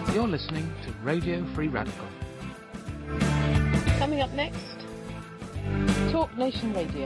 You're listening to Radio Free Radical. Coming up next, Talk Nation Radio.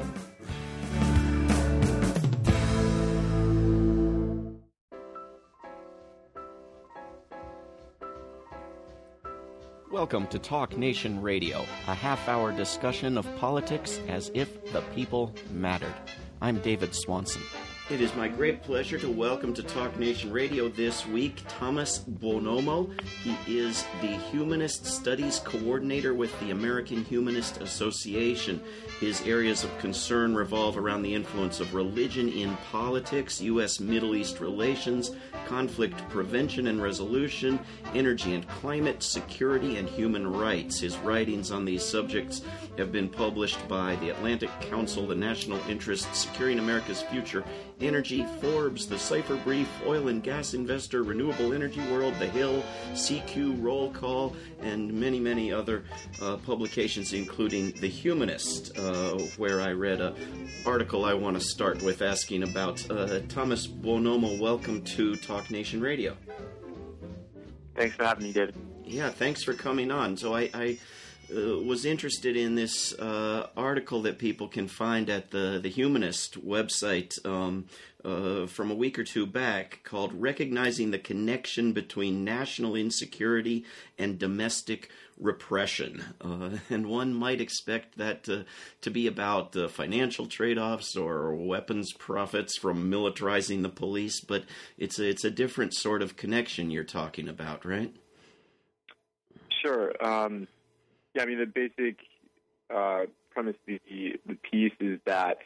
Welcome to Talk Nation Radio, a half-hour discussion of politics as if the people mattered. I'm David Swanson. It is my great pleasure to welcome to Talk Nation Radio this week Thomas Bonomo. He is the Humanist Studies Coordinator with the American Humanist Association. His areas of concern revolve around the influence of religion in politics, U.S.-Middle East relations, conflict prevention and resolution, energy and climate, security, and human rights. His writings on these subjects have been published by the Atlantic Council, the National Interest, Securing America's Future, Energy, Forbes, The Cipher Brief, Oil and Gas Investor, Renewable Energy World, The Hill, CQ, Roll Call, and many, many other publications, including The Humanist, where I read an article I want to start with asking about. Thomas Bonomo, welcome to Talk Nation Radio. Thanks for having me, David. Yeah, thanks for coming on. So I was interested in this article that people can find at the Humanist website from a week or two back called Recognizing the Connection Between National Insecurity and Domestic Repression. And one might expect that to be about financial trade-offs or weapons profits from militarizing the police, but it's a different sort of connection you're talking about, right? Sure. Yeah, I mean, the basic premise of the piece is that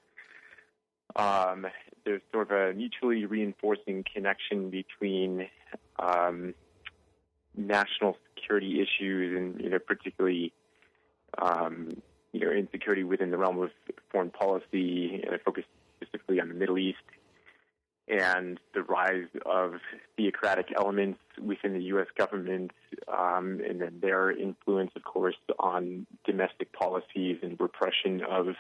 there's sort of a mutually reinforcing connection between national security issues and, particularly, insecurity within the realm of foreign policy, and I focus specifically on the Middle East, and the rise of theocratic elements within the U.S. government, and then their influence, of course, on domestic policies and repression of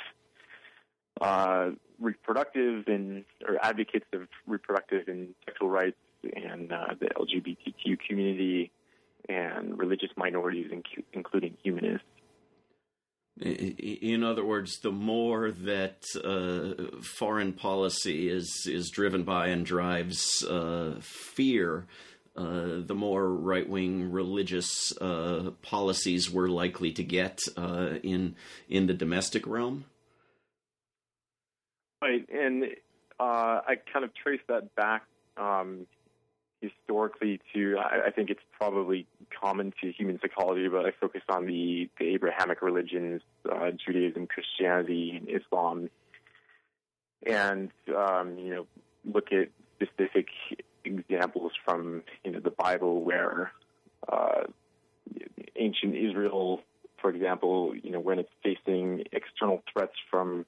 reproductive or advocates of reproductive and sexual rights, and the LGBTQ community and religious minorities, including humanists. In other words, the more that foreign policy is driven by and drives fear, the more right-wing religious policies we're likely to get in the domestic realm. Right, and I kind of trace that back historically to, I think it's probably common to human psychology, but I focus on the Abrahamic religions, Judaism, Christianity, and Islam, and, look at specific examples from, the Bible where ancient Israel, for example, when it's facing external threats from,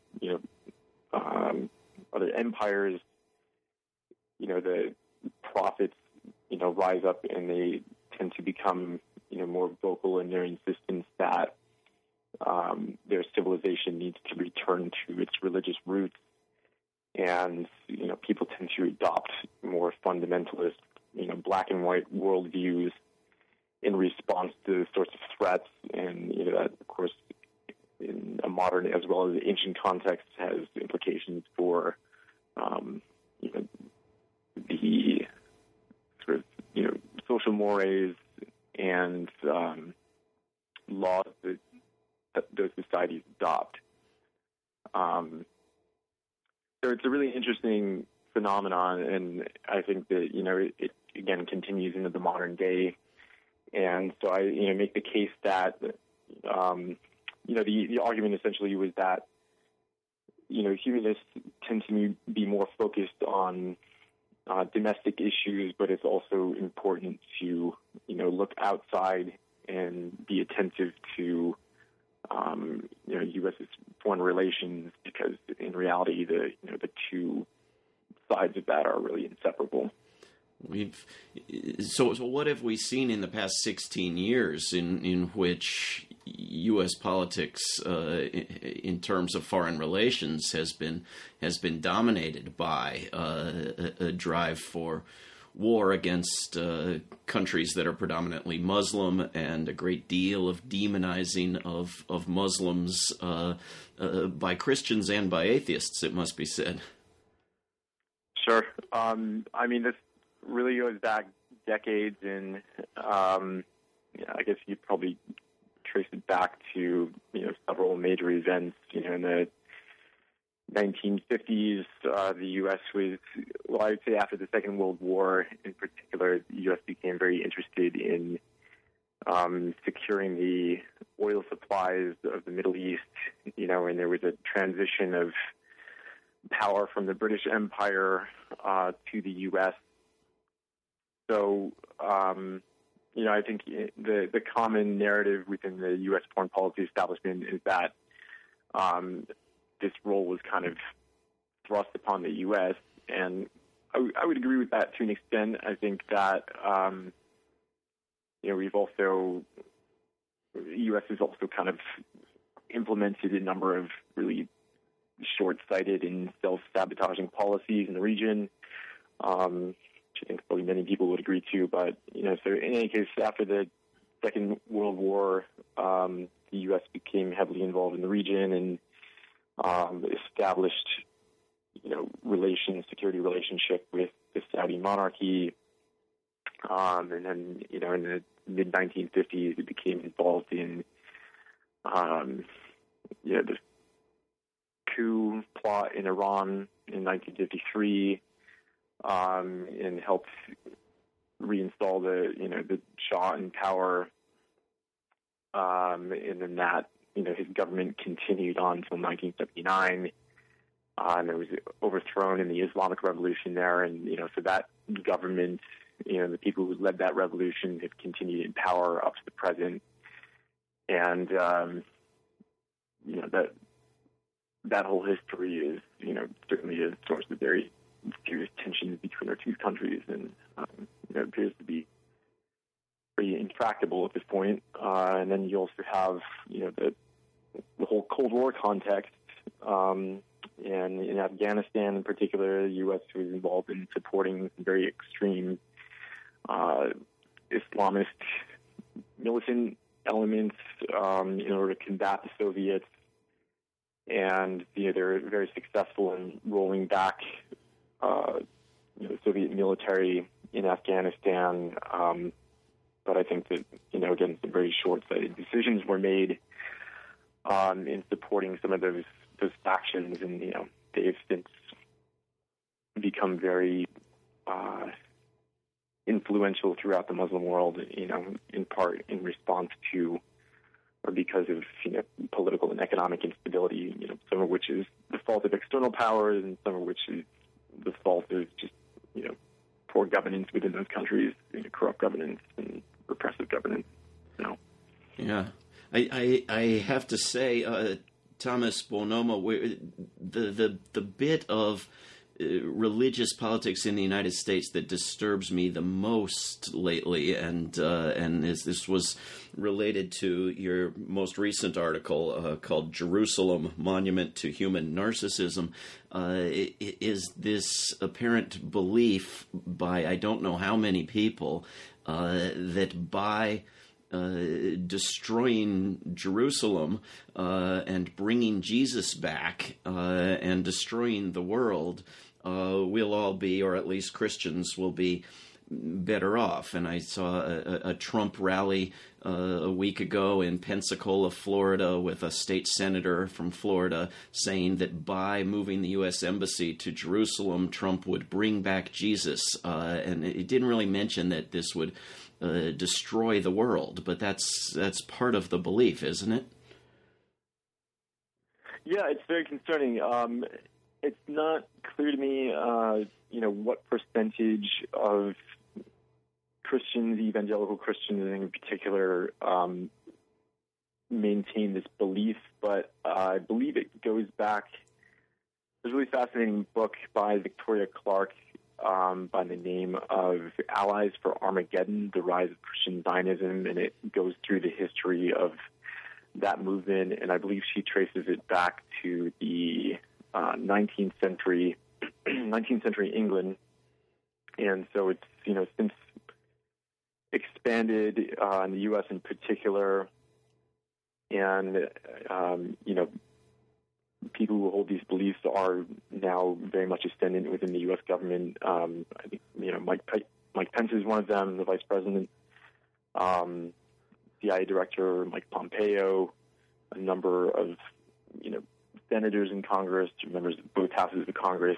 other empires, the prophets, rise up and they tend to become, more vocal in their insistence that their civilization needs to return to its religious roots. And, people tend to adopt more fundamentalist, black and white worldviews in response to the sorts of threats. And, that, of course, in a modern as well as ancient context has implications for, the sort of, social mores and laws that those societies adopt. So it's a really interesting phenomenon, and I think that, it again continues into the modern day. And so I, make the case that, the argument essentially was that, humanists tend to be more focused on domestic issues, but it's also important to, look outside and be attentive to, U.S.'s foreign relations, because in reality, the two sides of that are really inseparable. So what have we seen in the past 16 years in which U.S. politics, in terms of foreign relations, has been dominated by a drive for war against countries that are predominantly Muslim, and a great deal of demonizing of Muslims by Christians and by atheists, it must be said. Sure. I mean, this really goes back decades, and I guess you'd probably trace it back to several major events. In the 1950s, the U.S. was, well, I would say after the Second World War in particular, the U.S. became very interested in securing the oil supplies of the Middle East, and there was a transition of power from the British Empire to the U.S. So, I think the common narrative within the U.S. foreign policy establishment is that this role was kind of thrust upon the U.S., and I would agree with that to an extent. I think that, we've also, the U.S. has also kind of implemented a number of really short-sighted and self-sabotaging policies in the region, which I think probably many people would agree to. But, so in any case, after the Second World War, the U.S. became heavily involved in the region and established, security relationship with the Saudi monarchy. And then, in the mid-1950s, it became involved in, the coup plot in Iran in 1953, and helped reinstall the Shah in power. And then that, his government continued on until 1979, and it was overthrown in the Islamic Revolution there. And, so that government, the people who led that revolution have continued in power up to the present. And, that whole history is, certainly a source of very serious tensions between our two countries, and it appears to be pretty intractable at this point. And then you also have, the whole Cold War context, and in Afghanistan in particular, the U.S. was involved in supporting some very extreme Islamist militant elements in order to combat the Soviets. And they were very successful in rolling back the Soviet military in Afghanistan. But I think that, again, some very short-sighted decisions were made in supporting some of those factions, and they've since become very influential throughout the Muslim world. In part in response to, or because of political and economic instability. Some of which is the fault of external powers, and some of which is the fault of just poor governance within those countries, corrupt governance and repressive governance. Yeah. I have to say, Thomas Bonomo, the bit of religious politics in the United States that disturbs me the most lately, and this was related to your most recent article called "Jerusalem: Monument to Human Narcissism," is this apparent belief by I don't know how many people that by destroying Jerusalem and bringing Jesus back and destroying the world, we'll all be, or at least Christians will be, better off. And I saw a Trump rally a week ago in Pensacola, Florida, with a state senator from Florida saying that by moving the U.S. Embassy to Jerusalem, Trump would bring back Jesus. And it didn't really mention that this would destroy the world, but that's part of the belief, isn't it? Yeah, it's very concerning. It's not clear to me, what percentage of Christians, evangelical Christians in particular, maintain this belief, but I believe it goes back. There's a really fascinating book by Victoria Clark by the name of Allies for Armageddon, The Rise of Christian Zionism, and it goes through the history of that movement, and I believe she traces it back to the 19th century England, And so it's, since expanded in the U.S. in particular, and, people who hold these beliefs are now very much ascendant within the U.S. government. I think, Mike Pence is one of them, the vice president, CIA director Mike Pompeo, a number of, senators in Congress, members of both houses of Congress.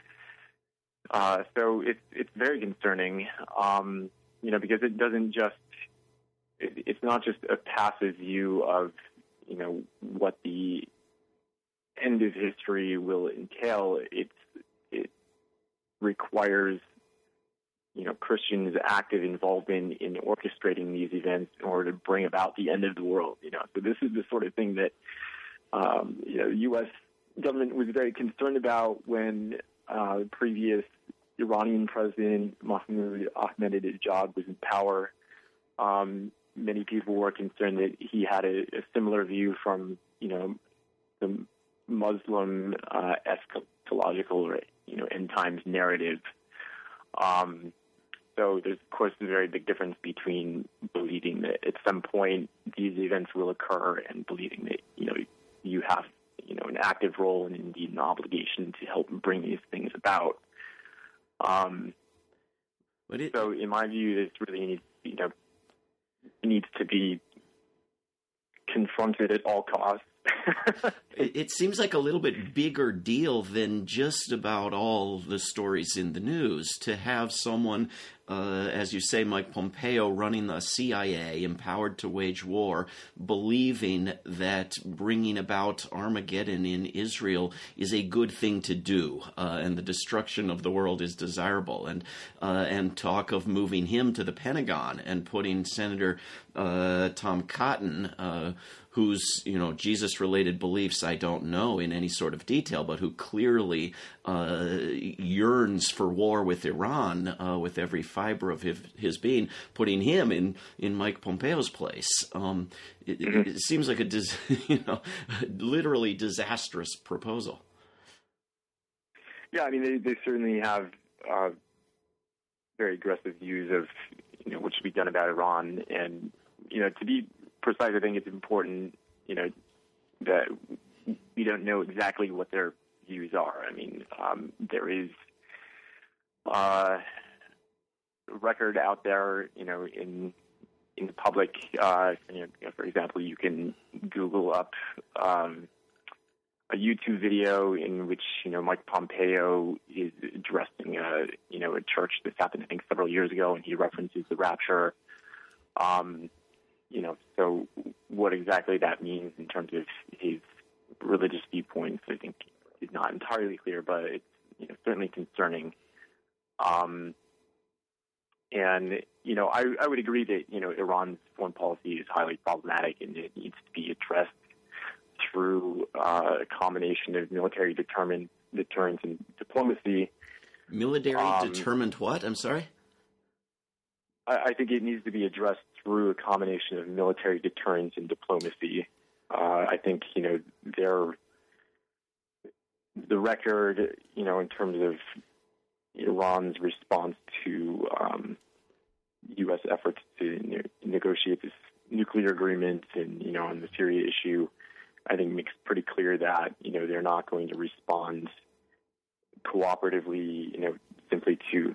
So it's very concerning, because it doesn't just, it's not just a passive view of, what the end of history will entail. It requires, Christians' active involvement in orchestrating these events in order to bring about the end of the world. So this is the sort of thing that, the U.S. government was very concerned about when the previous Iranian president, Mahmoud Ahmadinejad, was in power. Many people were concerned that he had a similar view from, the Muslim eschatological, end times narrative. So there's, of course, a very big difference between believing that at some point these events will occur and believing that, you have, an active role and indeed an obligation to help bring these things about. So in my view, this really needs to be confronted at all costs. It seems like a little bit bigger deal than just about all the stories in the news to have someone, as you say, Mike Pompeo, running the CIA, empowered to wage war, believing that bringing about Armageddon in Israel is a good thing to do, and the destruction of the world is desirable, and talk of moving him to the Pentagon and putting Senator Tom Cotton, whose Jesus-related beliefs I don't know in any sort of detail, but who clearly yearns for war with Iran with every fiber of his being, putting him in Mike Pompeo's place. It seems like a literally disastrous proposal. Yeah, I mean they certainly have very aggressive views of what should be done about Iran, and to be precise, I think it's important, that we don't know exactly what their views are. I mean, there is a record out there, in the public. For example, you can Google up a YouTube video in which Mike Pompeo is addressing a church. This happened, I think, several years ago, and he references the rapture. So what exactly that means in terms of his religious viewpoints, I think, is not entirely clear, but it's certainly concerning. And I would agree that Iran's foreign policy is highly problematic and it needs to be addressed through a combination of military deterrence and diplomacy. Military determined what? I'm sorry? I think it needs to be addressed through a combination of military deterrence and diplomacy. I think, the record, in terms of Iran's response to U.S. efforts to negotiate this nuclear agreement and, on the Syria issue, I think makes pretty clear that, they're not going to respond cooperatively, simply to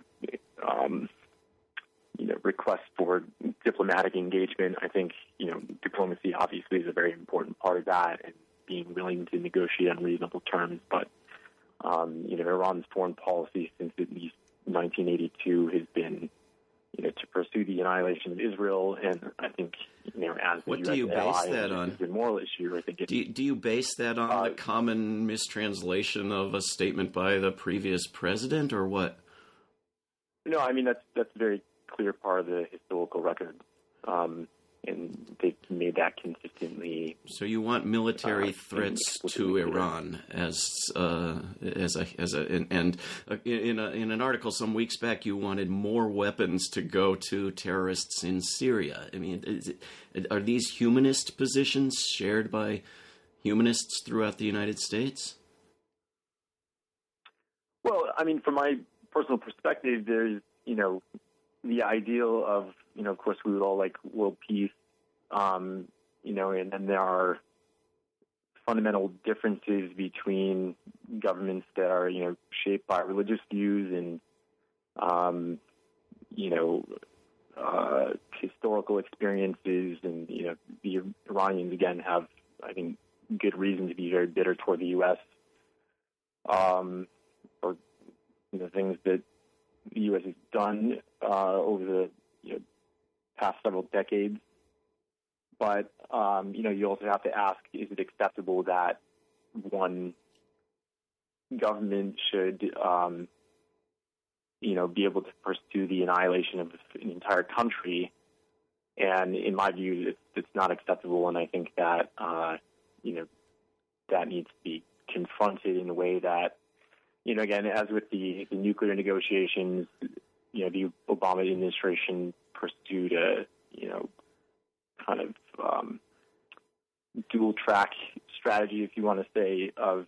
requests for diplomatic engagement. I think, diplomacy obviously is a very important part of that, and being willing to negotiate on reasonable terms. But, Iran's foreign policy since at least 1982 has been, to pursue the annihilation of Israel. And I think, as what the do you US base that on? It's a moral issue. I think. Do you base that on the common mistranslation of a statement by the previous president, or what? No, I mean that's a very clear part of the historical record, and they've made that consistently. So you want military threats to Iran in an article some weeks back, you wanted more weapons to go to terrorists in Syria. I mean, are these humanist positions shared by humanists throughout the United States? Well, I mean, from my personal perspective, there's, the ideal of, of course, we would all like world peace, and then there are fundamental differences between governments that are, shaped by religious views and, historical experiences. And, the Iranians, again, have, I think, good reason to be very bitter toward the U.S. Or things that the U.S. has done over the past several decades. But, you also have to ask, is it acceptable that one government should, be able to pursue the annihilation of an entire country? And in my view, it's not acceptable. And I think that, that needs to be confronted in a way that, again, as with the nuclear negotiations, the Obama administration pursued a, kind of dual track strategy, if you want to say, of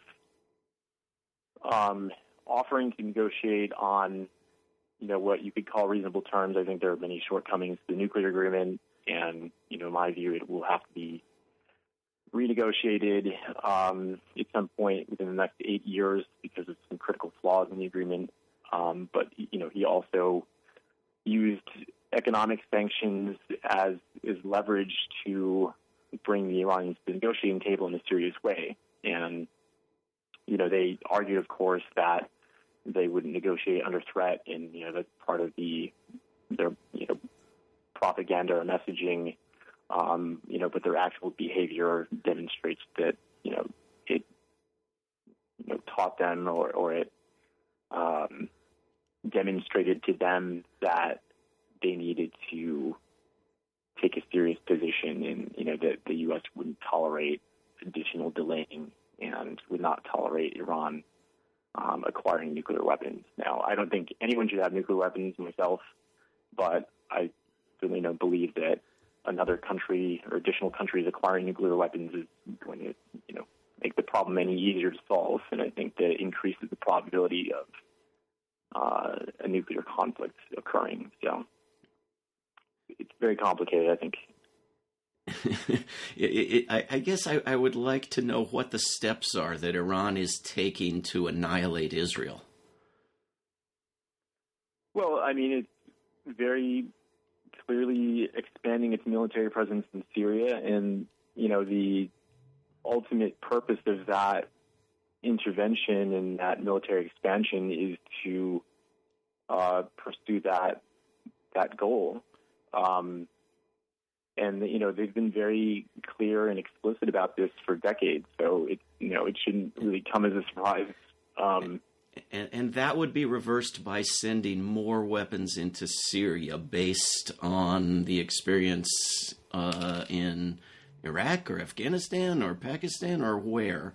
offering to negotiate on, what you could call reasonable terms. I think there are many shortcomings to the nuclear agreement, and, in my view, it will have to be renegotiated at some point within the next 8 years because of some critical flaws in the agreement. But, he also used economic sanctions as leverage to bring the Iranians to the negotiating table in a serious way. And, they argued, of course, that they wouldn't negotiate under threat, and, that's part of their propaganda or messaging. But their actual behavior demonstrates that, it, taught them or it demonstrated to them that they needed to take a serious position, and, that the U.S. wouldn't tolerate additional delaying and would not tolerate Iran acquiring nuclear weapons. Now, I don't think anyone should have nuclear weapons myself, but I certainly don't believe that another country or additional countries acquiring nuclear weapons is going to, make the problem any easier to solve. And I think that increases the probability of a nuclear conflict occurring. So it's very complicated, I think. I guess I would like to know what the steps are that Iran is taking to annihilate Israel. Well, I mean, it's very clearly expanding its military presence in Syria, and, the ultimate purpose of that intervention and that military expansion is to pursue that goal. And, they've been very clear and explicit about this for decades, so it shouldn't really come as a surprise. And that would be reversed by sending more weapons into Syria based on the experience in Iraq or Afghanistan or Pakistan or where?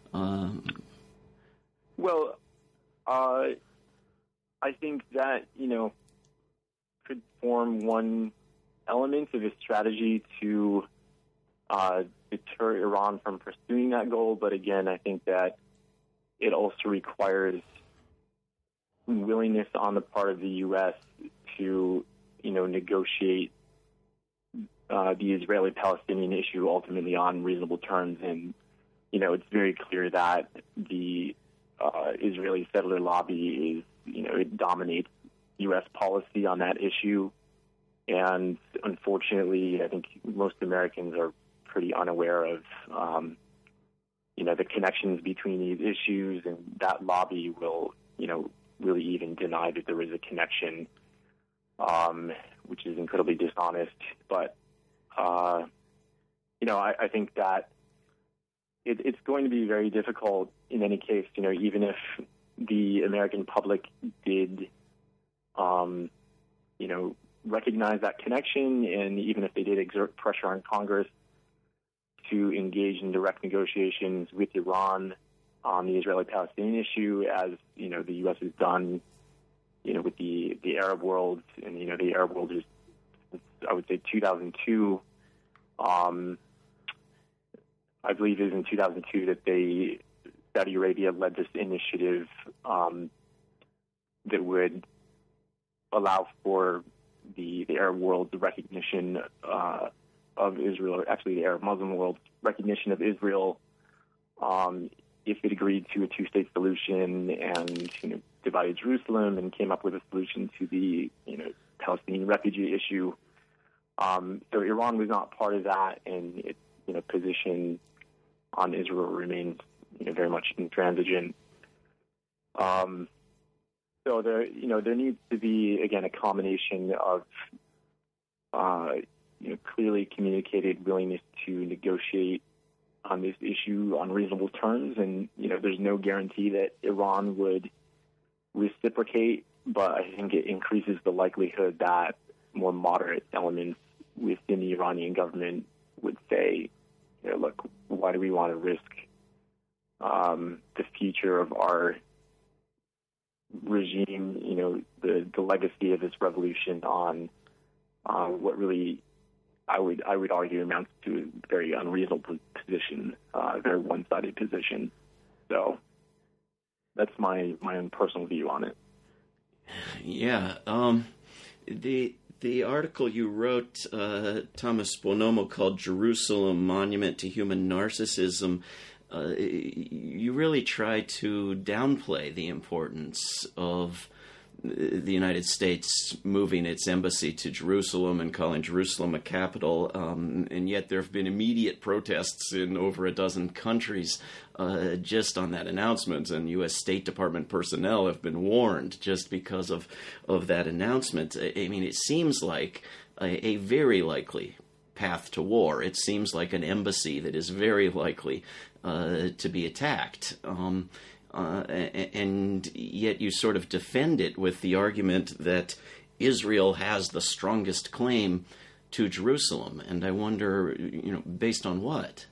Well, I think that, could form one element of a strategy to deter Iran from pursuing that goal. But again, I think that it also requires willingness on the part of the U.S. to, negotiate the Israeli-Palestinian issue ultimately on reasonable terms. And, it's very clear that the Israeli settler lobby is, it dominates U.S. policy on that issue. And unfortunately, I think most Americans are pretty unaware of, the connections between these issues, and that lobby will, really even deny that there is a connection, which is incredibly dishonest. But, I think that it's going to be very difficult in any case, even if the American public did, recognize that connection, and even if they did exert pressure on Congress to engage in direct negotiations with Iran on the Israeli-Palestinian issue, as, the U.S. has done, with the Arab world. And, the Arab world is, I would say, 2002. I believe it was in 2002 that Saudi Arabia led this initiative that would allow for the Arab world's recognition of Israel, or actually the Arab Muslim world's recognition of Israel, if it agreed to a two-state solution and divided Jerusalem and came up with a solution to the Palestinian refugee issue. So Iran was not part of that, and its position on Israel remains very much intransigent. So there needs to be, again, a combination of clearly communicated willingness to negotiate on this issue on reasonable terms, and there's no guarantee that Iran would reciprocate, but I think it increases the likelihood that more moderate elements within the Iranian government would say, look, why do we want to risk the future of our regime, the legacy of this revolution on what really I would argue amounts to a very unreasonable position, a very one-sided position. So that's my own personal view on it. Yeah. The article you wrote, Thomas Bonomo, called Jerusalem Monument to Human Narcissism, you really try to downplay the importance of the United States moving its embassy to Jerusalem and calling Jerusalem a capital, and yet there have been immediate protests in over a dozen countries just on that announcement, and U.S. State Department personnel have been warned just because of that announcement. I mean, it seems like a very likely path to war. It seems like an embassy that is very likely to be attacked. And yet you sort of defend it with the argument that Israel has the strongest claim to Jerusalem. And I wonder, based on what?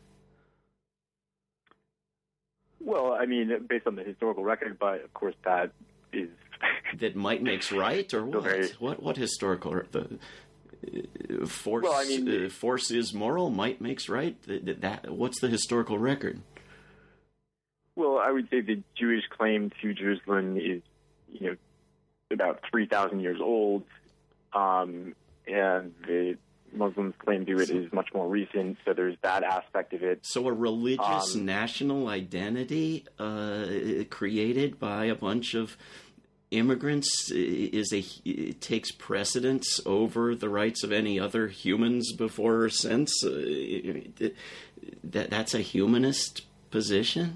Well, I mean, based on the historical record, but of course that is... that might makes right, or what? What historical... force, well, I mean, force is moral, might makes right? What's the historical record? Well, I would say the Jewish claim to Jerusalem is, about 3,000 years old, and the Muslims' claim to it is much more recent, so there's that aspect of it. So a religious national identity created by a bunch of immigrants takes precedence over the rights of any other humans before or since? That's a humanist position?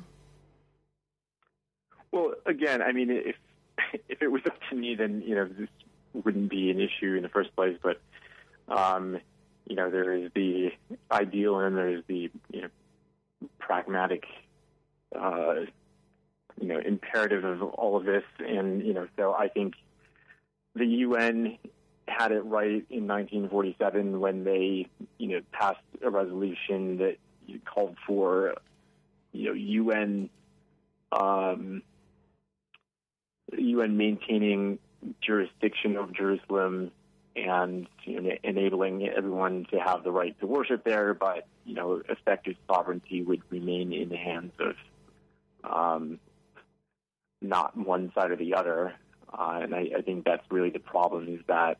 Well, again, I mean, if it was up to me, then this wouldn't be an issue in the first place. But there is the ideal and there is the pragmatic imperative of all of this, and so I think the UN had it right in 1947 when they passed a resolution that called for UN maintaining jurisdiction of Jerusalem and enabling everyone to have the right to worship there, but effective sovereignty would remain in the hands of not one side or the other. And I think that's really the problem, is that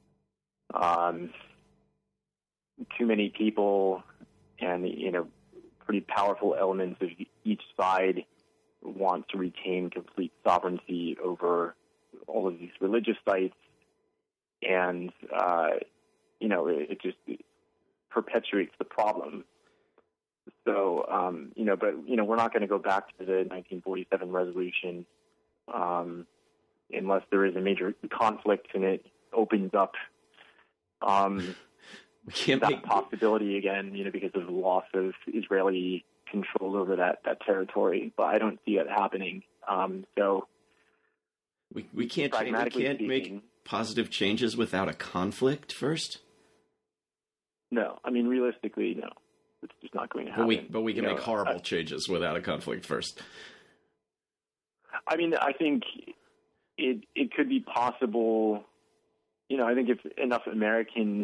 too many people and pretty powerful elements of each side want to retain complete sovereignty over all of these religious sites, and it just perpetuates the problem. So but we're not going to go back to the 1947 resolution unless there is a major conflict and it opens up that possibility again, because of the loss of Israeli control over that territory. But I don't see it happening. So we can't make positive changes without a conflict first? No. I mean, realistically, no. It's just not going to happen. But we can make horrible changes without a conflict first. I mean, I think it could be possible. I think if enough Americans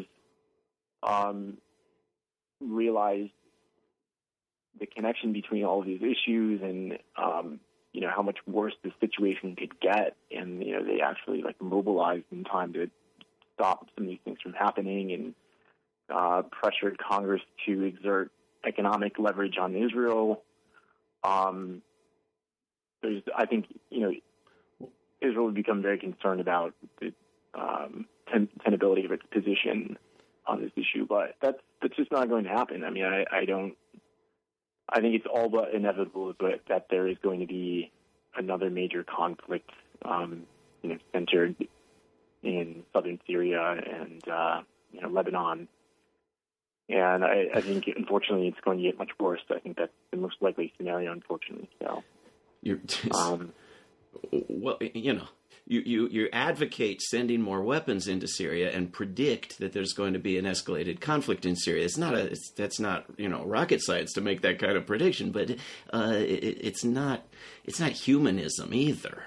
realize the connection between all of these issues and, how much worse the situation could get, and they actually mobilized in time to stop some of these things from happening, and pressured Congress to exert economic leverage on Israel. I think Israel would become very concerned about the tenability of its position on this issue, but that's just not going to happen. I mean, I think it's all but inevitable that there is going to be another major conflict, centered in southern Syria and Lebanon. And I think, unfortunately, it's going to get much worse. I think that's the most likely scenario, unfortunately. So, well, you advocate sending more weapons into Syria and predict that there's going to be an escalated conflict in Syria. That's not rocket science to make that kind of prediction, but it's not humanism either.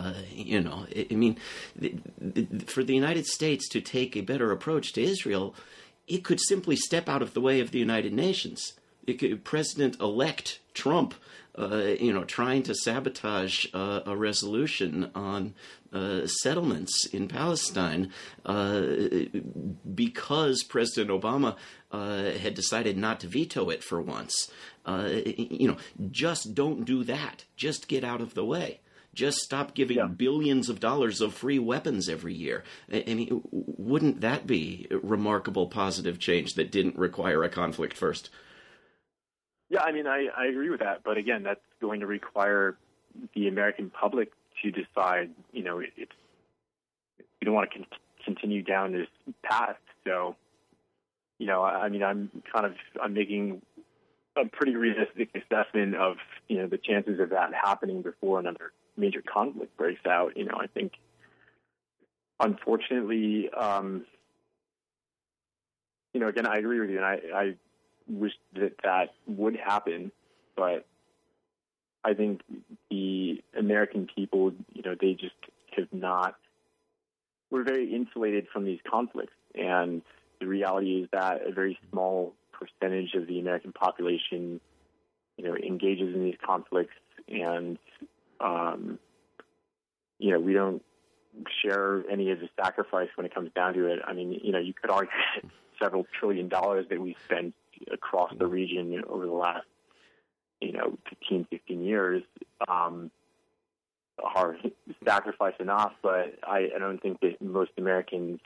For the United States to take a better approach to Israel, it could simply step out of the way of the United Nations. President-elect Trump, trying to sabotage a resolution on settlements in Palestine because President Obama had decided not to veto it for once. Just don't do that. Just get out of the way. Just stop giving billions of dollars of free weapons every year. I mean, wouldn't that be a remarkable positive change that didn't require a conflict first? Yeah, I mean, I agree with that. But again, that's going to require the American public to decide, we don't want to continue down this path. So, I'm making a pretty realistic assessment of, the chances of that happening before another major conflict breaks out. I think, unfortunately, again, I agree with you, and I wish that would happen, but I think the American people, they just have not. We're very insulated from these conflicts, and the reality is that a very small percentage of the American population, engages in these conflicts, and we don't share any of the sacrifice when it comes down to it. I mean, you could argue several $1 trillion that we spent across the region over the last, 15, 16 years are sacrifice enough, but I don't think that most Americans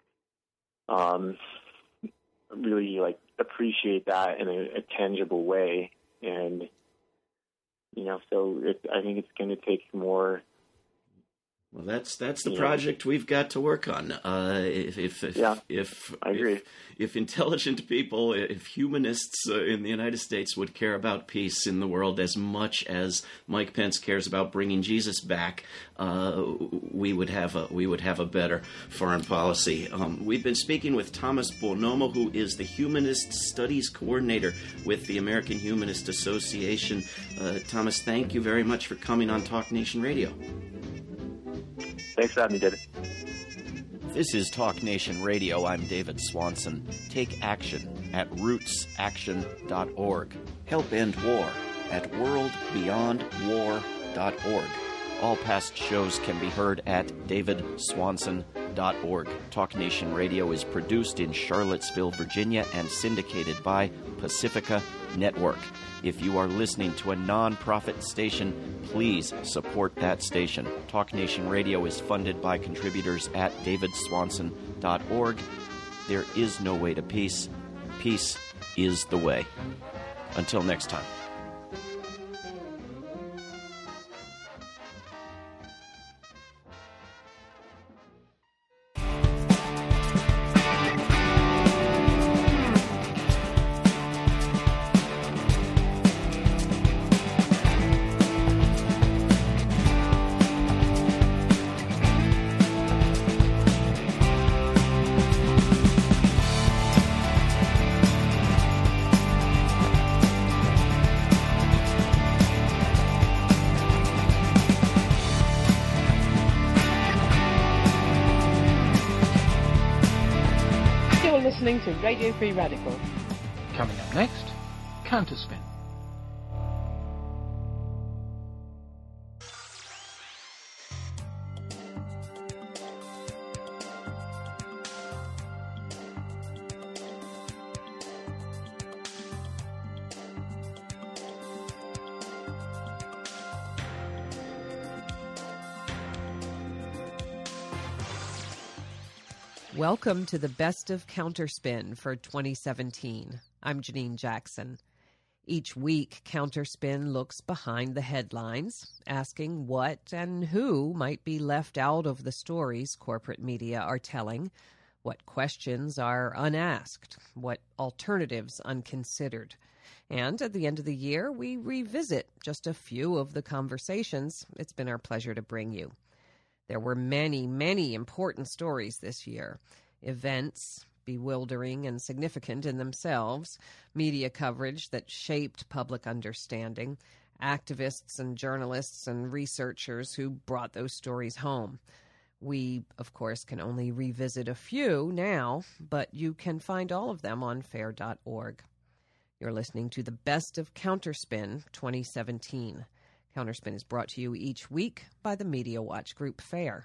really appreciate that in a tangible way. And, so I think it's going to take more. Well, that's the project we've got to work on. If I agree. If intelligent people, if humanists in the United States would care about peace in the world as much as Mike Pence cares about bringing Jesus back, we would have a better foreign policy. We've been speaking with Thomas Bonomo, who is the Humanist Studies Coordinator with the American Humanist Association. Thomas, thank you very much for coming on Talk Nation Radio. Thanks for having me, David. This is Talk Nation Radio. I'm David Swanson. Take action at rootsaction.org. Help end war at worldbeyondwar.org. All past shows can be heard at davidswanson.org. Talk Nation Radio is produced in Charlottesville, Virginia, and syndicated by Pacifica Network. If you are listening to a non-profit station, please support that station. Talk Nation Radio is funded by contributors at davidswanson.org. There is no way to peace. Peace is the way. Until next time. Listening to Radio Free Radical. Coming up next, Counterspin. Welcome to the Best of Counterspin for 2017. I'm Janine Jackson. Each week, Counterspin looks behind the headlines, asking what and who might be left out of the stories corporate media are telling, what questions are unasked, what alternatives unconsidered. And at the end of the year, we revisit just a few of the conversations it's been our pleasure to bring you. There were many, many important stories this year. Events, bewildering and significant in themselves, media coverage that shaped public understanding, activists and journalists and researchers who brought those stories home. We, of course, can only revisit a few now, but you can find all of them on FAIR.org. You're listening to the Best of Counterspin 2017. Counterspin is brought to you each week by the Media Watch Group FAIR.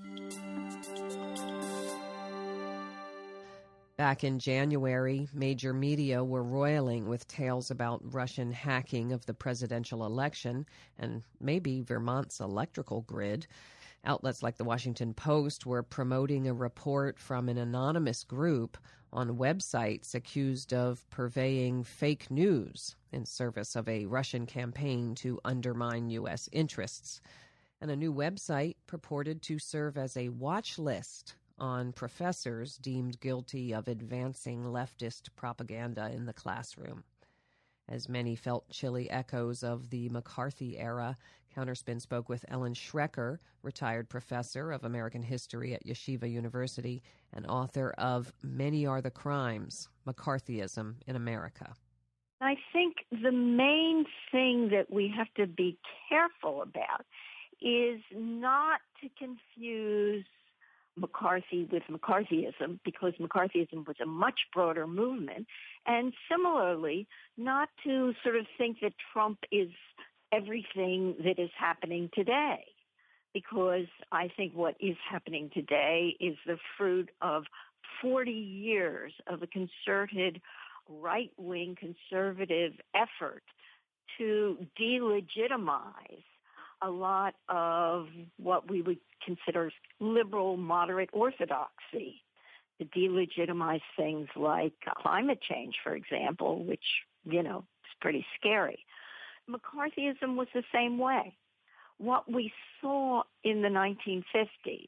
Back in January, major media were roiling with tales about Russian hacking of the presidential election and maybe Vermont's electrical grid. Outlets like the Washington Post were promoting a report from an anonymous group on websites accused of purveying fake news in service of a Russian campaign to undermine U.S. interests. And a new website purported to serve as a watch list on professors deemed guilty of advancing leftist propaganda in the classroom. As many felt chilly echoes of the McCarthy era, Counterspin spoke with Ellen Schrecker, retired professor of American history at Yeshiva University and author of Many Are the Crimes, McCarthyism in America. I think the main thing that we have to be careful about is not to confuse McCarthy with McCarthyism, because McCarthyism was a much broader movement, and similarly, not to sort of think that Trump is everything that is happening today, because I think what is happening today is the fruit of 40 years of a concerted right-wing conservative effort to delegitimize a lot of what we would consider liberal, moderate orthodoxy, to delegitimize things like climate change, for example, which, is pretty scary. McCarthyism was the same way. What we saw in the 1950s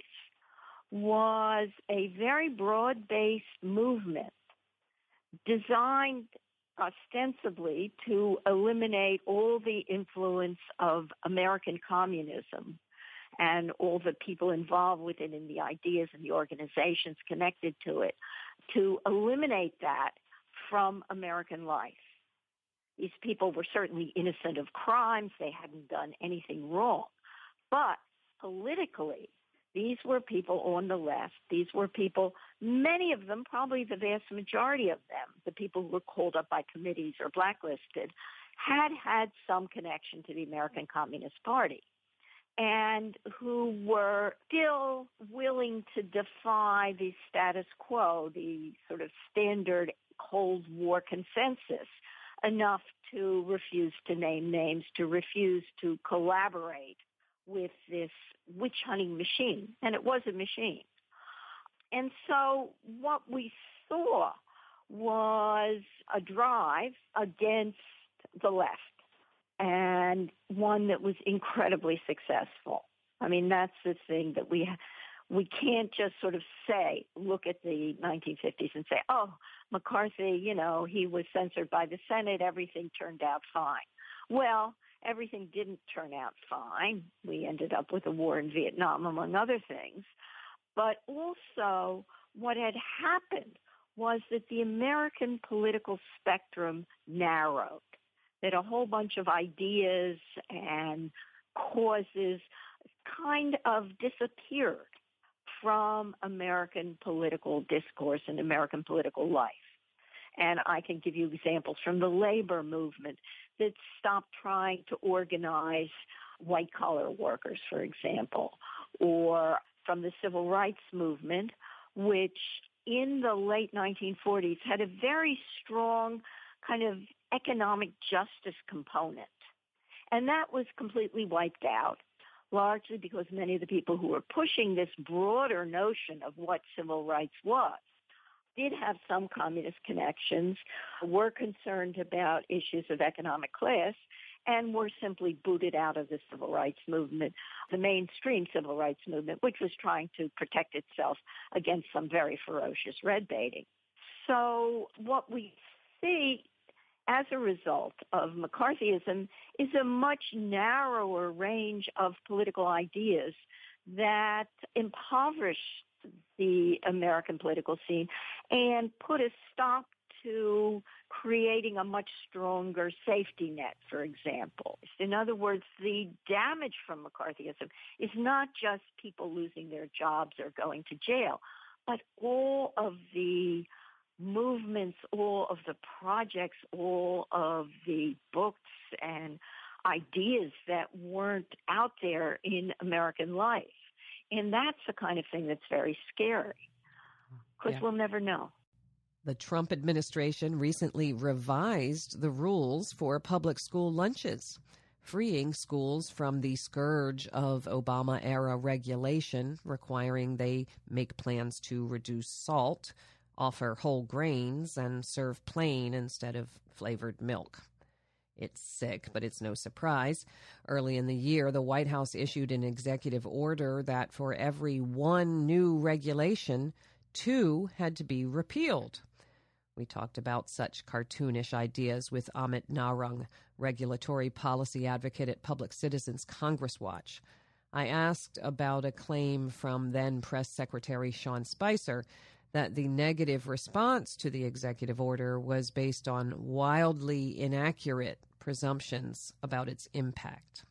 was a very broad-based movement designed ostensibly to eliminate all the influence of American communism and all the people involved with it and the ideas and the organizations connected to it, to eliminate that from American life. These people were certainly innocent of crimes. They hadn't done anything wrong. But politically, these were people on the left. These were people, many of them, probably the vast majority of them, the people who were called up by committees or blacklisted, had some connection to the American Communist Party and who were still willing to defy the status quo, the sort of standard Cold War consensus, enough to refuse to name names, to refuse to collaborate with this witch-hunting machine. And it was a machine. And so what we saw was a drive against the left, and one that was incredibly successful. I mean, that's the thing that we can't just sort of say, look at the 1950s and say, oh, McCarthy, he was censored by the Senate, everything turned out fine. Well, everything didn't turn out fine. We ended up with a war in Vietnam, among other things. But also what had happened was that the American political spectrum narrowed, that a whole bunch of ideas and causes kind of disappeared from American political discourse and American political life. And I can give you examples from the labor movement that stopped trying to organize white-collar workers, for example, or from the civil rights movement, which in the late 1940s had a very strong kind of economic justice component. And that was completely wiped out largely because many of the people who were pushing this broader notion of what civil rights was did have some communist connections, were concerned about issues of economic class, and were simply booted out of the civil rights movement, the mainstream civil rights movement, which was trying to protect itself against some very ferocious red baiting. So what we see as a result of McCarthyism is a much narrower range of political ideas that impoverished the American political scene and put a stop to creating a much stronger safety net, for example. In other words, the damage from McCarthyism is not just people losing their jobs or going to jail, but all of the movements, all of the projects, all of the books and ideas that weren't out there in American life. And that's the kind of thing that's very scary, because we'll never know. The Trump administration recently revised the rules for public school lunches, freeing schools from the scourge of Obama-era regulation requiring they make plans to reduce salt, offer whole grains, and serve plain instead of flavored milk. It's sick, but it's no surprise. Early in the year, the White House issued an executive order that for every one new regulation, 2 had to be repealed. We talked about such cartoonish ideas with Amit Narang, regulatory policy advocate at Public Citizens Congress Watch. I asked about a claim from then Press Secretary Sean Spicer that the negative response to the executive order was based on wildly inaccurate presumptions about its impact.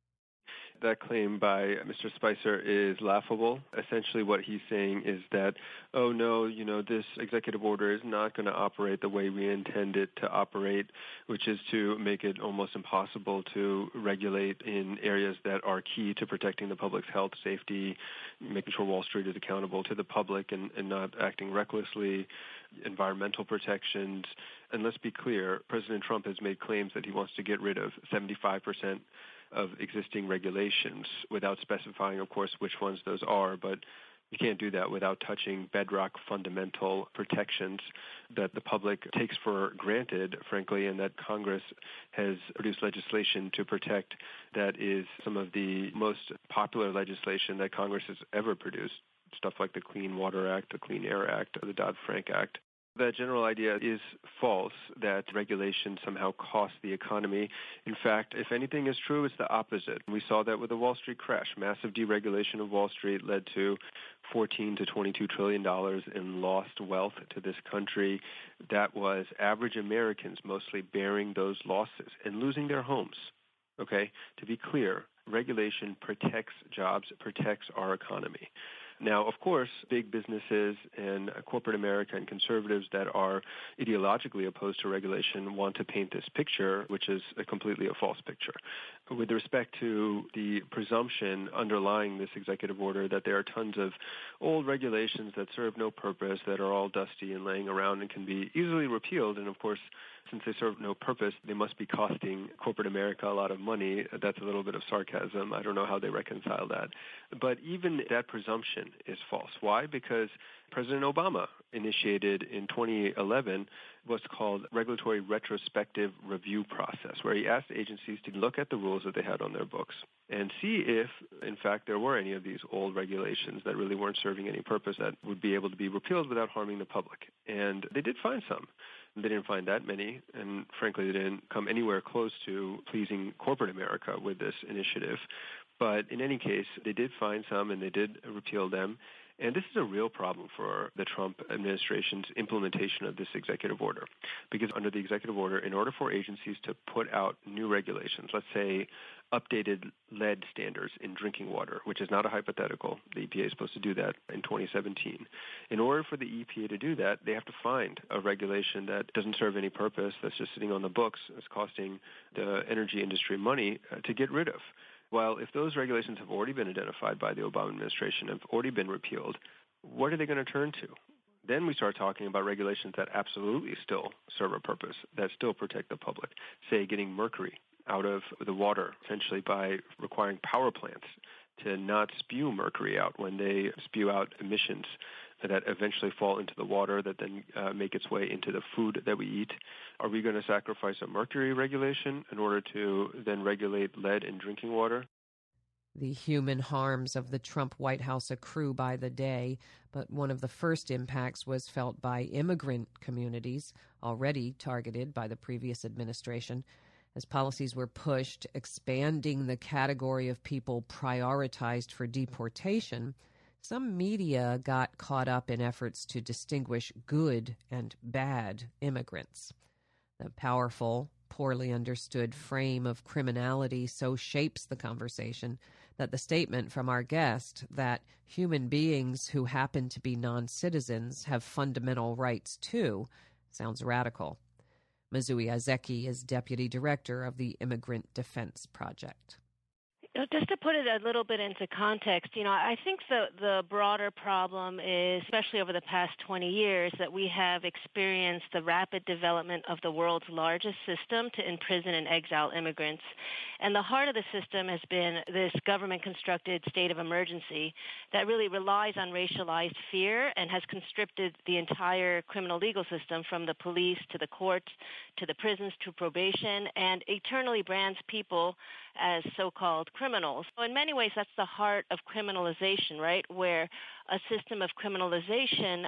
That claim by Mr. Spicer is laughable. Essentially what he's saying is that, oh no, this executive order is not going to operate the way we intend it to operate, which is to make it almost impossible to regulate in areas that are key to protecting the public's health, safety, making sure Wall Street is accountable to the public and not acting recklessly, environmental protections. And let's be clear, President Trump has made claims that he wants to get rid of 75% of existing regulations without specifying, of course, which ones those are. But you can't do that without touching bedrock fundamental protections that the public takes for granted, frankly, and that Congress has produced legislation to protect. That is some of the most popular legislation that Congress has ever produced, stuff like the Clean Water Act, the Clean Air Act, the Dodd-Frank Act. That general idea is false, that regulation somehow costs the economy. In fact, if anything is true, it's the opposite. We saw that with the Wall Street crash. Massive deregulation of Wall Street led to $14 to $22 trillion in lost wealth to this country. That was average Americans mostly bearing those losses and losing their homes. Okay? To be clear, regulation protects jobs, protects our economy. Now, of course, big businesses and corporate America and conservatives that are ideologically opposed to regulation want to paint this picture, which is completely a false picture. With respect to the presumption underlying this executive order that there are tons of old regulations that serve no purpose, that are all dusty and laying around and can be easily repealed, and of course, since they serve no purpose, they must be costing corporate America a lot of money. That's a little bit of sarcasm. I don't know how they reconcile that. But even that presumption is false. Why? Because President Obama initiated in 2011 what's called regulatory retrospective review process, where he asked agencies to look at the rules that they had on their books and see if, in fact, there were any of these old regulations that really weren't serving any purpose that would be able to be repealed without harming the public. And they did find some. They didn't find that many, and frankly, they didn't come anywhere close to pleasing corporate America with this initiative. But in any case, they did find some, and they did repeal them. And this is a real problem for the Trump administration's implementation of this executive order. Because under the executive order, in order for agencies to put out new regulations, let's say updated lead standards in drinking water, which is not a hypothetical, the EPA is supposed to do that in 2017. In order for the EPA to do that, they have to find a regulation that doesn't serve any purpose, that's just sitting on the books, that's costing the energy industry money to get rid of. Well, if those regulations have already been identified by the Obama administration, have already been repealed, what are they going to turn to? Then we start talking about regulations that absolutely still serve a purpose, that still protect the public, say getting mercury out of the water, essentially by requiring power plants to not spew mercury out when they spew out emissions that eventually fall into the water that then make its way into the food that we eat? Are we going to sacrifice a mercury regulation in order to then regulate lead in drinking water? The human harms of the Trump White House accrue by the day, but one of the first impacts was felt by immigrant communities, already targeted by the previous administration. As policies were pushed, expanding the category of people prioritized for deportation, some media got caught up in efforts to distinguish good and bad immigrants. The powerful, poorly understood frame of criminality so shapes the conversation that the statement from our guest that human beings who happen to be non-citizens have fundamental rights too sounds radical. Mizue Azeki is deputy director of the Immigrant Defense Project. Just to put it a little bit into context, I think the broader problem is, especially over the past 20 years, that we have experienced the rapid development of the world's largest system to imprison and exile immigrants. And the heart of the system has been this government-constructed state of emergency that really relies on racialized fear and has conscripted the entire criminal legal system, from the police to the courts to the prisons to probation, and eternally brands people as so-called criminals. So in many ways, that's the heart of criminalization, right, where a system of criminalization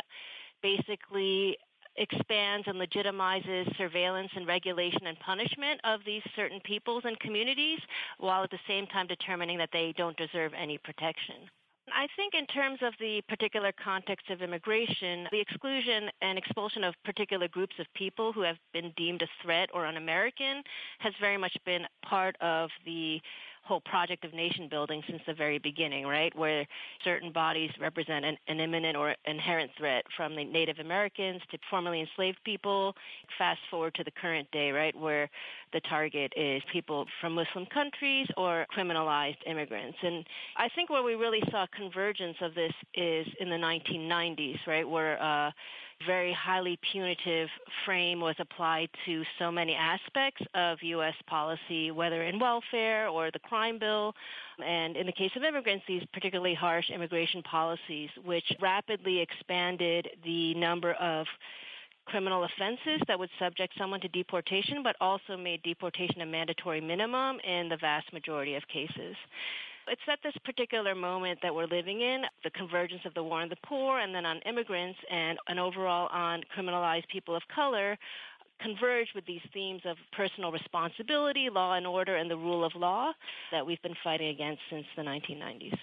basically expands and legitimizes surveillance and regulation and punishment of these certain peoples and communities, while at the same time determining that they don't deserve any protection. I think in terms of the particular context of immigration, the exclusion and expulsion of particular groups of people who have been deemed a threat or un-American has very much been part of the whole project of nation building since the very beginning, right, where certain bodies represent an imminent or inherent threat, from the Native Americans to formerly enslaved people. Fast forward to the current day, right, where the target is people from Muslim countries or criminalized immigrants. And I think where we really saw convergence of this is in the 1990s, right, where very highly punitive frame was applied to so many aspects of U.S. policy, whether in welfare or the crime bill. And in the case of immigrants, these particularly harsh immigration policies, which rapidly expanded the number of criminal offenses that would subject someone to deportation, but also made deportation a mandatory minimum in the vast majority of cases. It's at this particular moment that we're living in, the convergence of the war on the poor and then on immigrants and overall on criminalized people of color, converge with these themes of personal responsibility, law and order, and the rule of law that we've been fighting against since the 1990s.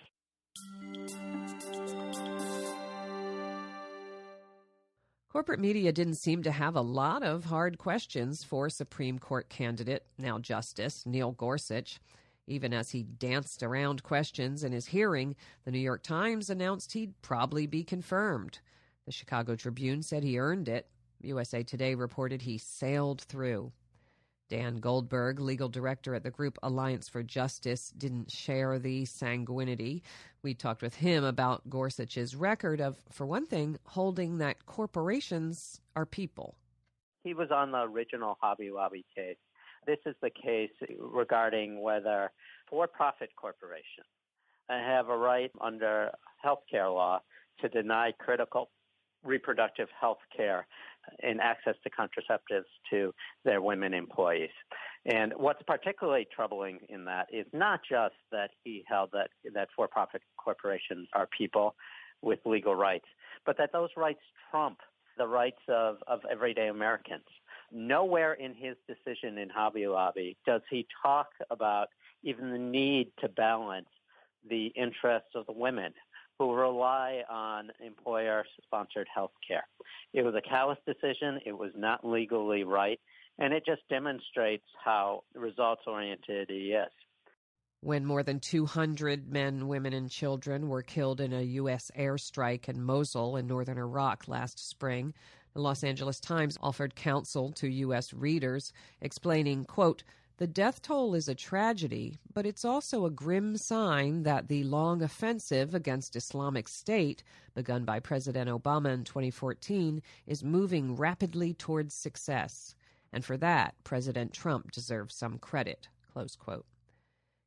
Corporate media didn't seem to have a lot of hard questions for Supreme Court candidate, now Justice, Neil Gorsuch. Even as he danced around questions in his hearing, the New York Times announced he'd probably be confirmed. The Chicago Tribune said he earned it. USA Today reported he sailed through. Dan Goldberg, legal director at the group Alliance for Justice, didn't share the sanguinity. We talked with him about Gorsuch's record of, for one thing, holding that corporations are people. He was on the original Hobby Lobby case. This is the case regarding whether for-profit corporations have a right under healthcare law to deny critical reproductive health care and access to contraceptives to their women employees. And what's particularly troubling in that is not just that he held that for-profit corporations are people with legal rights, but that those rights trump the rights of everyday Americans. Nowhere in his decision in Hobby Lobby does he talk about even the need to balance the interests of the women who rely on employer-sponsored health care. It was a callous decision. It was not legally right, and it just demonstrates how results-oriented he is. When more than 200 men, women, and children were killed in a U.S. airstrike in Mosul in northern Iraq last spring, the Los Angeles Times offered counsel to U.S. readers, explaining, quote, "The death toll is a tragedy, but it's also a grim sign that the long offensive against Islamic State, begun by President Obama in 2014, is moving rapidly towards success. And for that, President Trump deserves some credit," close quote.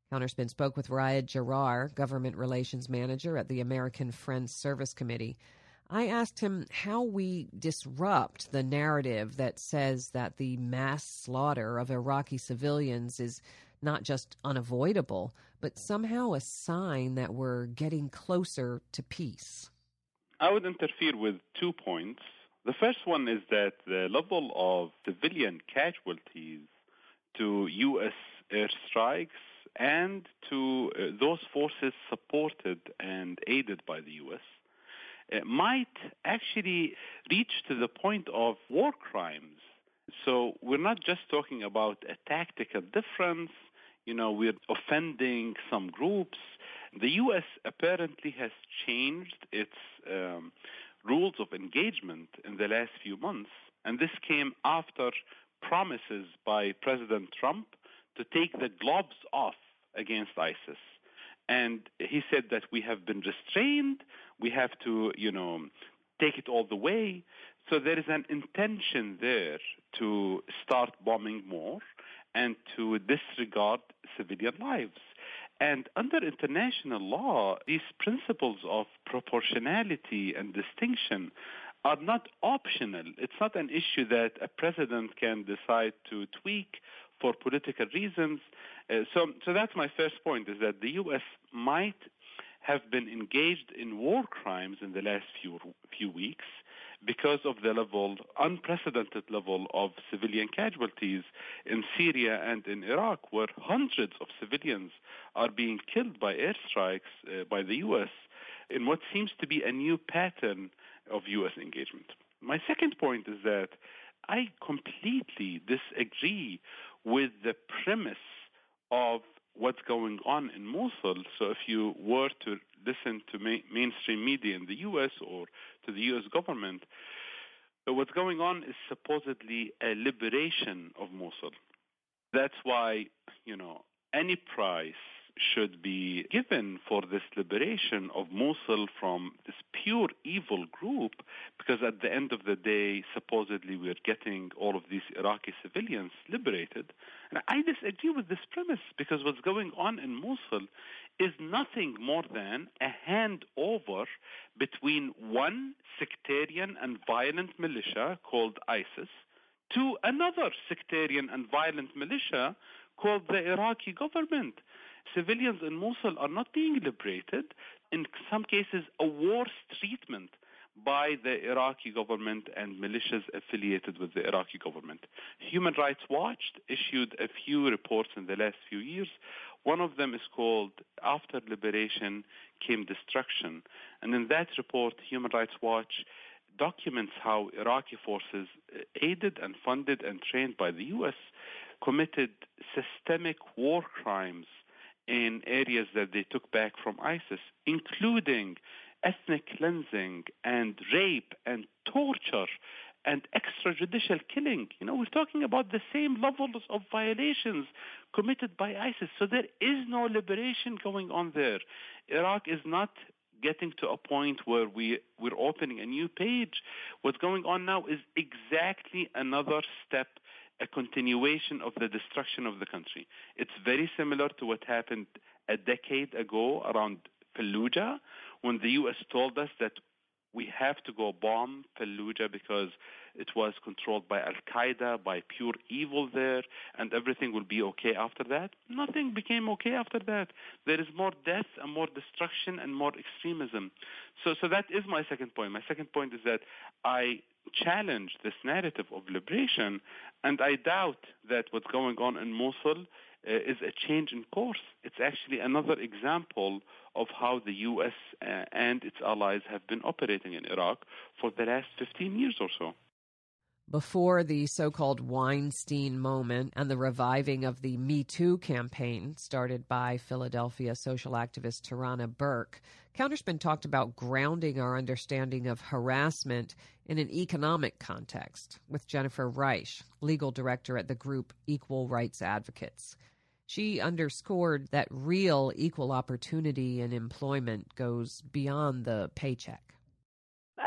Counterspin spoke with Raed Jarrar, Government Relations Manager at the American Friends Service Committee. I asked him how we disrupt the narrative that says that the mass slaughter of Iraqi civilians is not just unavoidable, but somehow a sign that we're getting closer to peace. I would interfere with 2 points. The first one is that the level of civilian casualties to U.S. airstrikes and to those forces supported and aided by the U.S. Might actually reach to the point of war crimes. So we're not just talking about a tactical difference. We're offending some groups. The U.S. apparently has changed its rules of engagement in the last few months, and this came after promises by President Trump to take the gloves off against ISIS. And he said that we have been restrained, we have to, take it all the way. So there is an intention there to start bombing more and to disregard civilian lives. And under international law, these principles of proportionality and distinction are not optional. It's not an issue that a president can decide to tweak for political reasons. So that's my first point, is that the U.S. might have been engaged in war crimes in the last few weeks because of the unprecedented level of civilian casualties in Syria and in Iraq, where hundreds of civilians are being killed by airstrikes by the U.S. in what seems to be a new pattern of U.S. engagement. My second point is that I completely disagree with the premise of what's going on in Mosul. So if you were to listen to mainstream media in the U.S. or to the U.S. government, what's going on is supposedly a liberation of Mosul. That's why, any price should be given for this liberation of Mosul from this pure evil group, because at the end of the day, supposedly we're getting all of these Iraqi civilians liberated. And I disagree with this premise, because what's going on in Mosul is nothing more than a handover between one sectarian and violent militia called ISIS to another sectarian and violent militia called the Iraqi government. Civilians in Mosul are not being liberated. In some cases, a worse treatment by the Iraqi government and militias affiliated with the Iraqi government. Human Rights Watch issued a few reports in the last few years. One of them is called After Liberation Came Destruction. And in that report, Human Rights Watch documents how Iraqi forces, aided and funded and trained by the U.S., committed systemic war crimes in areas that they took back from ISIS, including ethnic cleansing and rape and torture and extrajudicial killing. We're talking about the same levels of violations committed by ISIS. So there is no liberation going on there. Iraq is not getting to a point where we're opening a new page. What's going on now is exactly another step, a continuation of the destruction of the country. It's very similar to what happened a decade ago around Fallujah, when the U.S. told us that we have to go bomb Fallujah because it was controlled by Al-Qaeda, by pure evil there, and everything will be okay after that. Nothing became okay after that. There is more death and more destruction and more extremism. So that is my second point. My second point is that I challenge this narrative of liberation, and I doubt that what's going on in Mosul is a change in course. It's actually another example of how the U.S. and its allies have been operating in Iraq for the last 15 years or so. Before the so-called Weinstein moment and the reviving of the Me Too campaign started by Philadelphia social activist Tarana Burke, Counterspin talked about grounding our understanding of harassment in an economic context with Jennifer Reich, legal director at the group Equal Rights Advocates. She underscored that real equal opportunity in employment goes beyond the paycheck.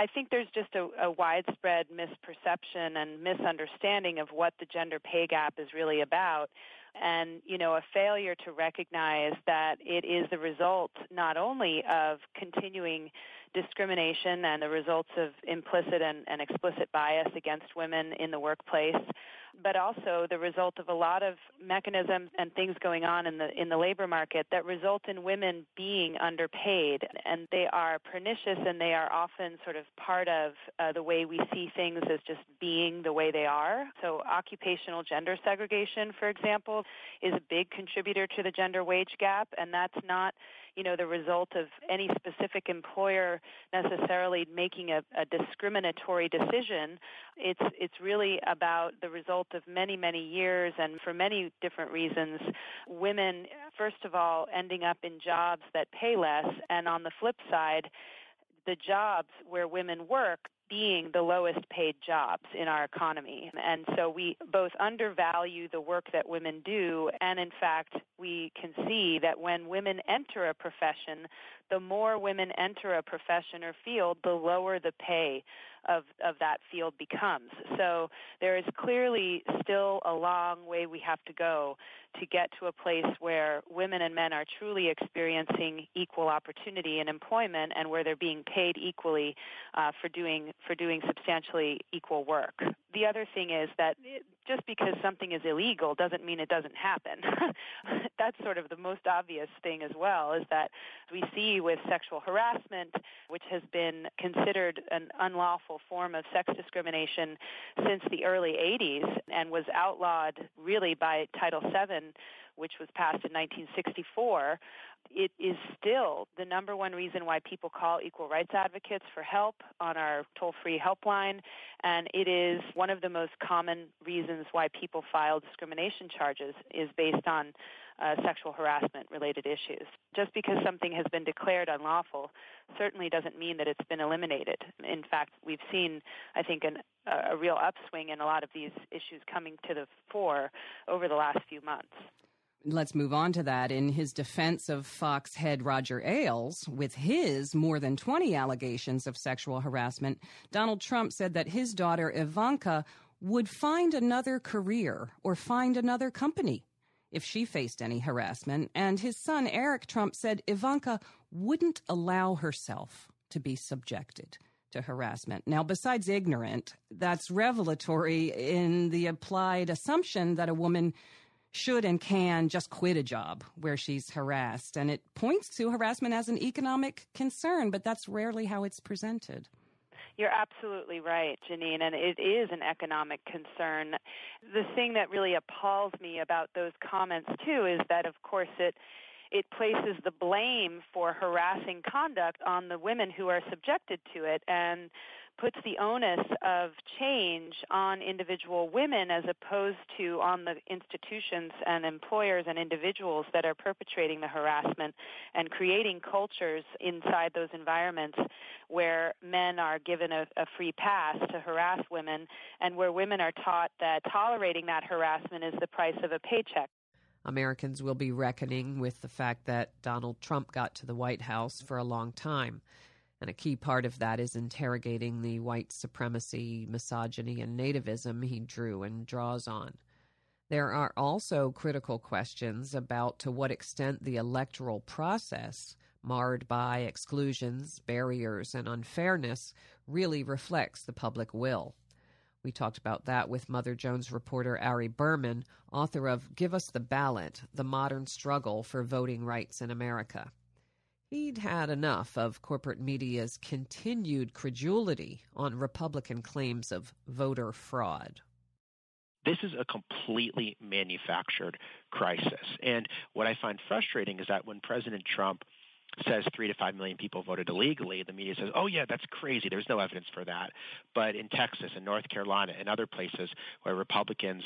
I think there's just a widespread misperception and misunderstanding of what the gender pay gap is really about. And, a failure to recognize that it is the result not only of continuing discrimination and the results of implicit and explicit bias against women in the workplace, but also the result of a lot of mechanisms and things going on in the labor market that result in women being underpaid. And they are pernicious, and they are often sort of part of the way we see things as just being the way they are. So occupational gender segregation, for example, is a big contributor to the gender wage gap, and that's not the result of any specific employer necessarily making a discriminatory decision. It's really about the result of many, many years, and for many different reasons, women, first of all, ending up in jobs that pay less, and on the flip side, the jobs where women work being the lowest paid jobs in our economy. And so we both undervalue the work that women do, and in fact, we can see that when women enter a profession, the more women enter a profession or field, the lower the pay of that field becomes. So there is clearly still a long way we have to go to get to a place where women and men are truly experiencing equal opportunity in employment, and where they're being paid equally for doing substantially equal work. The other thing is that just because something is illegal doesn't mean it doesn't happen. That's sort of the most obvious thing as well, is that we see with sexual harassment, which has been considered an unlawful form of sex discrimination since the early 80s and was outlawed really by Title VII, which was passed in 1964, it is still the number one reason why people call equal rights advocates for help on our toll-free helpline, and it is one of the most common reasons why people file discrimination charges is based on sexual harassment-related issues. Just because something has been declared unlawful certainly doesn't mean that it's been eliminated. In fact, we've seen, I think, a real upswing in a lot of these issues coming to the fore over the last few months. Let's move on to that. In his defense of Fox head Roger Ailes, with his more than 20 allegations of sexual harassment, Donald Trump said that his daughter Ivanka would find another career or find another company if she faced any harassment. And his son Eric Trump said Ivanka wouldn't allow herself to be subjected to harassment. Now, besides ignorant, that's revelatory in the applied assumption that a woman should and can just quit a job where she's harassed. And it points to harassment as an economic concern, but that's rarely how it's presented. You're absolutely right, Janine, and it is an economic concern. The thing that really appalls me about those comments, too, is that, of course, it places the blame for harassing conduct on the women who are subjected to it, and puts the onus of change on individual women as opposed to on the institutions and employers and individuals that are perpetrating the harassment, and creating cultures inside those environments where men are given a free pass to harass women, and where women are taught that tolerating that harassment is the price of a paycheck. Americans will be reckoning with the fact that Donald Trump got to the White House for a long time. And a key part of that is interrogating the white supremacy, misogyny, and nativism he drew and draws on. There are also critical questions about to what extent the electoral process, marred by exclusions, barriers, and unfairness, really reflects the public will. We talked about that with Mother Jones reporter Ari Berman, author of Give Us the Ballot, The Modern Struggle for Voting Rights in America. He'd had enough of corporate media's continued credulity on Republican claims of voter fraud. This is a completely manufactured crisis. And what I find frustrating is that when President Trump says 3 to 5 million people voted illegally, the media says, oh, yeah, that's crazy. There's no evidence for that. But in Texas and North Carolina and other places where Republicans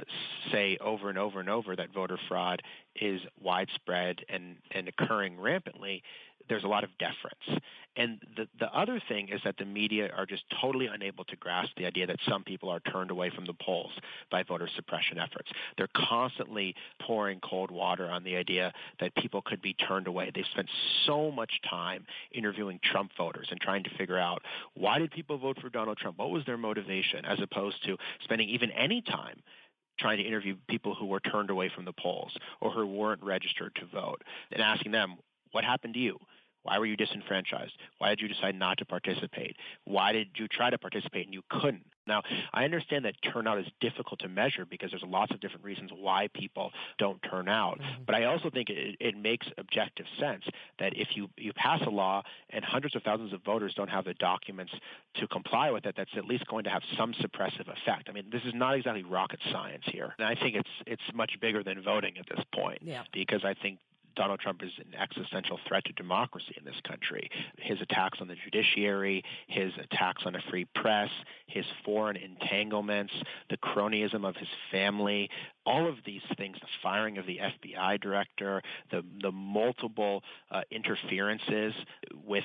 say over and over and over that voter fraud is widespread and occurring rampantly, there's a lot of deference. And the other thing is that the media are just totally unable to grasp the idea that some people are turned away from the polls by voter suppression efforts. They're constantly pouring cold water on the idea that people could be turned away. They've spent so much time interviewing Trump voters and trying to figure out, why did people vote for Donald Trump? What was their motivation, as opposed to spending even any time trying to interview people who were turned away from the polls or who weren't registered to vote and asking them, what happened to you? Why were you disenfranchised? Why did you decide not to participate? Why did you try to participate and you couldn't? Now, I understand that turnout is difficult to measure because there's lots of different reasons why people don't turn out. Mm-hmm. But I also think it makes objective sense that if you pass a law and hundreds of thousands of voters don't have the documents to comply with it, that's at least going to have some suppressive effect. I mean, this is not exactly rocket science here. And I think it's much bigger than voting at this point, because I think Donald Trump is an existential threat to democracy in this country. His attacks on the judiciary, his attacks on a free press, his foreign entanglements, the cronyism of his family, all of these things, the firing of the FBI director, the multiple interferences with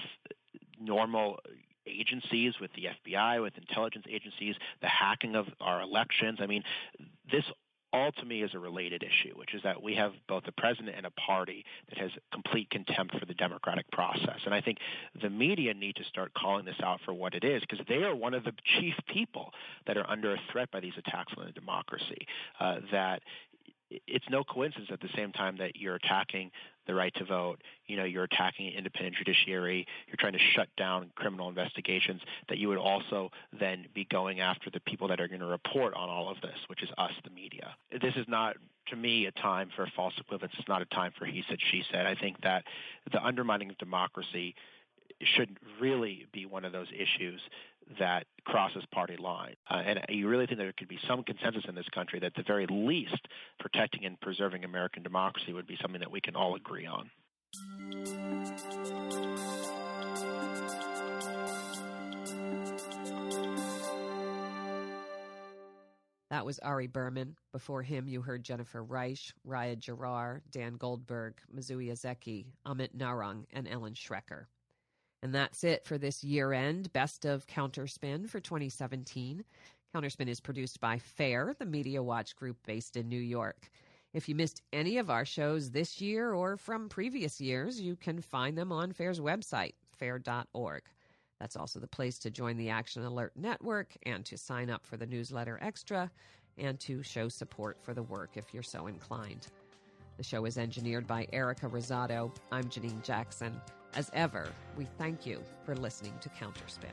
normal agencies, with the FBI, with intelligence agencies, the hacking of our elections. I mean, this all to me is a related issue, which is that we have both a president and a party that has complete contempt for the democratic process. And I think the media need to start calling this out for what it is, because they are one of the chief people that are under a threat by these attacks on the democracy. That it's no coincidence at the same time that you're attacking the right to vote, you're attacking an independent judiciary, you're trying to shut down criminal investigations, that you would also then be going after the people that are going to report on all of this, which is us, the media. This is not, to me, a time for false equivalence. It's not a time for he said, she said. I think that the undermining of democracy should really be one of those issues that crosses party lines. And you really think there could be some consensus in this country that at the very least protecting and preserving American democracy would be something that we can all agree on. That was Ari Berman. Before him, you heard Jennifer Reich, Raya Jarar, Dan Goldberg, Mizue Ozeki, Amit Narang, and Ellen Schrecker. And that's it for this year-end Best of Counterspin for 2017. Counterspin is produced by FAIR, the Media Watch group based in New York. If you missed any of our shows this year or from previous years, you can find them on FAIR's website, fair.org. That's also the place to join the Action Alert Network and to sign up for the newsletter Extra and to show support for the work if you're so inclined. The show is engineered by Erica Rosado. I'm Janine Jackson. As ever, we thank you for listening to Counterspin.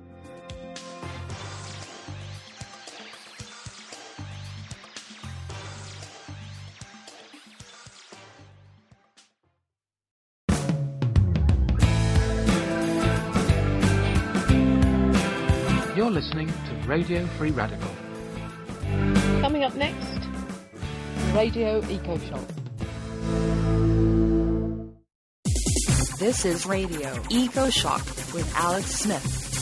You're listening to Radio Free Radical. Coming up next, Radio EcoShock. This is Radio EcoShock with Alex Smith.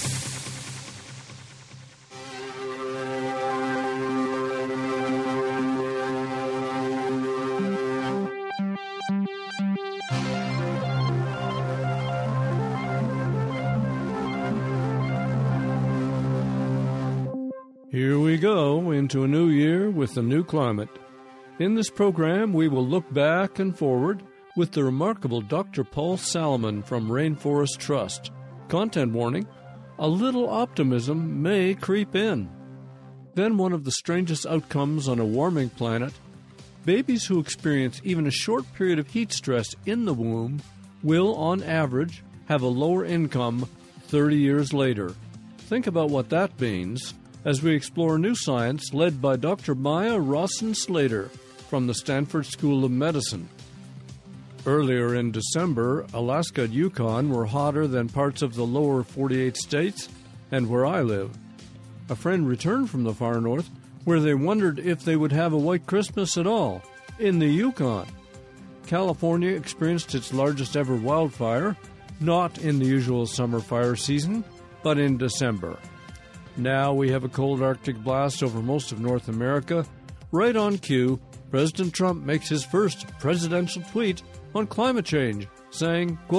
Here we go into a new year with a new climate. In this program, we will look back and forward with the remarkable Dr. Paul Salomon from Rainforest Trust. Content warning, a little optimism may creep in. Then one of the strangest outcomes on a warming planet, babies who experience even a short period of heat stress in the womb will, on average, have a lower income 30 years later. Think about what that means as we explore new science led by Dr. Maya Rawson-Slater from the Stanford School of Medicine. Earlier in December, Alaska and Yukon were hotter than parts of the lower 48 states and where I live. A friend returned from the far north where they wondered if they would have a white Christmas at all, in the Yukon. California experienced its largest ever wildfire, not in the usual summer fire season, but in December. Now we have a cold Arctic blast over most of North America. Right on cue, President Trump makes his first presidential tweet on climate change, saying, quote,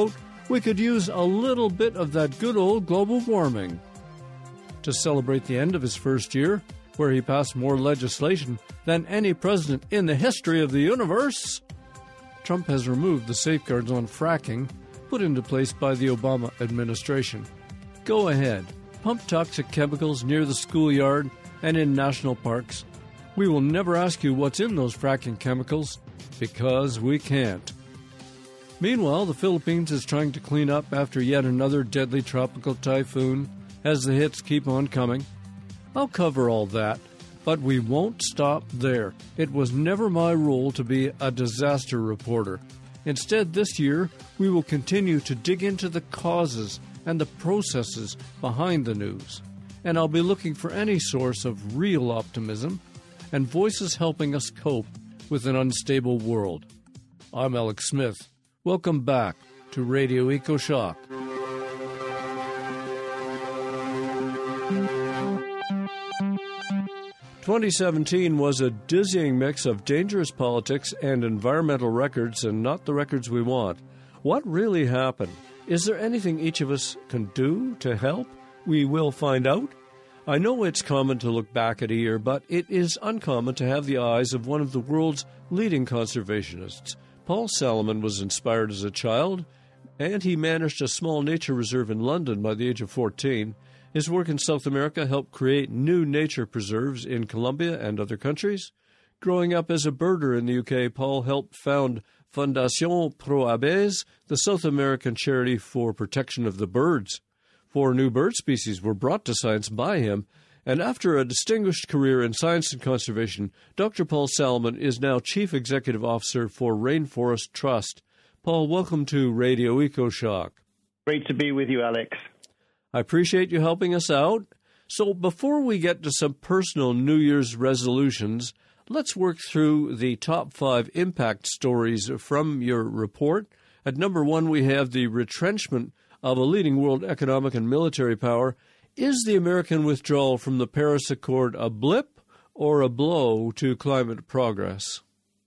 We could use a little bit of that good old global warming. To celebrate the end of his first year, where he passed more legislation than any president in the history of the universe, Trump has removed the safeguards on fracking put into place by the Obama administration. Go ahead, pump toxic chemicals near the schoolyard and in national parks. We will never ask you what's in those fracking chemicals, because we can't. Meanwhile, the Philippines is trying to clean up after yet another deadly tropical typhoon as the hits keep on coming. I'll cover all that, but we won't stop there. It was never my role to be a disaster reporter. Instead, this year, we will continue to dig into the causes and the processes behind the news. And I'll be looking for any source of real optimism and voices helping us cope with an unstable world. I'm Alex Smith. Welcome back to Radio EcoShock. "2017 was a dizzying mix of dangerous politics and environmental records, and not the records we want. What really happened? Is there anything each of us can do to help? We will find out. I know it's common to look back at a year, but it is uncommon to have the eyes of one of the world's leading conservationists. Paul Salomon was inspired as a child, and he managed a small nature reserve in London by the age of 14. His work in South America helped create new nature preserves in Colombia and other countries. Growing up as a birder in the UK, Paul helped found Fondation Pro Aves, the South American charity for protection of the birds. 4 new bird species were brought to science by him, and after a distinguished career in science and conservation, Dr. Paul Salomon is now Chief Executive Officer for Rainforest Trust. Paul, welcome to Radio EcoShock. Great to be with you, Alex. I appreciate you helping us out. So before we get to some personal New Year's resolutions, let's work through the top 5 impact stories from your report. At number 1, we have the retrenchment of a leading world economic and military power. Is the American withdrawal from the Paris Accord a blip or a blow to climate progress?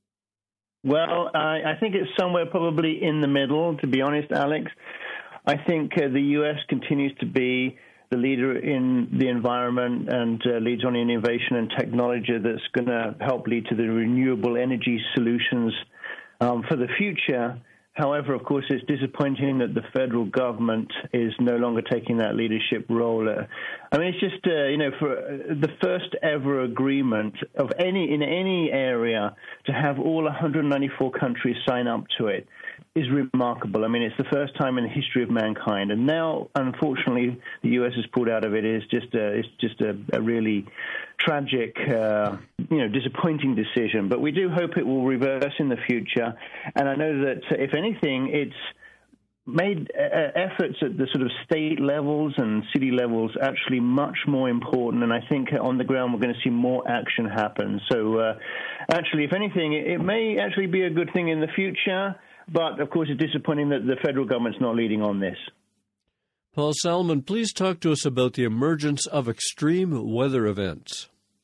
Well, I think it's somewhere probably in the middle, to be honest, Alex. I think the U.S. continues to be the leader in the environment and leads on innovation and technology that's going to help lead to the renewable energy solutions for the future. However, of course, it's disappointing that the federal government is no longer taking that leadership role. I mean, it's just, for the first ever agreement of in any area to have all 194 countries sign up to it is remarkable. I mean, it's the first time in the history of mankind. And now, unfortunately, the U.S. has pulled out of it. It's just a really tragic, disappointing decision. But we do hope it will reverse in the future. And I know that, if anything, it's made efforts at the sort of state levels and city levels actually much more important. And I think on the ground we're going to see more action happen. So actually, if anything, it may actually be a good thing in the future. But, of course, it's disappointing that the federal government's not leading on this. Paul Salomon, please talk to us about the emergence of extreme weather events.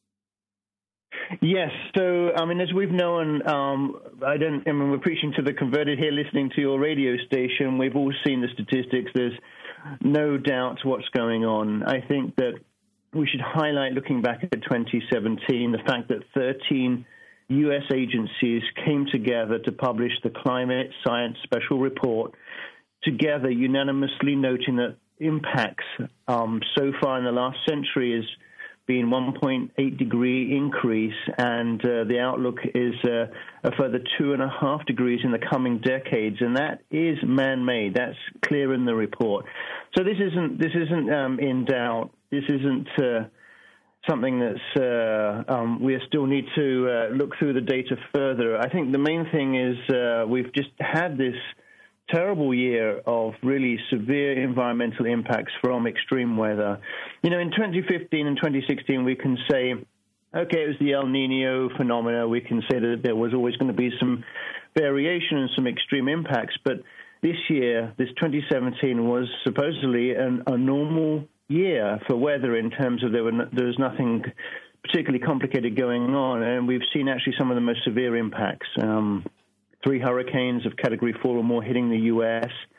Yes. So, I mean, as we've known, we're preaching to the converted here, listening to your radio station. We've all seen the statistics. There's no doubt what's going on. I think that we should highlight, looking back at 2017, the fact that 13 U.S. agencies came together to publish the Climate Science Special Report, together unanimously noting that impacts so far in the last century has been 1.8 degree increase, and the outlook is a further 2.5 degrees in the coming decades, and that is man-made. That's clear in the report. So this isn't in doubt. This isn't something that's we still need to look through the data further. I think the main thing is we've just had this terrible year of really severe environmental impacts from extreme weather. In 2015 and 2016, we can say, okay, it was the El Nino phenomena. We can say that there was always going to be some variation and some extreme impacts. But this year, this 2017, was supposedly a normal year for weather in terms of there was nothing particularly complicated going on, and we've seen actually some of the most severe impacts. 3 hurricanes of Category 4 or more hitting the U.S.,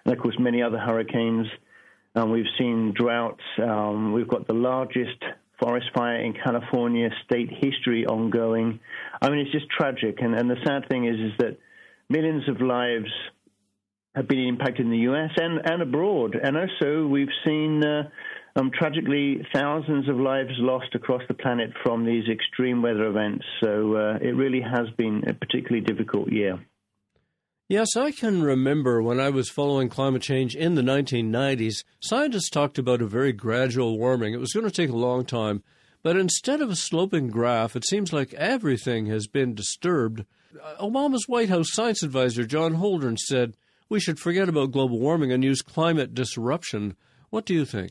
and, of course, many other hurricanes. We've seen droughts. We've got the largest forest fire in California state history ongoing. I mean, it's just tragic. And the sad thing is that millions of lives have been impacted in the U.S. and abroad. And also we've seen, tragically, thousands of lives lost across the planet from these extreme weather events. So it really has been a particularly difficult year. Yes, I can remember when I was following climate change in the 1990s, scientists talked about a very gradual warming. It was going to take a long time. But instead of a sloping graph, it seems like everything has been disturbed. Obama's White House science advisor, John Holdren, said we should forget about global warming and use climate disruption. What do you think?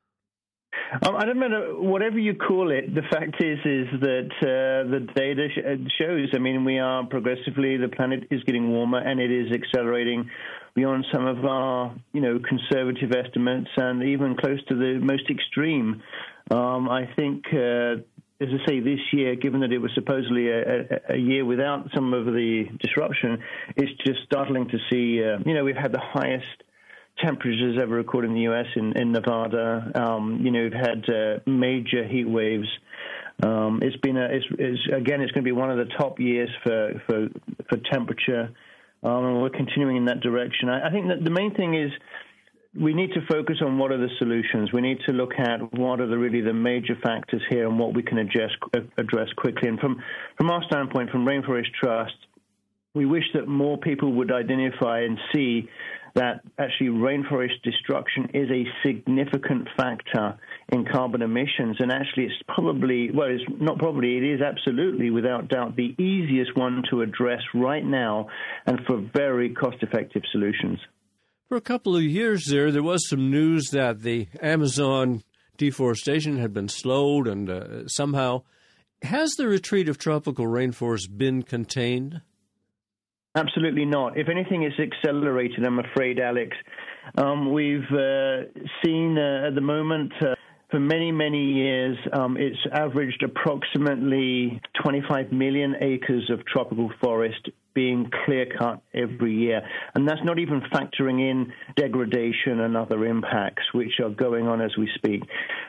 I don't know, whatever you call it, the fact is that the data shows, I mean, we are progressively, the planet is getting warmer and it is accelerating beyond some of our, conservative estimates and even close to the most extreme. I think, as I say, this year, given that it was supposedly a year without some of the disruption, it's just startling to see, we've had the highest temperatures ever recorded in the U.S. in Nevada. We've had major heat waves. It's going to be one of the top years for temperature. And we're continuing in that direction. I think that the main thing is we need to focus on what are the solutions. We need to look at what are really the major factors here and what we can address quickly. And from our standpoint, from Rainforest Trust, we wish that more people would identify and see that actually rainforest destruction is a significant factor in carbon emissions. And actually it's probably, well, it's not probably, it is absolutely, without doubt, the easiest one to address right now and for very cost-effective solutions. For a couple of years there was some news that the Amazon deforestation had been slowed and somehow. Has the retreat of tropical rainforests been contained? Absolutely not. If anything, it's accelerated, I'm afraid, Alex. We've seen at the moment for many, many years, it's averaged approximately 25 million acres of tropical forest being clear-cut every year. And that's not even factoring in degradation and other impacts, which are going on as we speak.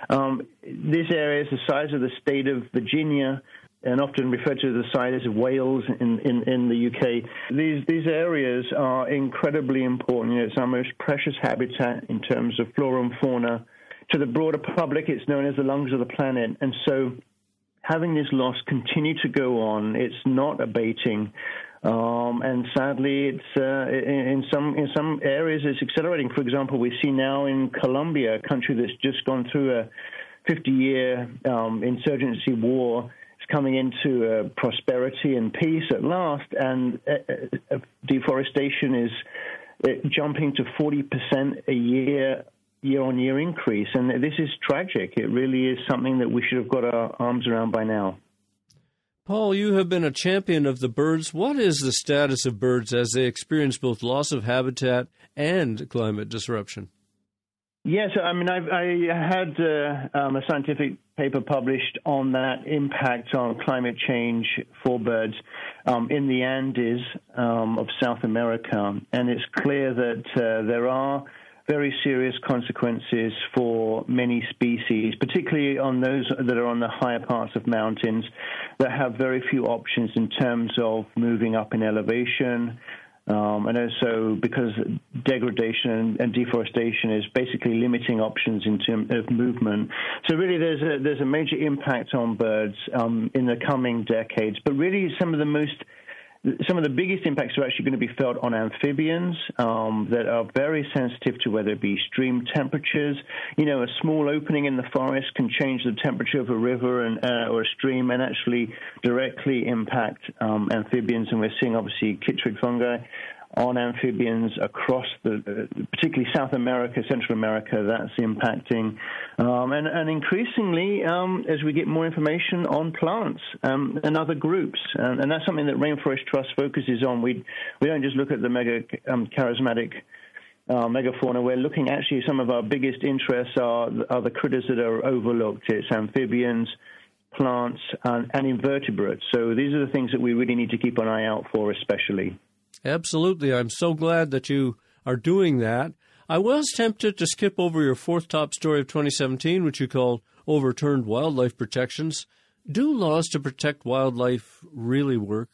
This area is the size of the state of Virginia, and often referred to as the size of Wales in the UK. These areas are incredibly important. It's our most precious habitat in terms of flora and fauna. To the broader public, it's known as the lungs of the planet. And so having this loss continue to go on, it's not abating. And sadly, it's in some areas it's accelerating. For example, we see now in Colombia, a country that's just gone through a 50-year insurgency war, coming into prosperity and peace at last, and deforestation is jumping to 40% a year-on-year increase. And this is tragic. It really is something that we should have got our arms around by now. Paul, you have been a champion of the birds. What is the status of birds as they experience both loss of habitat and climate disruption? Yes, I mean, I had a scientific paper published on that impact on climate change for birds in the Andes of South America. And it's clear that there are very serious consequences for many species, particularly on those that are on the higher parts of mountains that have very few options in terms of moving up in elevation. And also because degradation and deforestation is basically limiting options in terms of movement. So really there's a major impact on birds in the coming decades. But really some of the biggest impacts are actually going to be felt on amphibians that are very sensitive to whether it be stream temperatures. A small opening in the forest can change the temperature of a river or a stream and actually directly impact amphibians. And we're seeing, obviously, chytrid fungi on amphibians across particularly South America, Central America, that's impacting. And increasingly, as we get more information on plants and other groups, and that's something that Rainforest Trust focuses on. We don't just look at the charismatic megafauna. We're looking, actually, some of our biggest interests are the critters that are overlooked. It's amphibians, plants, and invertebrates. So these are the things that we really need to keep an eye out for, especially. Absolutely. I'm so glad that you are doing that. I was tempted to skip over your fourth top story of 2017, which you called Overturned Wildlife Protections. Do laws to protect wildlife really work?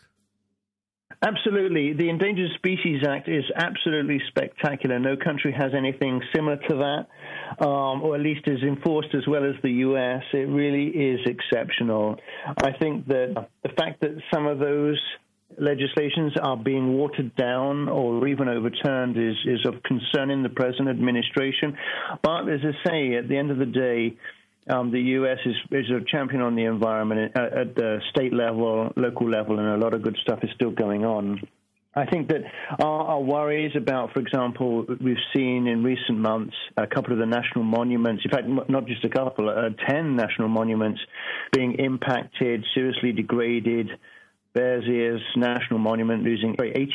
Absolutely. The Endangered Species Act is absolutely spectacular. No country has anything similar to that, or at least is enforced as well as the U.S. It really is exceptional. I think that the fact that some of those legislations are being watered down or even overturned is of concern in the present administration. But as I say, at the end of the day, the U.S. is a champion on the environment at the state level, local level, and a lot of good stuff is still going on. I think that our worries about, for example, we've seen in recent months a couple of the national monuments, in fact, not just a couple, 10 national monuments being impacted, seriously degraded. Bears Ears National Monument losing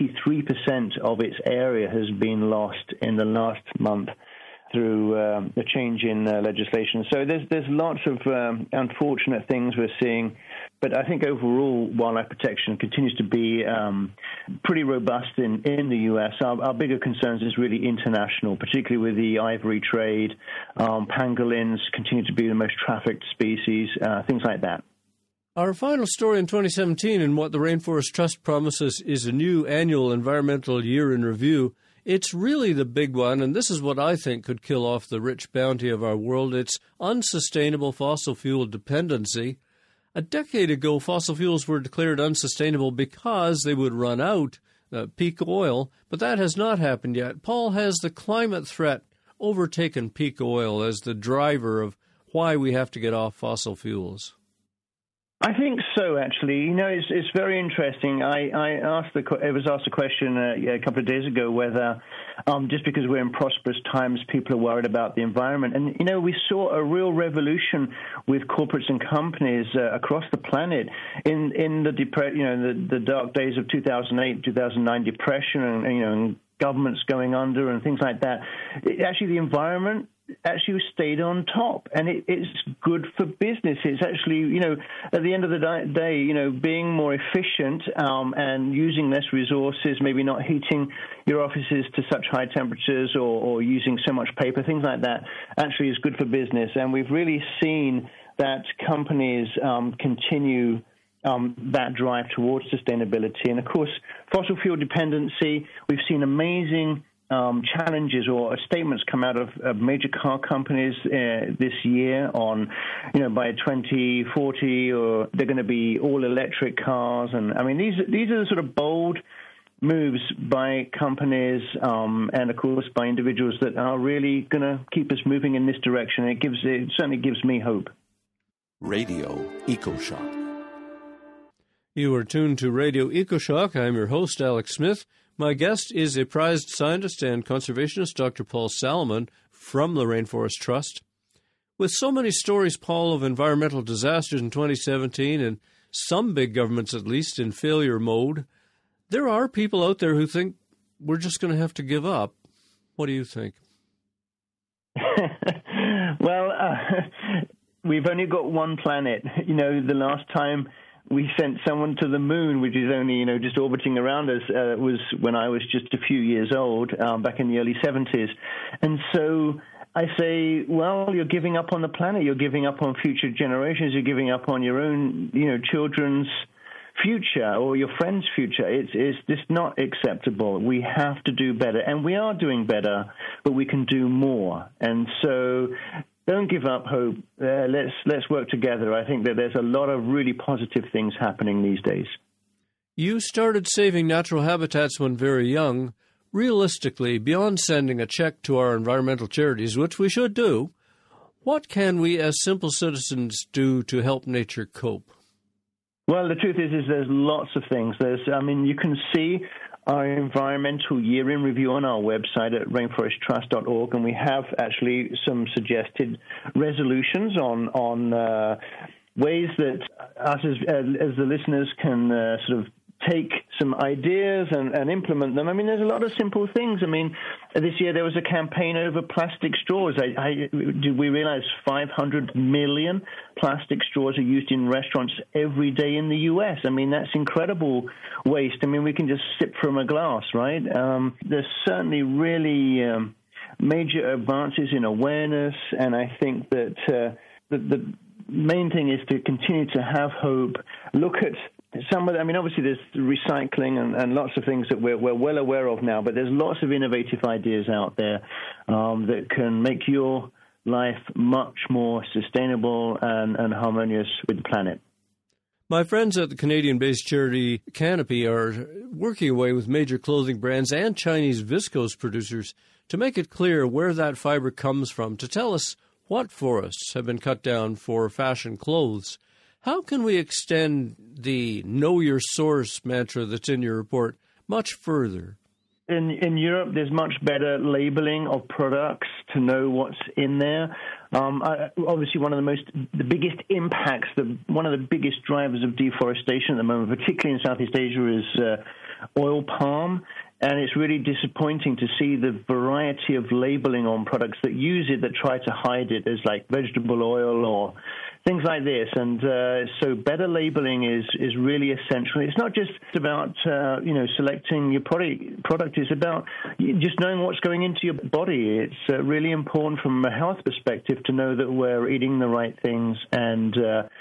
83% of its area has been lost in the last month through the change in legislation. So there's lots of unfortunate things we're seeing, but I think overall wildlife protection continues to be pretty robust in the U.S. Our bigger concerns is really international, particularly with the ivory trade. Pangolins continue to be the most trafficked species, things like that. Our final story in 2017 and what the Rainforest Trust promises is a new annual environmental year in review. It's really the big one, and this is what I think could kill off the rich bounty of our world. It's unsustainable fossil fuel dependency. A decade ago, fossil fuels were declared unsustainable because they would run out, peak oil, but that has not happened yet. Paul, has the climate threat overtaken peak oil as the driver of why we have to get off fossil fuels? I think so, actually. You know, it's very interesting. I was asked a question a couple of days ago whether just because we're in prosperous times, people are worried about the environment. And, you know, we saw a real revolution with corporates and companies across the planet in the dark days of 2008, 2009 depression and governments going under and things like that. Actually, the environment actually stayed on top, and it's good for business. It's actually, at the end of the day, being more efficient and using less resources, maybe not heating your offices to such high temperatures or using so much paper, things like that, actually is good for business. And we've really seen that companies continue that drive towards sustainability. And, of course, fossil fuel dependency, we've seen amazing challenges or statements come out of major car companies this year on, by 2040, or they're going to be all electric cars. And I mean, these are the sort of bold moves by companies and, of course, by individuals that are really going to keep us moving in this direction. It certainly gives me hope. Radio EcoShock. You are tuned to Radio EcoShock. I'm your host, Alex Smith. My guest is a prized scientist and conservationist, Dr. Paul Salomon, from the Rainforest Trust. With so many stories, Paul, of environmental disasters in 2017, and some big governments at least in failure mode, there are people out there who think we're just going to have to give up. What do you think? Well, we've only got one planet. The last time we sent someone to the moon, which is only, just orbiting around us, was when I was just a few years old, back in the early 70s. And so I say, well, you're giving up on the planet. You're giving up on future generations. You're giving up on your own, children's future or your friend's future. It's just not acceptable. We have to do better. And we are doing better, but we can do more. And so don't give up hope. Let's work together. I think that there's a lot of really positive things happening these days. You started saving natural habitats when very young. Realistically, beyond sending a check to our environmental charities, which we should do, what can we as simple citizens do to help nature cope? Well, the truth is there's lots of things. You can see our environmental year in review on our website at rainforesttrust.org, and we have actually some suggested resolutions on ways that us as the listeners can sort of take some ideas and implement them. I mean, there's a lot of simple things. I mean, this year there was a campaign over plastic straws. Did we realize 500 million plastic straws are used in restaurants every day in the U.S.? I mean, that's incredible waste. I mean, we can just sip from a glass, right? There's certainly really major advances in awareness, and I think that the main thing is to continue to have hope, look at some of the, I mean, obviously there's recycling and lots of things that we're well aware of now, but there's lots of innovative ideas out there that can make your life much more sustainable and harmonious with the planet. My friends at the Canadian-based charity Canopy are working away with major clothing brands and Chinese viscose producers to make it clear where that fiber comes from, to tell us what forests have been cut down for fashion clothes. How can we extend the know your source mantra that's in your report much further? In Europe, there's much better labeling of products to know what's in there. Obviously, one of the biggest impacts, one of the biggest drivers of deforestation at the moment, particularly in Southeast Asia, is oil palm. And it's really disappointing to see the variety of labeling on products that use it, that try to hide it as like vegetable oil or things like this. And so better labeling is really essential. It's not just about, selecting your product. It's about just knowing what's going into your body. It's really important from a health perspective to know that we're eating the right things, and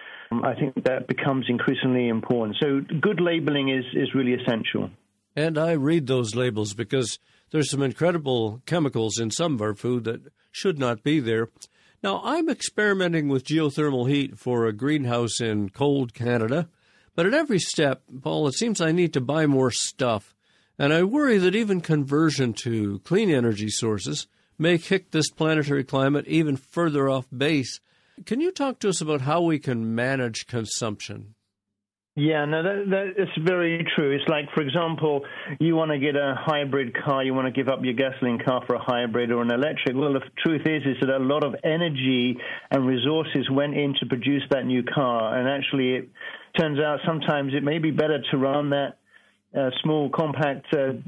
I think that becomes increasingly important. So good labeling is really essential. And I read those labels because there's some incredible chemicals in some of our food that should not be there. Now, I'm experimenting with geothermal heat for a greenhouse in cold Canada, but at every step, Paul, it seems I need to buy more stuff. And I worry that even conversion to clean energy sources may kick this planetary climate even further off base. Can you talk to us about how we can manage consumption? Yeah, no, that's very true. It's like, for example, you want to get a hybrid car, you want to give up your gasoline car for a hybrid or an electric. Well, the truth is that a lot of energy and resources went in to produce that new car, and actually it turns out sometimes it may be better to run that small, compact,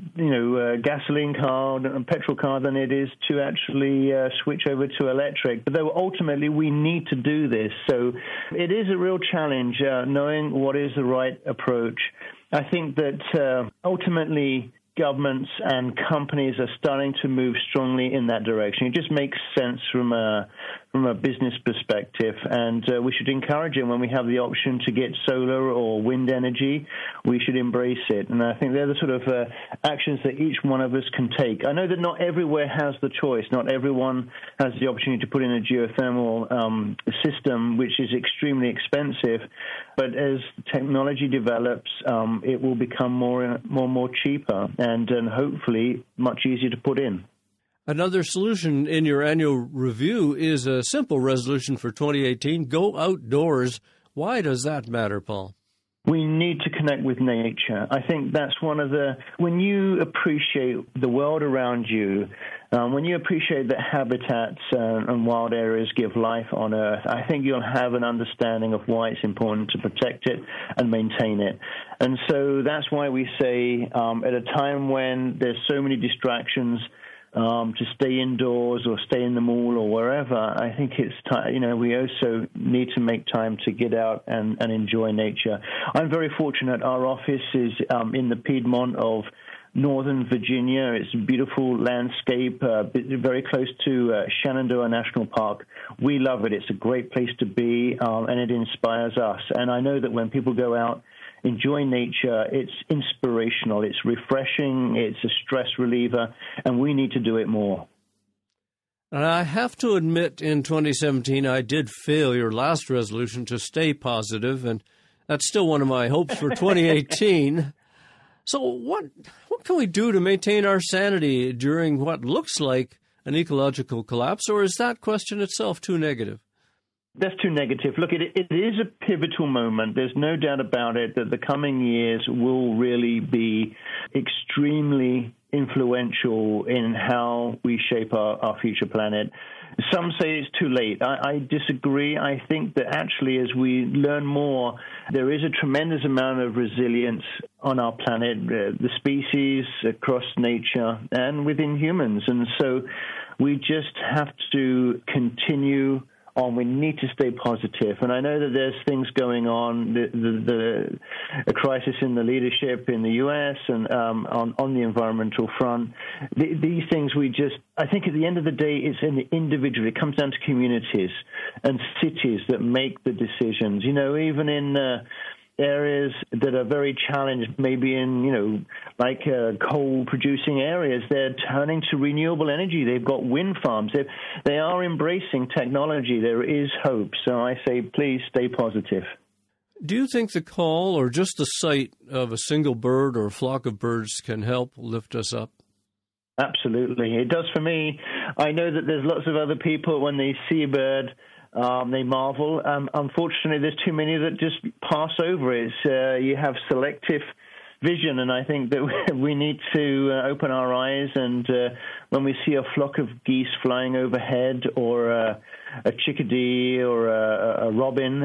gasoline car, petrol car than it is to actually switch over to electric. But though ultimately we need to do this. So it is a real challenge knowing what is the right approach. I think that ultimately governments and companies are starting to move strongly in that direction. It just makes sense from a business perspective, and we should encourage it. When we have the option to get solar or wind energy, we should embrace it. And I think they're the sort of actions that each one of us can take. I know that not everywhere has the choice. Not everyone has the opportunity to put in a geothermal system, which is extremely expensive. But as technology develops, it will become more and more cheaper and hopefully much easier to put in. Another solution in your annual review is a simple resolution for 2018, go outdoors. Why does that matter, Paul? We need to connect with nature. I think that's when you appreciate the world around you, when you appreciate that habitats and wild areas give life on Earth, I think you'll have an understanding of why it's important to protect it and maintain it. And so that's why we say at a time when there's so many distractions, to stay indoors or stay in the mall or wherever, I think it's time. We also need to make time to get out and enjoy nature. I'm very fortunate. Our office is in the Piedmont of Northern Virginia. It's a beautiful landscape, very close to Shenandoah National Park. We love it. It's a great place to be, and it inspires us. And I know that when people go out, enjoy nature, it's inspirational, it's refreshing, it's a stress reliever, and we need to do it more. And I have to admit, in 2017, I did fail your last resolution to stay positive, and that's still one of my hopes for 2018. So what can we do to maintain our sanity during what looks like an ecological collapse, or is that question itself too negative? That's too negative. Look, it is a pivotal moment. There's no doubt about it that the coming years will really be extremely influential in how we shape our future planet. Some say it's too late. I disagree. I think that actually as we learn more, there is a tremendous amount of resilience on our planet, the species, across nature, and within humans. And so we just have to continue on. We need to stay positive. And I know that there's things going on, a crisis in the leadership in the U.S. and on the environmental front. These things I think at the end of the day, it's in the individual. It comes down to communities and cities that make the decisions. Even in areas that are very challenged, maybe in, coal-producing areas, they're turning to renewable energy. They've got wind farms. They are embracing technology. There is hope. So I say, please stay positive. Do you think the call or just the sight of a single bird or a flock of birds can help lift us up? Absolutely. It does for me. I know that there's lots of other people, when they see a bird, they marvel. Unfortunately, there's too many that just pass over it. You have selective vision, and I think that we need to open our eyes. And when we see a flock of geese flying overhead, or a chickadee, or a robin,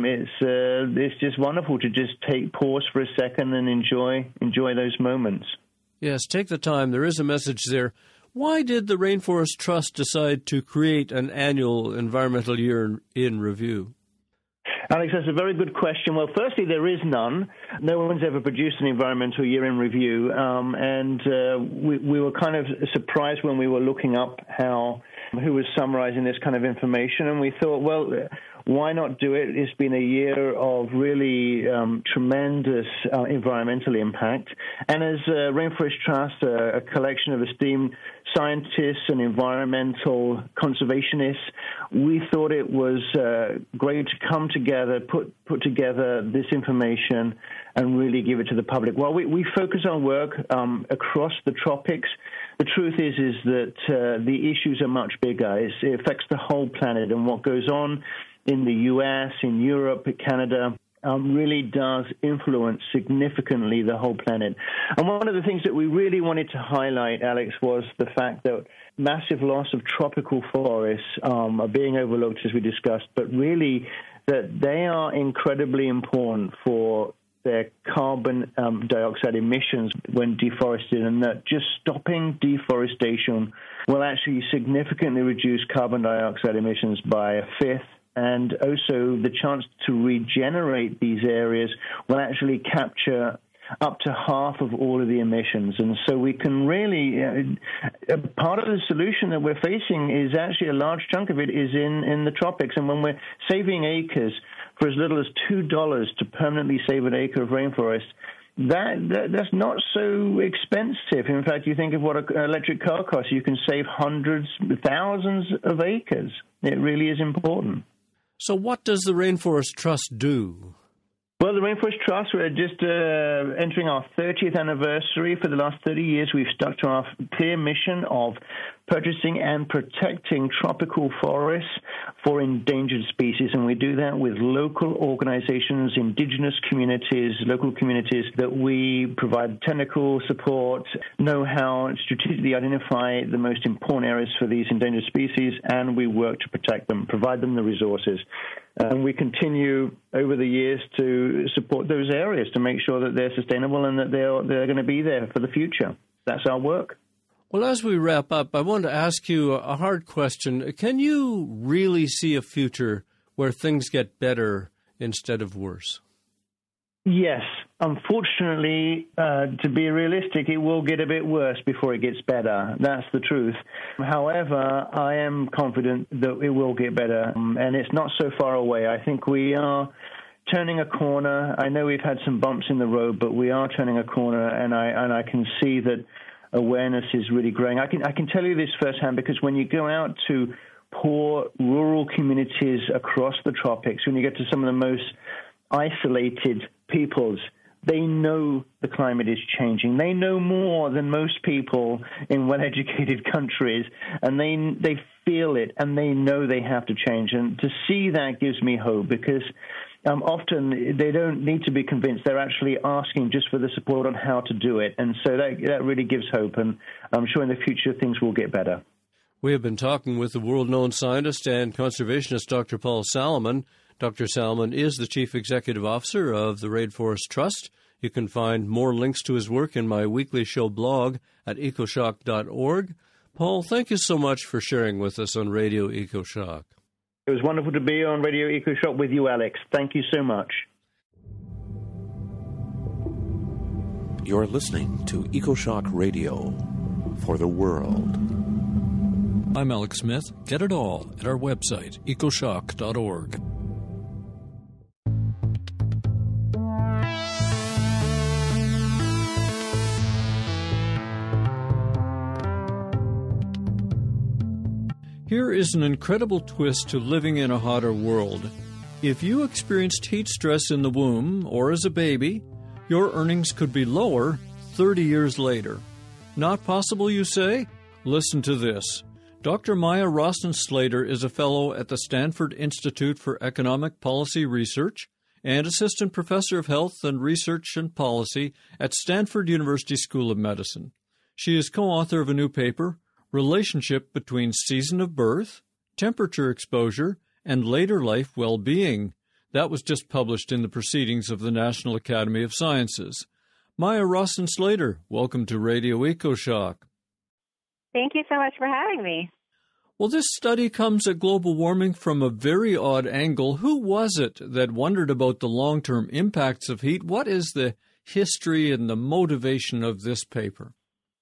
it's just wonderful to just pause for a second and enjoy those moments. Yes, take the time. There is a message there. Why did the Rainforest Trust decide to create an annual environmental year in review? Alex, that's a very good question. Well, firstly, there is none. No one's ever produced an environmental year in review, and we were kind of surprised when we were looking up who was summarizing this kind of information, and we thought, well, why not do it? It's been a year of really tremendous environmental impact. And as Rainforest Trust, a collection of esteemed scientists and environmental conservationists, we thought it was great to come together, put together this information and really give it to the public. While we focus our work across the tropics, the truth is that the issues are much bigger. It affects the whole planet, and what goes on in the U.S., in Europe, Canada, really does influence significantly the whole planet. And one of the things that we really wanted to highlight, Alex, was the fact that massive loss of tropical forests are being overlooked, as we discussed, but really that they are incredibly important for their carbon dioxide emissions when deforested, and that just stopping deforestation will actually significantly reduce carbon dioxide emissions by a fifth. And also the chance to regenerate these areas will actually capture up to half of all of the emissions. And so we can really, part of the solution that we're facing is actually a large chunk of it is in the tropics. And when we're saving acres for as little as $2 to permanently save an acre of rainforest, that's not so expensive. In fact, you think of what an electric car costs, you can save hundreds, thousands of acres. It really is important. So what does the Rainforest Trust do? Well, the Rainforest Trust, we're just entering our 30th anniversary. For the last 30 years, we've stuck to our clear mission of purchasing and protecting tropical forests for endangered species. And we do that with local organizations, indigenous communities, local communities that we provide technical support, know-how, strategically identify the most important areas for these endangered species, and we work to protect them, provide them the resources. And we continue over the years to support those areas to make sure that they're sustainable and that they're going to be there for the future. That's our work. Well, as we wrap up, I want to ask you a hard question. Can you really see a future where things get better instead of worse? Yes. Unfortunately, to be realistic, it will get a bit worse before it gets better. That's the truth. However, I am confident that it will get better, and it's not so far away. I think we are turning a corner. I know we've had some bumps in the road, but we are turning a corner, and I can see that awareness is really growing. I can tell you this firsthand, because when you go out to poor rural communities across the tropics, when you get to some of the most isolated peoples, they know the climate is changing. They know more than most people in well-educated countries, and they feel it, and they know they have to change. And to see that gives me hope, because often they don't need to be convinced. They're actually asking just for the support on how to do it. And so that really gives hope. And I'm sure in the future things will get better. We have been talking with the world-known scientist and conservationist Dr. Paul Salomon. Dr. Salomon is the Chief Executive Officer of the Rainforest Trust. You can find more links to his work in my weekly show blog at ecoshock.org. Paul, thank you so much for sharing with us on Radio EcoShock. It was wonderful to be on Radio EcoShock with you, Alex. Thank you so much. You're listening to EcoShock Radio for the world. I'm Alex Smith. Get it all at our website, ecoshock.org. Here is an incredible twist to living in a hotter world. If you experienced heat stress in the womb or as a baby, your earnings could be lower 30 years later. Not possible, you say? Listen to this. Dr. Maya Roston-Slater is a fellow at the Stanford Institute for Economic Policy Research and assistant professor of health and research and policy at Stanford University School of Medicine. She is co-author of a new paper, Relationship Between Season of Birth, Temperature Exposure, and Later Life Well-Being. That was just published in the Proceedings of the National Academy of Sciences. Maya Roston-Slater, welcome to Radio EcoShock. Thank you so much for having me. Well, this study comes at global warming from a very odd angle. Who was it that wondered about the long-term impacts of heat? What is the history and the motivation of this paper?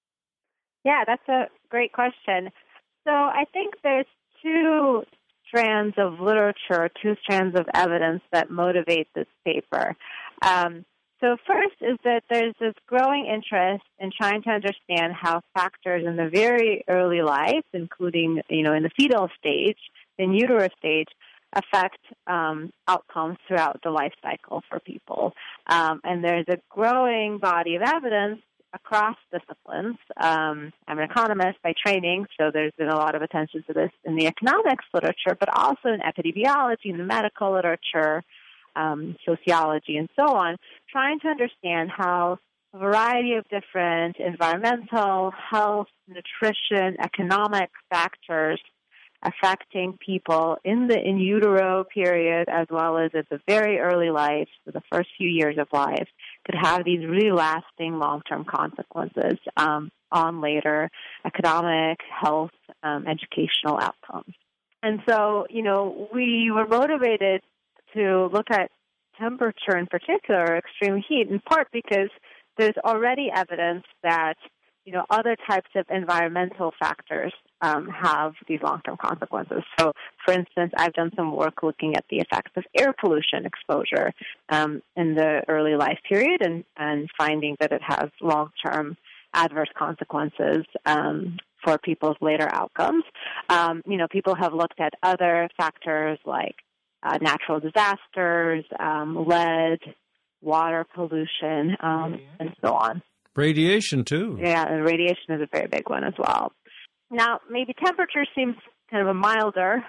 Yeah, that's a great question. So I think there's two strands of literature, two strands of evidence that motivate this paper. So first is that there's this growing interest in trying to understand how factors in the very early life, including, in the fetal stage, in utero stage, affect outcomes throughout the life cycle for people. And there's a growing body of evidence across disciplines. I'm an economist by training, so there's been a lot of attention to this in the economics literature, but also in epidemiology, in the medical literature, sociology, and so on, trying to understand how a variety of different environmental, health, nutrition, economic factors affecting people in the in utero period as well as at the very early life, so the first few years of life, could have these really lasting long-term consequences on later economic, health, educational outcomes. And so, we were motivated to look at temperature in particular, extreme heat, in part because there's already evidence that, other types of environmental factors have these long-term consequences. So, for instance, I've done some work looking at the effects of air pollution exposure in the early life period and finding that it has long-term adverse consequences for people's later outcomes. People have looked at other factors like natural disasters, lead, water pollution, and so on. Radiation, too. Yeah, and radiation is a very big one as well. Now, maybe temperature seems kind of a milder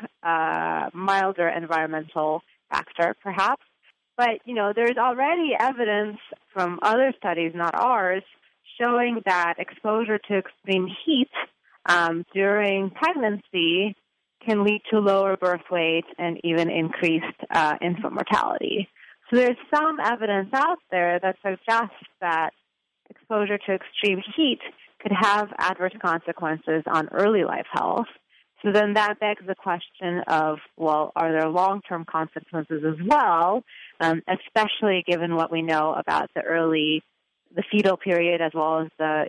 environmental factor, perhaps. But, there's already evidence from other studies, not ours, showing that exposure to extreme heat during pregnancy can lead to lower birth weight and even increased infant mortality. So there's some evidence out there that suggests that exposure to extreme heat could have adverse consequences on early life health. So then that begs the question of, well, are there long-term consequences as well, especially given what we know about the fetal period as well as the,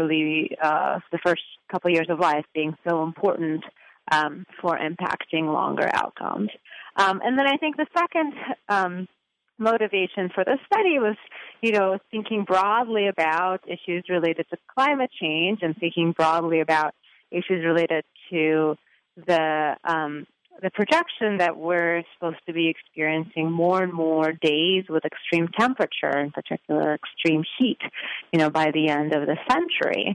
the first couple years of life being so important for impacting longer outcomes. And then I think the second motivation for the study was, thinking broadly about issues related to climate change and thinking broadly about issues related to the projection that we're supposed to be experiencing more and more days with extreme temperature, in particular extreme heat, by the end of the century.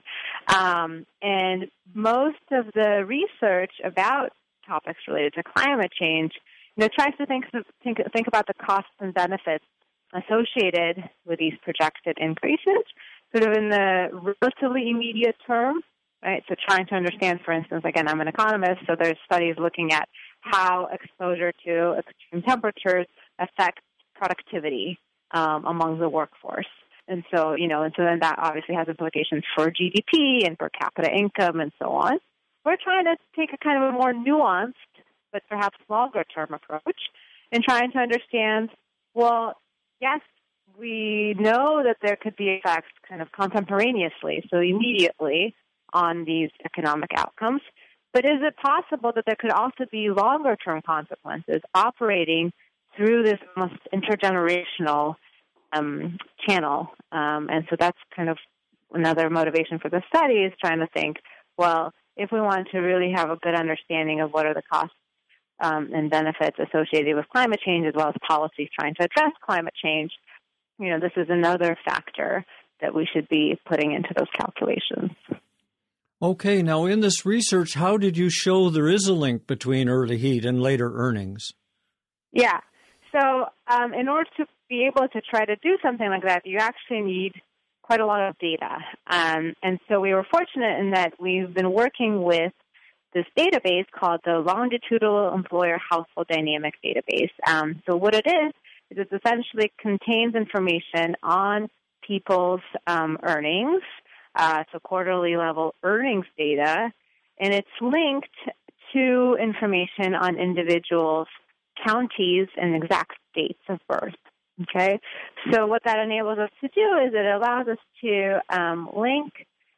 And most of the research about topics related to climate change tries to think about the costs and benefits associated with these projected increases, sort of in the relatively immediate term, right? So trying to understand, for instance, again, I'm an economist, so there's studies looking at how exposure to extreme temperatures affects productivity among the workforce. And so, then that obviously has implications for GDP and per capita income and so on. We're trying to take a kind of a more nuanced, but perhaps longer-term approach in trying to understand, well, yes, we know that there could be effects kind of contemporaneously, so immediately on these economic outcomes, but is it possible that there could also be longer-term consequences operating through this almost intergenerational channel? And so that's kind of another motivation for the study, is trying to think, well, if we want to really have a good understanding of what are the costs and benefits associated with climate change, as well as policies trying to address climate change, this is another factor that we should be putting into those calculations. Okay, now in this research, how did you show there is a link between early heat and later earnings? Yeah. So in order to be able to try to do something like that, you actually need quite a lot of data. And so we were fortunate in that we've been working with this database called the Longitudinal Employer Household Dynamic Database. So what it is it essentially contains information on people's earnings, so quarterly level earnings data, and it's linked to information on individuals' counties and exact dates of birth. Okay, so what that enables us to do is it allows us to link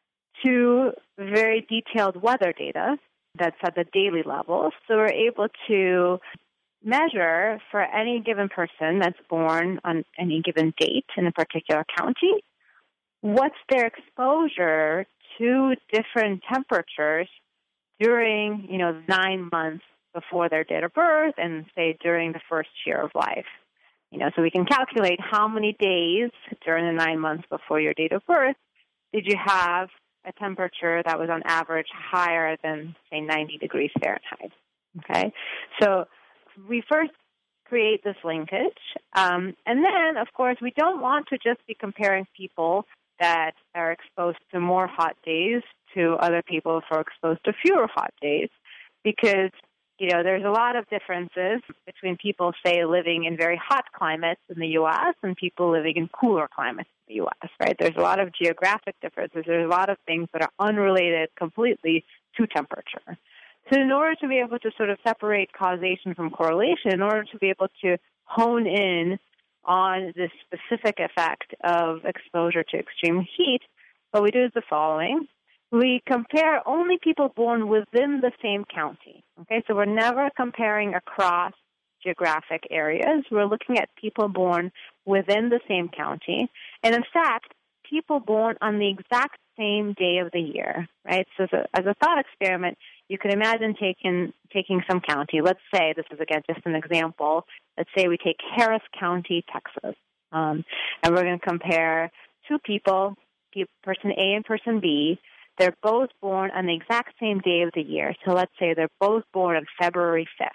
to very detailed weather data that's at the daily level. So we're able to measure for any given person that's born on any given date in a particular county, what's their exposure to different temperatures during, 9 months before their date of birth and, say, during the first year of life. So we can calculate how many days during the 9 months before your date of birth did you have a temperature that was on average higher than, say, 90 degrees Fahrenheit. Okay? So we first create this linkage. And then, of course, we don't want to just be comparing people that are exposed to more hot days to other people who are exposed to fewer hot days, because there's a lot of differences between people, say, living in very hot climates in the U.S. and people living in cooler climates in the U.S., right? There's a lot of geographic differences. There's a lot of things that are unrelated completely to temperature. So in order to be able to sort of separate causation from correlation, in order to be able to hone in on this specific effect of exposure to extreme heat, what we do is the following. We compare only people born within the same county. Okay, so we're never comparing across geographic areas. We're looking at people born within the same county. And in fact, people born on the exact same day of the year, right? So as a thought experiment, you can imagine taking some county. Let's say, this is again just an example, let's say we take Harris County, Texas, and we're going to compare two people, person A and person B. They're both born on the exact same day of the year. So let's say they're both born on February 5th.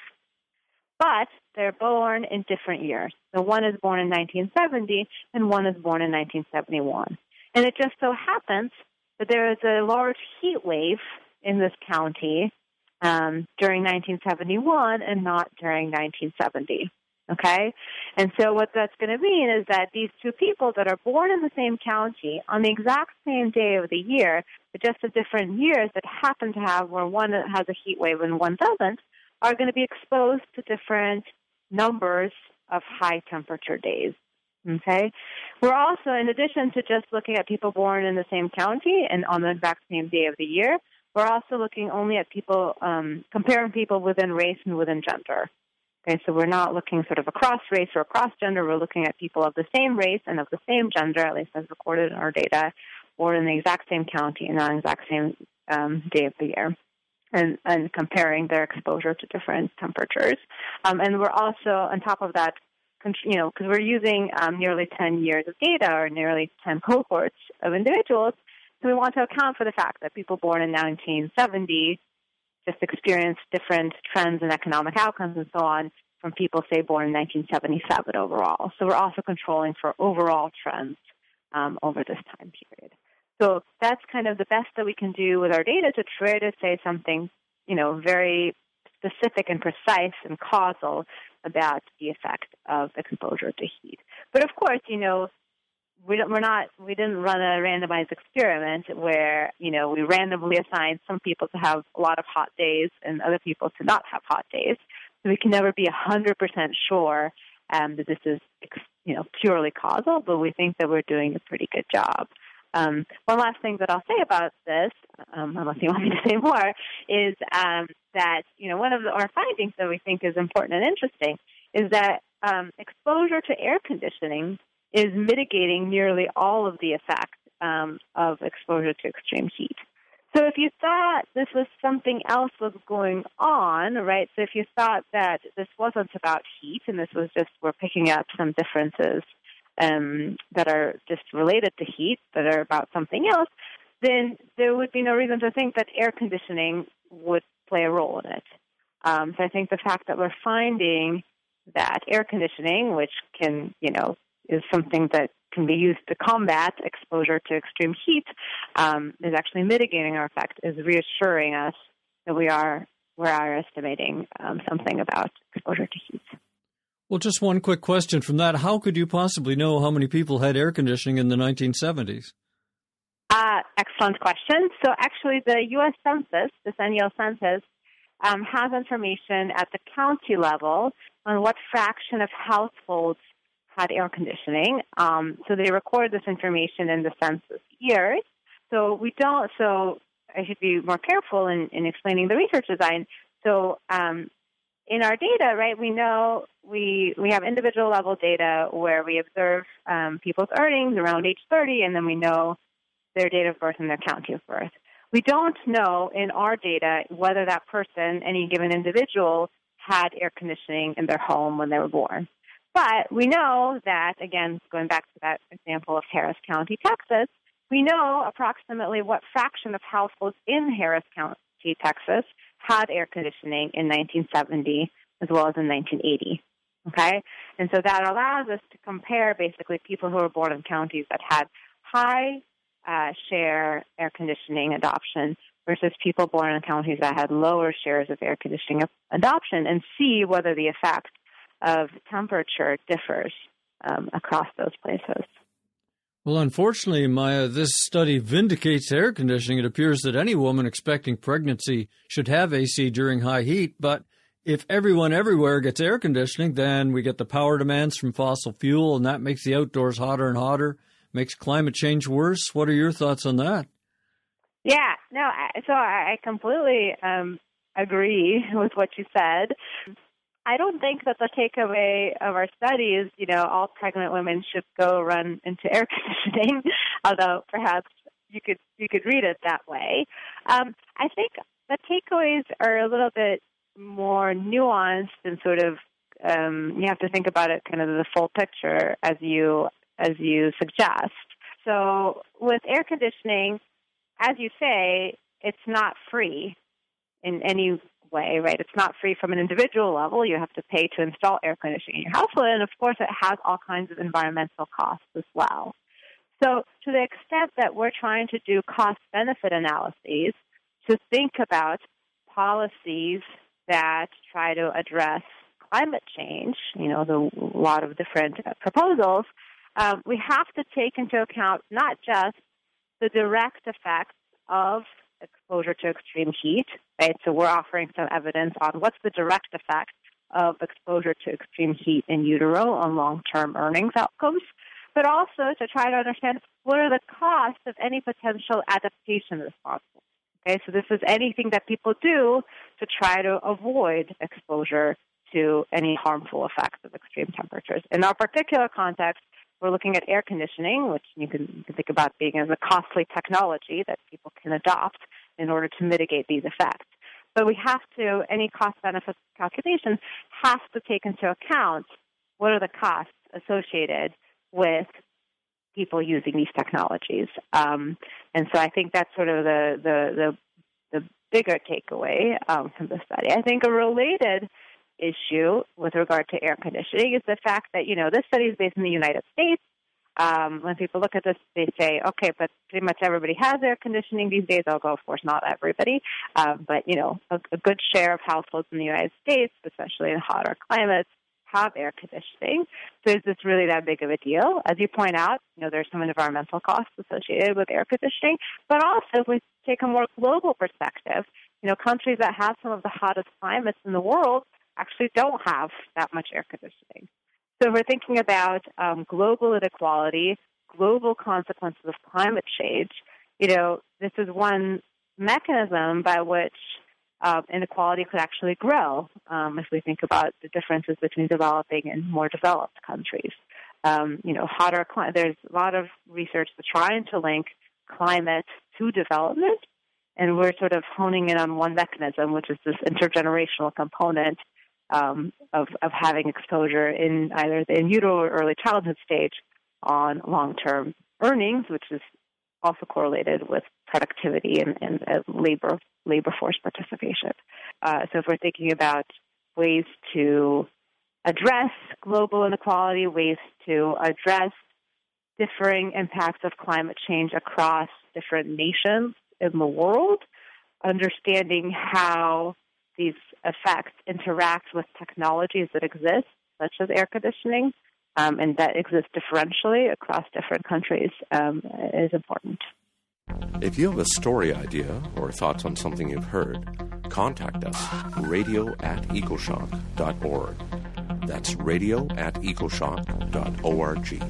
But they're born in different years. So one is born in 1970 and one is born in 1971. And it just so happens that there is a large heat wave in this county during 1971 and not during 1970. Okay? And so what that's going to mean is that these two people that are born in the same county on the exact same day of the year, but just at different years that happen to have where one has a heat wave and one doesn't, are going to be exposed to different numbers of high temperature days. Okay? We're also, in addition to just looking at people born in the same county and on the exact same day of the year, we're also looking only at people, comparing people within race and within gender. Okay, so we're not looking sort of across race or across gender. We're looking at people of the same race and of the same gender, at least as recorded in our data, or in the exact same county and on the exact same day of the year, and comparing their exposure to different temperatures. And we're also, on top of that, because we're using nearly 10 years of data or nearly 10 cohorts of individuals, so we want to account for the fact that people born in 1970 just experience different trends in economic outcomes and so on from people, say, born in 1977 overall. So we're also controlling for overall trends over this time period. So that's kind of the best that we can do with our data to try to say something, very specific and precise and causal about the effect of exposure to heat. But of course, we didn't run a randomized experiment where, we randomly assigned some people to have a lot of hot days and other people to not have hot days. So we can never be 100% sure that this is, purely causal, but we think that we're doing a pretty good job. One last thing that I'll say about this, unless you want me to say more, is that, one of our findings that we think is important and interesting is that exposure to air conditioning is mitigating nearly all of the effects of exposure to extreme heat. So if you thought this was something else was going on, right, so if you thought that this wasn't about heat and this was just we're picking up some differences that are just related to heat, that are about something else, then there would be no reason to think that air conditioning would play a role in it. So I think the fact that we're finding that air conditioning, which can, is something that can be used to combat exposure to extreme heat, is actually mitigating our effect, is reassuring us that we are estimating something about exposure to heat. Well, just one quick question from that. How could you possibly know how many people had air conditioning in the 1970s? Excellent question. So actually the U.S. Census, the annual census, has information at the county level on what fraction of households had air conditioning. So they record this information in the census years. So I should be more careful in explaining the research design. So in our data, right, we know we have individual level data where we observe people's earnings around age 30, and then we know their date of birth and their county of birth. We don't know in our data whether that person, any given individual, had air conditioning in their home when they were born. But we know that, again, going back to that example of Harris County, Texas, we know approximately what fraction of households in Harris County, Texas, had air conditioning in 1970 as well as in 1980. Okay? And so that allows us to compare basically people who were born in counties that had high share air conditioning adoption versus people born in counties that had lower shares of air conditioning adoption, and see whether the effect of temperature differs across those places. Well, unfortunately, Maya, this study vindicates air conditioning. It appears that any woman expecting pregnancy should have AC during high heat, but if everyone everywhere gets air conditioning, then we get the power demands from fossil fuel, and that makes the outdoors hotter and hotter, makes climate change worse. What are your thoughts on that? Yeah, no, so I completely agree with what you said. I don't think that the takeaway of our study is, all pregnant women should go run into air conditioning, although perhaps you could read it that way. I think the takeaways are a little bit more nuanced and sort of you have to think about it kind of the full picture as you suggest. So with air conditioning, as you say, it's not free in any way, right? It's not free from an individual level. You have to pay to install air conditioning in your household, and of course it has all kinds of environmental costs as well. So to the extent that we're trying to do cost-benefit analyses to think about policies that try to address climate change, a lot of different proposals, we have to take into account not just the direct effects of exposure to extreme heat, right? So we're offering some evidence on what's the direct effect of exposure to extreme heat in utero on long-term earnings outcomes, but also to try to understand what are the costs of any potential adaptation responses. Okay, so this is anything that people do to try to avoid exposure to any harmful effects of extreme temperatures. In our particular context, we're looking at air conditioning, which you can think about being as a costly technology that people can adopt in order to mitigate these effects. But we have to, any cost-benefit calculation has to take into account what are the costs associated with people using these technologies. And so I think that's sort of the bigger takeaway from the study. I think a related issue with regard to air conditioning is the fact that, this study is based in the United States. When people look at this, they say, okay, but pretty much everybody has air conditioning these days. Although, of course, not everybody. But, a good share of households in the United States, especially in hotter climates, have air conditioning. So is this really that big of a deal? As you point out, there's some environmental costs associated with air conditioning. But also, if we take a more global perspective, countries that have some of the hottest climates in the world actually don't have that much air conditioning. So we're thinking about global inequality, global consequences of climate change. This is one mechanism by which inequality could actually grow if we think about the differences between developing and more developed countries. There's a lot of research that's trying to link climate to development, and we're sort of honing in on one mechanism, which is this intergenerational component of having exposure in either the in utero or early childhood stage on long-term earnings, which is also correlated with productivity and labor force participation. So if we're thinking about ways to address global inequality, ways to address differing impacts of climate change across different nations in the world, understanding how these effects interact with technologies that exist, such as air conditioning, and that exist differentially across different countries is important. If you have a story idea or thoughts on something you've heard, contact us, radio@ecoshock.org. That's radio@ecoshock.org.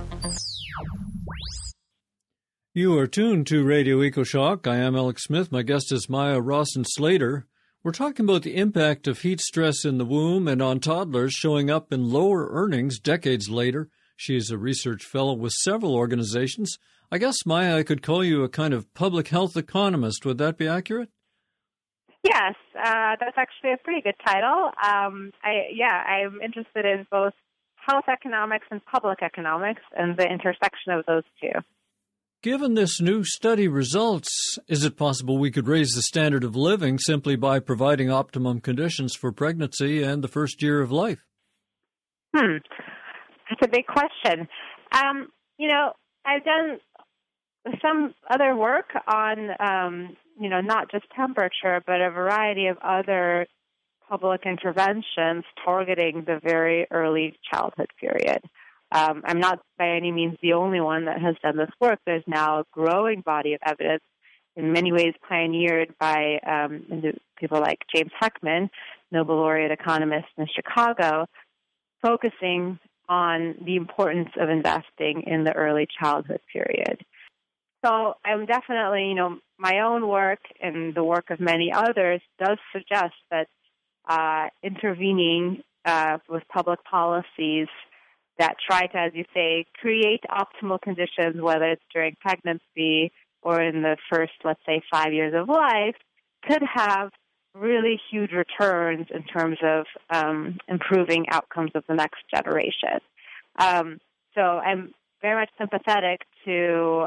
You are tuned to Radio EcoShock. I am Alex Smith. My guest is Maya Rawson-Slater. We're talking about the impact of heat stress in the womb and on toddlers showing up in lower earnings decades later. She is a research fellow with several organizations. I guess, Maya, I could call you a kind of public health economist. Would that be accurate? Yes, that's actually a pretty good title. I'm interested in both health economics and public economics and the intersection of those two. Given this new study results, is it possible we could raise the standard of living simply by providing optimum conditions for pregnancy and the first year of life? That's a big question. I've done some other work on, not just temperature, but a variety of other public interventions targeting the very early childhood period. I'm not by any means the only one that has done this work. There's now a growing body of evidence, in many ways pioneered by people like James Heckman, Nobel laureate economist in Chicago, focusing on the importance of investing in the early childhood period. So I'm definitely, my own work and the work of many others does suggest that intervening with public policies that try to, as you say, create optimal conditions, whether it's during pregnancy or in the first, let's say, 5 years of life, could have really huge returns in terms of improving outcomes of the next generation. So I'm very much sympathetic to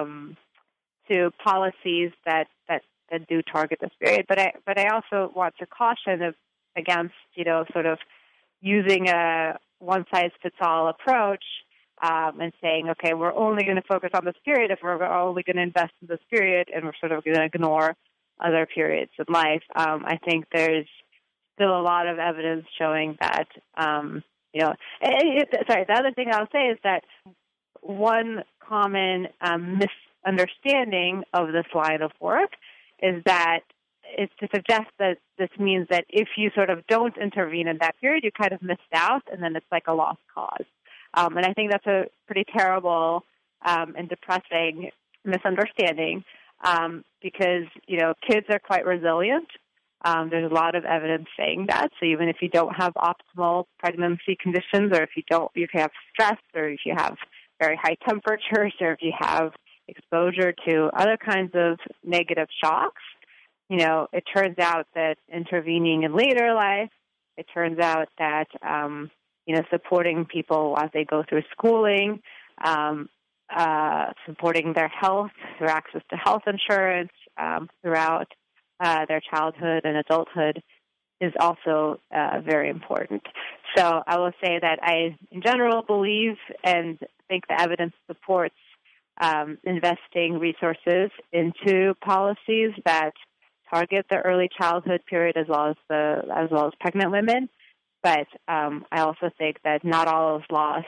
policies that do target this period, but I also want to caution against sort of using a one-size-fits-all approach and saying, okay, we're only going to focus on this period if we're only going to invest in this period, and we're sort of going to ignore other periods in life. I think there's still a lot of evidence showing that, the other thing I'll say is that one common misunderstanding of this line of work is that it's to suggest that this means that if you sort of don't intervene in that period, you kind of missed out, and then it's like a lost cause. And I think that's a pretty terrible and depressing misunderstanding because, kids are quite resilient. There's a lot of evidence saying that. So even if you don't have optimal pregnancy conditions, or if you have stress, or if you have very high temperatures, or if you have exposure to other kinds of negative shocks, it turns out that intervening in later life, it turns out that, supporting people as they go through schooling, supporting their health through access to health insurance throughout their childhood and adulthood is also very important. So I will say that I, in general, believe and think the evidence supports investing resources into policies that target the early childhood period as well as pregnant women. But I also think that not all is lost.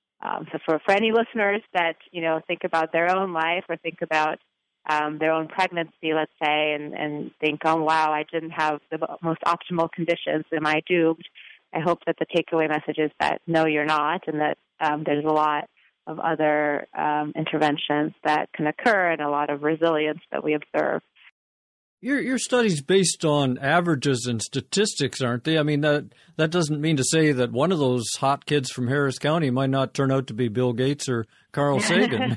So for any listeners that think about their own life or think about their own pregnancy, let's say, and think, oh wow, I didn't have the most optimal conditions. Am I doomed? I hope that the takeaway message is that no, you're not, and that there's a lot of other interventions that can occur and a lot of resilience that we observe. Your study's based on averages and statistics, aren't they? I mean, that doesn't mean to say that one of those hot kids from Harris County might not turn out to be Bill Gates or Carl Sagan.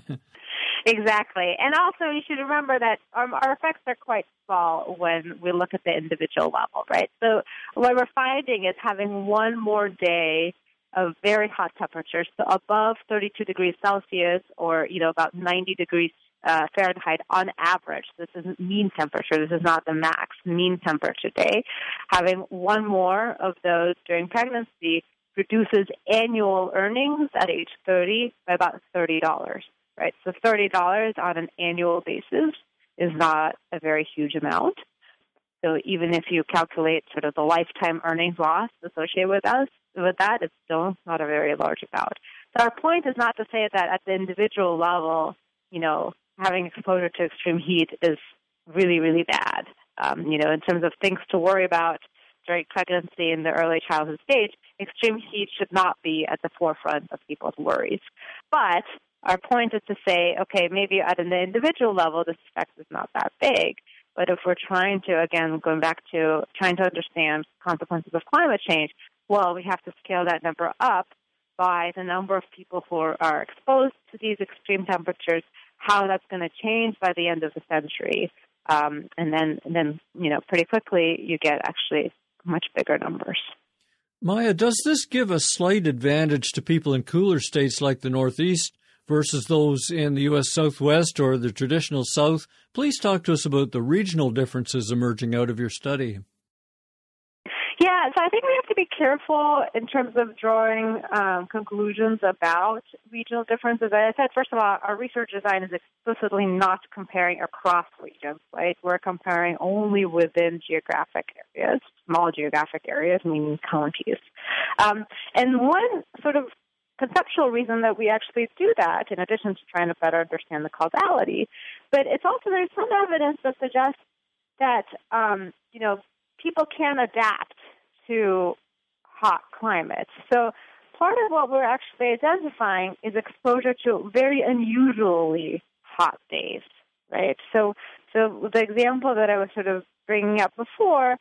Exactly. And also you should remember that our effects are quite small when we look at the individual level, right? So what we're finding is having one more day of very hot temperatures, so above 32 degrees Celsius or, about 90 degrees Fahrenheit on average. This is mean temperature. This is not the max, mean temperature day. Having one more of those during pregnancy reduces annual earnings at age 30 by about $30, right? So $30 on an annual basis is not a very huge amount. So even if you calculate sort of the lifetime earnings loss associated with that, it's still not a very large amount. So our point is not to say that at the individual level, having exposure to extreme heat is really, really bad. In terms of things to worry about during pregnancy in the early childhood stage, extreme heat should not be at the forefront of people's worries. But our point is to say, okay, maybe at an individual level, this effect is not that big. But if we're trying to, again, going back to trying to understand consequences of climate change, well, we have to scale that number up by the number of people who are exposed to these extreme temperatures, how that's going to change by the end of the century. And then pretty quickly you get actually much bigger numbers. Maya, does this give a slight advantage to people in cooler states like the Northeast versus those in the U.S. Southwest or the traditional South? Please talk to us about the regional differences emerging out of your study. Yeah, so I think we have to be careful in terms of drawing conclusions about regional differences. As I said, first of all, our research design is explicitly not comparing across regions, right? We're comparing only within geographic areas, small geographic areas, meaning counties. And one sort of conceptual reason that we actually do that, in addition to trying to better understand the causality, but it's also there's some evidence that suggests that, people can adapt to hot climates. So part of what we're actually identifying is exposure to very unusually hot days, right? So the example that I was sort of bringing up before,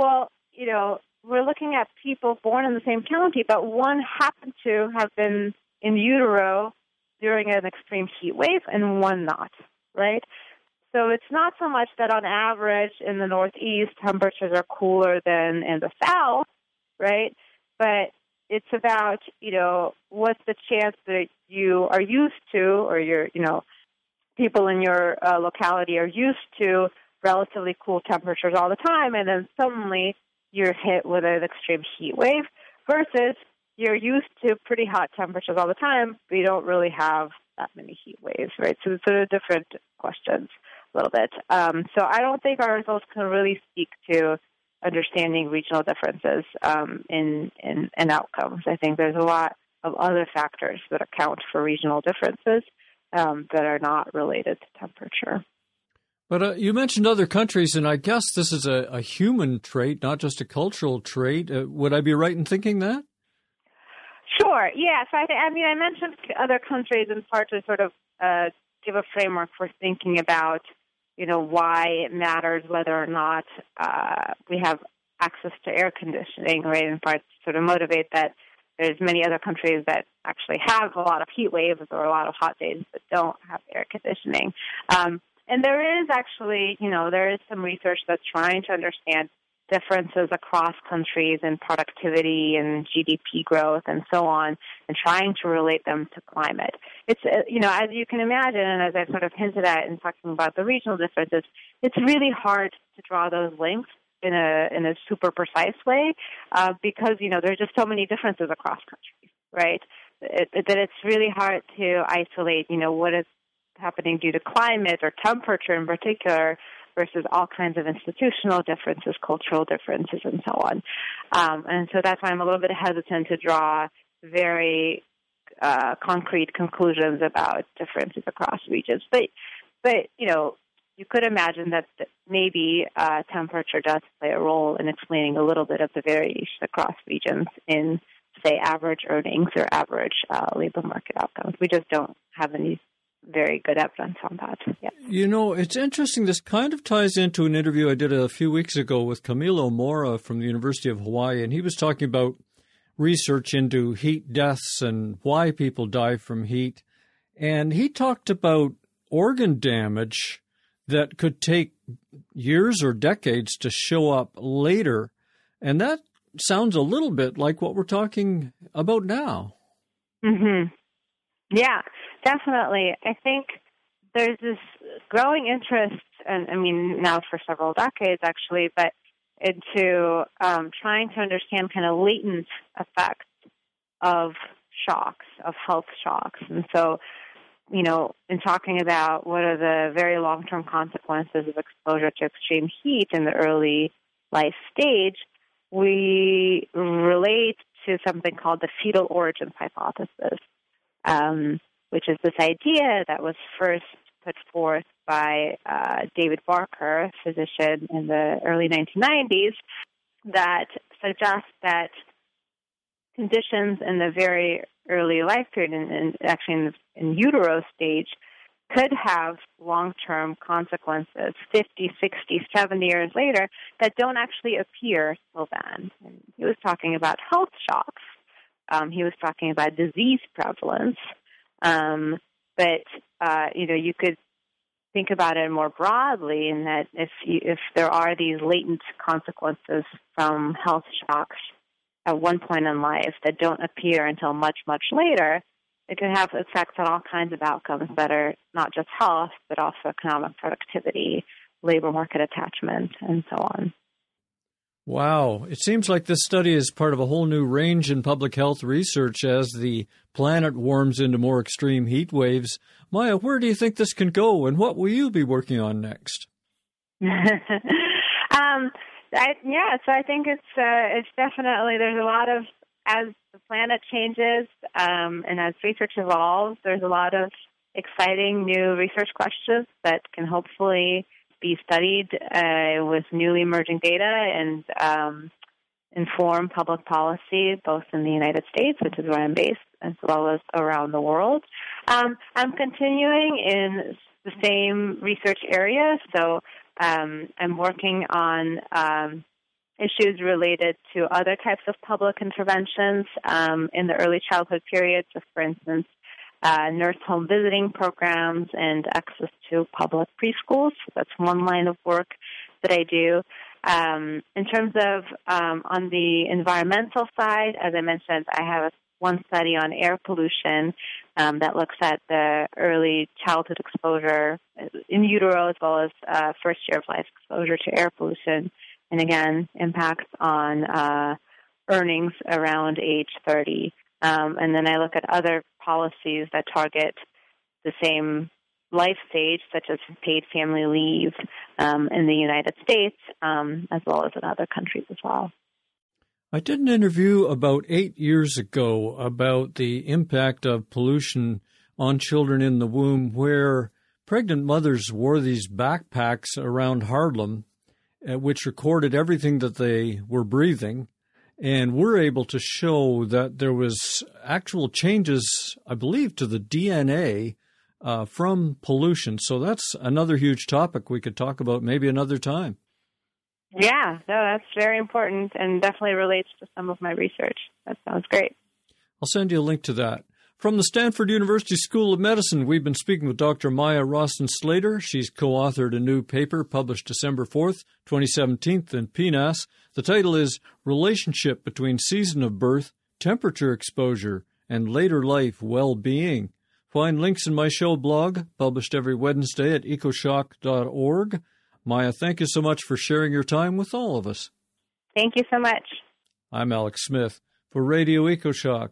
we're looking at people born in the same county, but one happened to have been in utero during an extreme heat wave and one not, right? So it's not so much that on average in the Northeast temperatures are cooler than in the South, right? But it's about, what's the chance that you are used to or people in your locality are used to relatively cool temperatures all the time, and then suddenly you're hit with an extreme heat wave versus you're used to pretty hot temperatures all the time, but you don't really have that many heat waves, right? So it's sort of different questions a little bit. So I don't think our results can really speak to understanding regional differences in outcomes. I think there's a lot of other factors that account for regional differences that are not related to temperature. But you mentioned other countries, and I guess this is a human trait, not just a cultural trait. Would I be right in thinking that? Sure, yes. I mentioned other countries in part to sort of give a framework for thinking about, why it matters whether or not we have access to air conditioning, right? In part to sort of motivate that there's many other countries that actually have a lot of heat waves or a lot of hot days but don't have air conditioning. And there is actually, there is some research that's trying to understand differences across countries in productivity and GDP growth and so on, and trying to relate them to climate. It's, as you can imagine, and as I sort of hinted at in talking about the regional differences, it's really hard to draw those links in a super precise way, because there's just so many differences across countries, right? That it's really hard to isolate, what is happening due to climate or temperature in particular, versus all kinds of institutional differences, cultural differences, and so on. And so that's why I'm a little bit hesitant to draw very concrete conclusions about differences across regions. But you could imagine that maybe temperature does play a role in explaining a little bit of the variation across regions in, say, average earnings or average labor market outcomes. We just don't have any very good evidence on that yet. It's interesting. This kind of ties into an interview I did a few weeks ago with Camilo Mora from the University of Hawaii, and he was talking about research into heat deaths and why people die from heat. And he talked about organ damage that could take years or decades to show up later. And that sounds a little bit like what we're talking about now. Mm-hmm. Yeah, definitely. I think there's this growing interest, and I mean now for several decades actually, but into trying to understand kind of latent effects of shocks, of health shocks. And so, in talking about what are the very long-term consequences of exposure to extreme heat in the early life stage, we relate to something called the fetal origins hypothesis, which is this idea that was first put forth by David Barker, a physician in the early 1990s, that suggests that conditions in the very early life period, and actually in utero stage, could have long-term consequences 50, 60, 70 years later that don't actually appear till then. And he was talking about health shocks. He was talking about disease prevalence. But you could think about it more broadly in that if there are these latent consequences from health shocks at one point in life that don't appear until much, much later, it can have effects on all kinds of outcomes that are not just health, but also economic productivity, labor market attachment, and so on. Wow. It seems like this study is part of a whole new range in public health research as the planet warms into more extreme heat waves. Maya, where do you think this can go, and what will you be working on next? So I think it's definitely, there's a lot of, as the planet changes and as research evolves, there's a lot of exciting new research questions that can hopefully be studied with newly emerging data and inform public policy, both in the United States, which is where I'm based, as well as around the world. I'm continuing in the same research area, so I'm working on issues related to other types of public interventions in the early childhood period. So, for instance, nurse home visiting programs and access to public preschools. So that's one line of work that I do. In terms of on the environmental side, as I mentioned, I have one study on air pollution that looks at the early childhood exposure in utero as well as first year of life exposure to air pollution, and again, impacts on earnings around age 30. And then I look at other policies that target the same life stage, such as paid family leave in the United States, as well as in other countries as well. I did an interview about 8 years ago about the impact of pollution on children in the womb, where pregnant mothers wore these backpacks around Harlem, which recorded everything that they were breathing. And we're able to show that there was actual changes, I believe, to the DNA from pollution. So that's another huge topic we could talk about maybe another time. Yeah, no, that's very important and definitely relates to some of my research. That sounds great. I'll send you a link to that. From the Stanford University School of Medicine, we've been speaking with Dr. Maya Rosten-Slater. She's co-authored a new paper published December 4th, 2017 in PNAS. The title is Relationship Between Season of Birth, Temperature Exposure, and Later Life Well-Being. Find links in my show blog, published every Wednesday at ecoshock.org. Maya, thank you so much for sharing your time with all of us. Thank you so much. I'm Alex Smith for Radio EcoShock.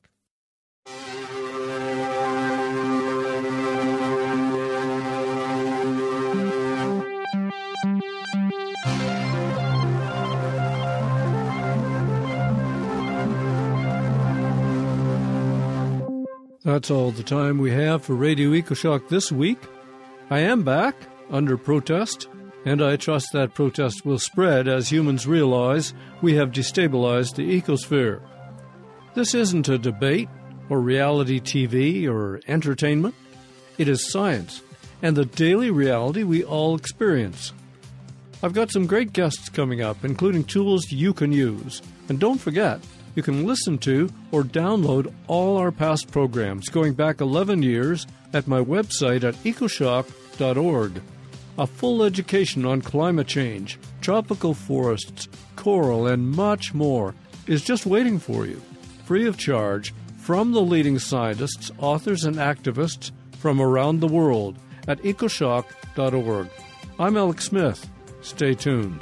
That's all the time we have for Radio EcoShock this week. I am back under protest, and I trust that protest will spread as humans realize we have destabilized the ecosphere. This isn't a debate or reality TV or entertainment. It is science and the daily reality we all experience. I've got some great guests coming up, including tools you can use. And don't forget, you can listen to or download all our past programs going back 11 years at my website at ecoshock.org. A full education on climate change, tropical forests, coral, and much more is just waiting for you, free of charge, from the leading scientists, authors, and activists from around the world at ecoshock.org. I'm Alex Smith. Stay tuned.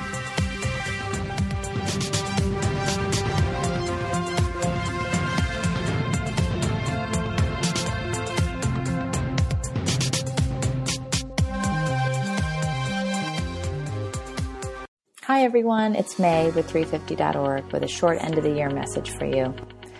Hi everyone, it's May with 350.org with a short end of the year message for you.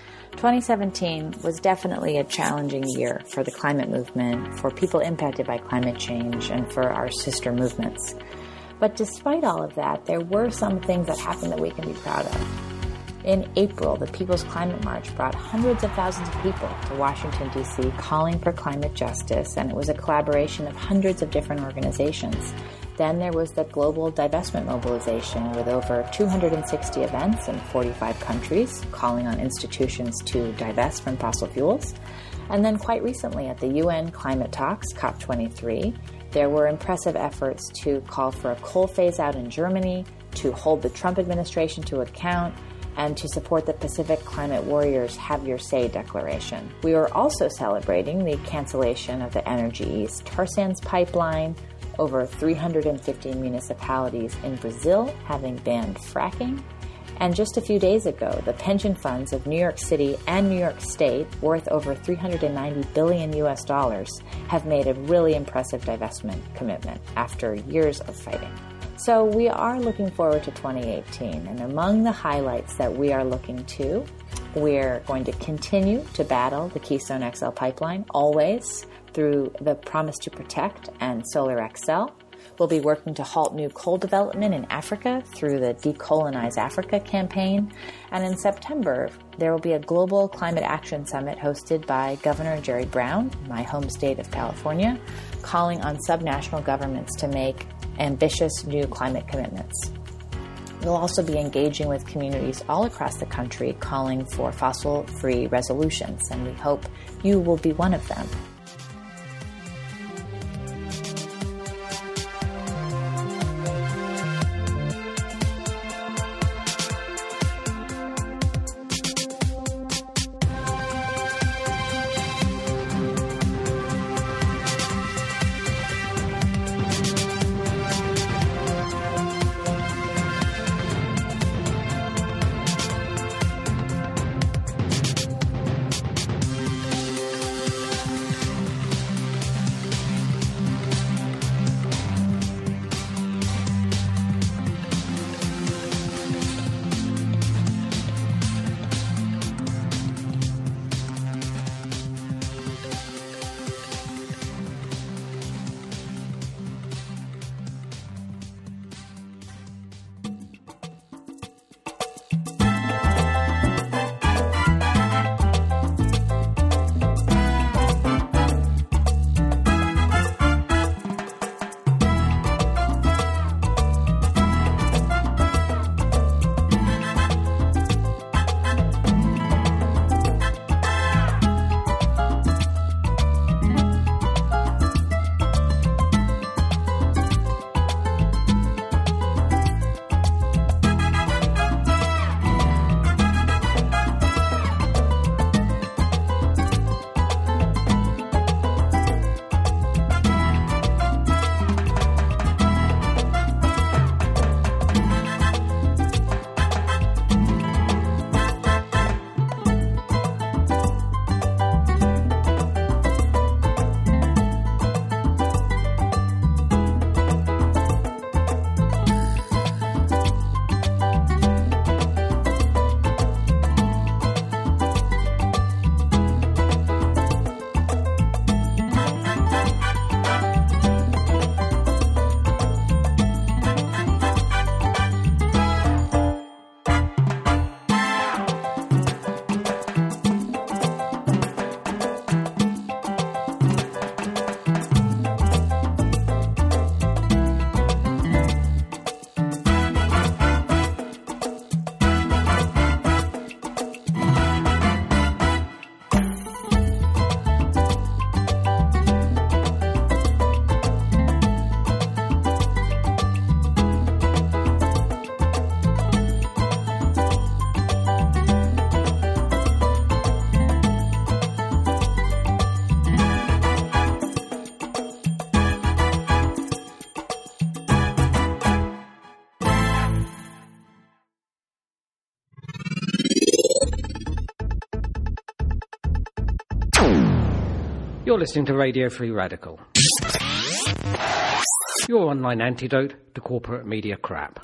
2017 was definitely a challenging year for the climate movement, for people impacted by climate change, and for our sister movements. But despite all of that, there were some things that happened that we can be proud of. In April, the People's Climate March brought hundreds of thousands of people to Washington, D.C. calling for climate justice, and it was a collaboration of hundreds of different organizations. Then there was the global divestment mobilization with over 260 events in 45 countries, calling on institutions to divest from fossil fuels. And then quite recently at the UN Climate Talks, COP23, there were impressive efforts to call for a coal phase-out in Germany, to hold the Trump administration to account, and to support the Pacific Climate Warriors Have Your Say declaration. We were also celebrating the cancellation of the Energy East tar sands pipeline, over 350 municipalities in Brazil having banned fracking, and just a few days ago, the pension funds of New York City and New York State, worth over $390 billion have made a really impressive divestment commitment after years of fighting. So we are looking forward to 2018, and among the highlights that we are looking to, we're going to continue to battle the Keystone XL pipeline, always, through the Promise to Protect and Solar XL. We'll be working to halt new coal development in Africa through the Decolonize Africa campaign. And in September, there will be a global climate action summit hosted by Governor Jerry Brown, my home state of California, calling on subnational governments to make ambitious new climate commitments. We'll also be engaging with communities all across the country calling for fossil-free resolutions, and we hope you will be one of them. You're listening to Radio Free Radical, your online antidote to corporate media crap.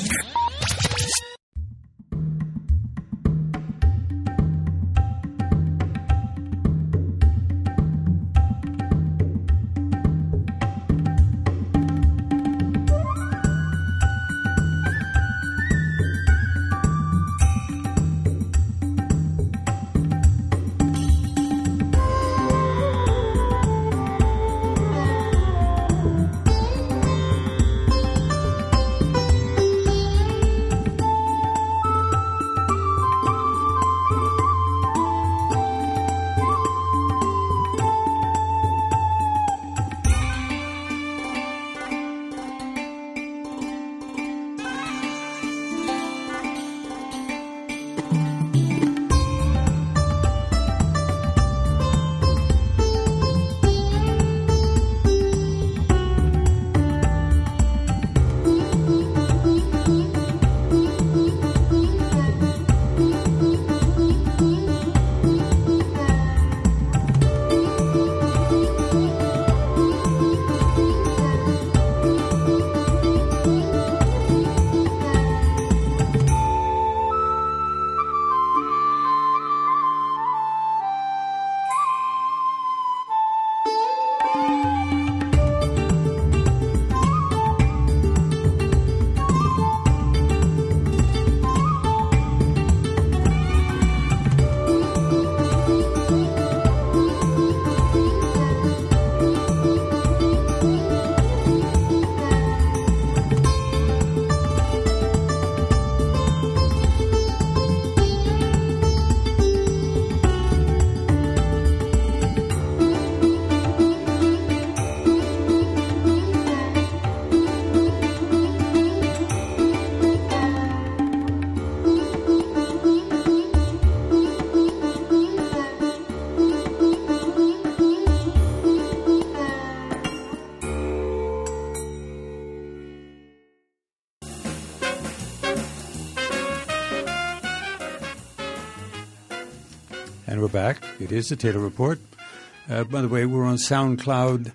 And we're back. It is the Taylor Report. By the way, we're on SoundCloud,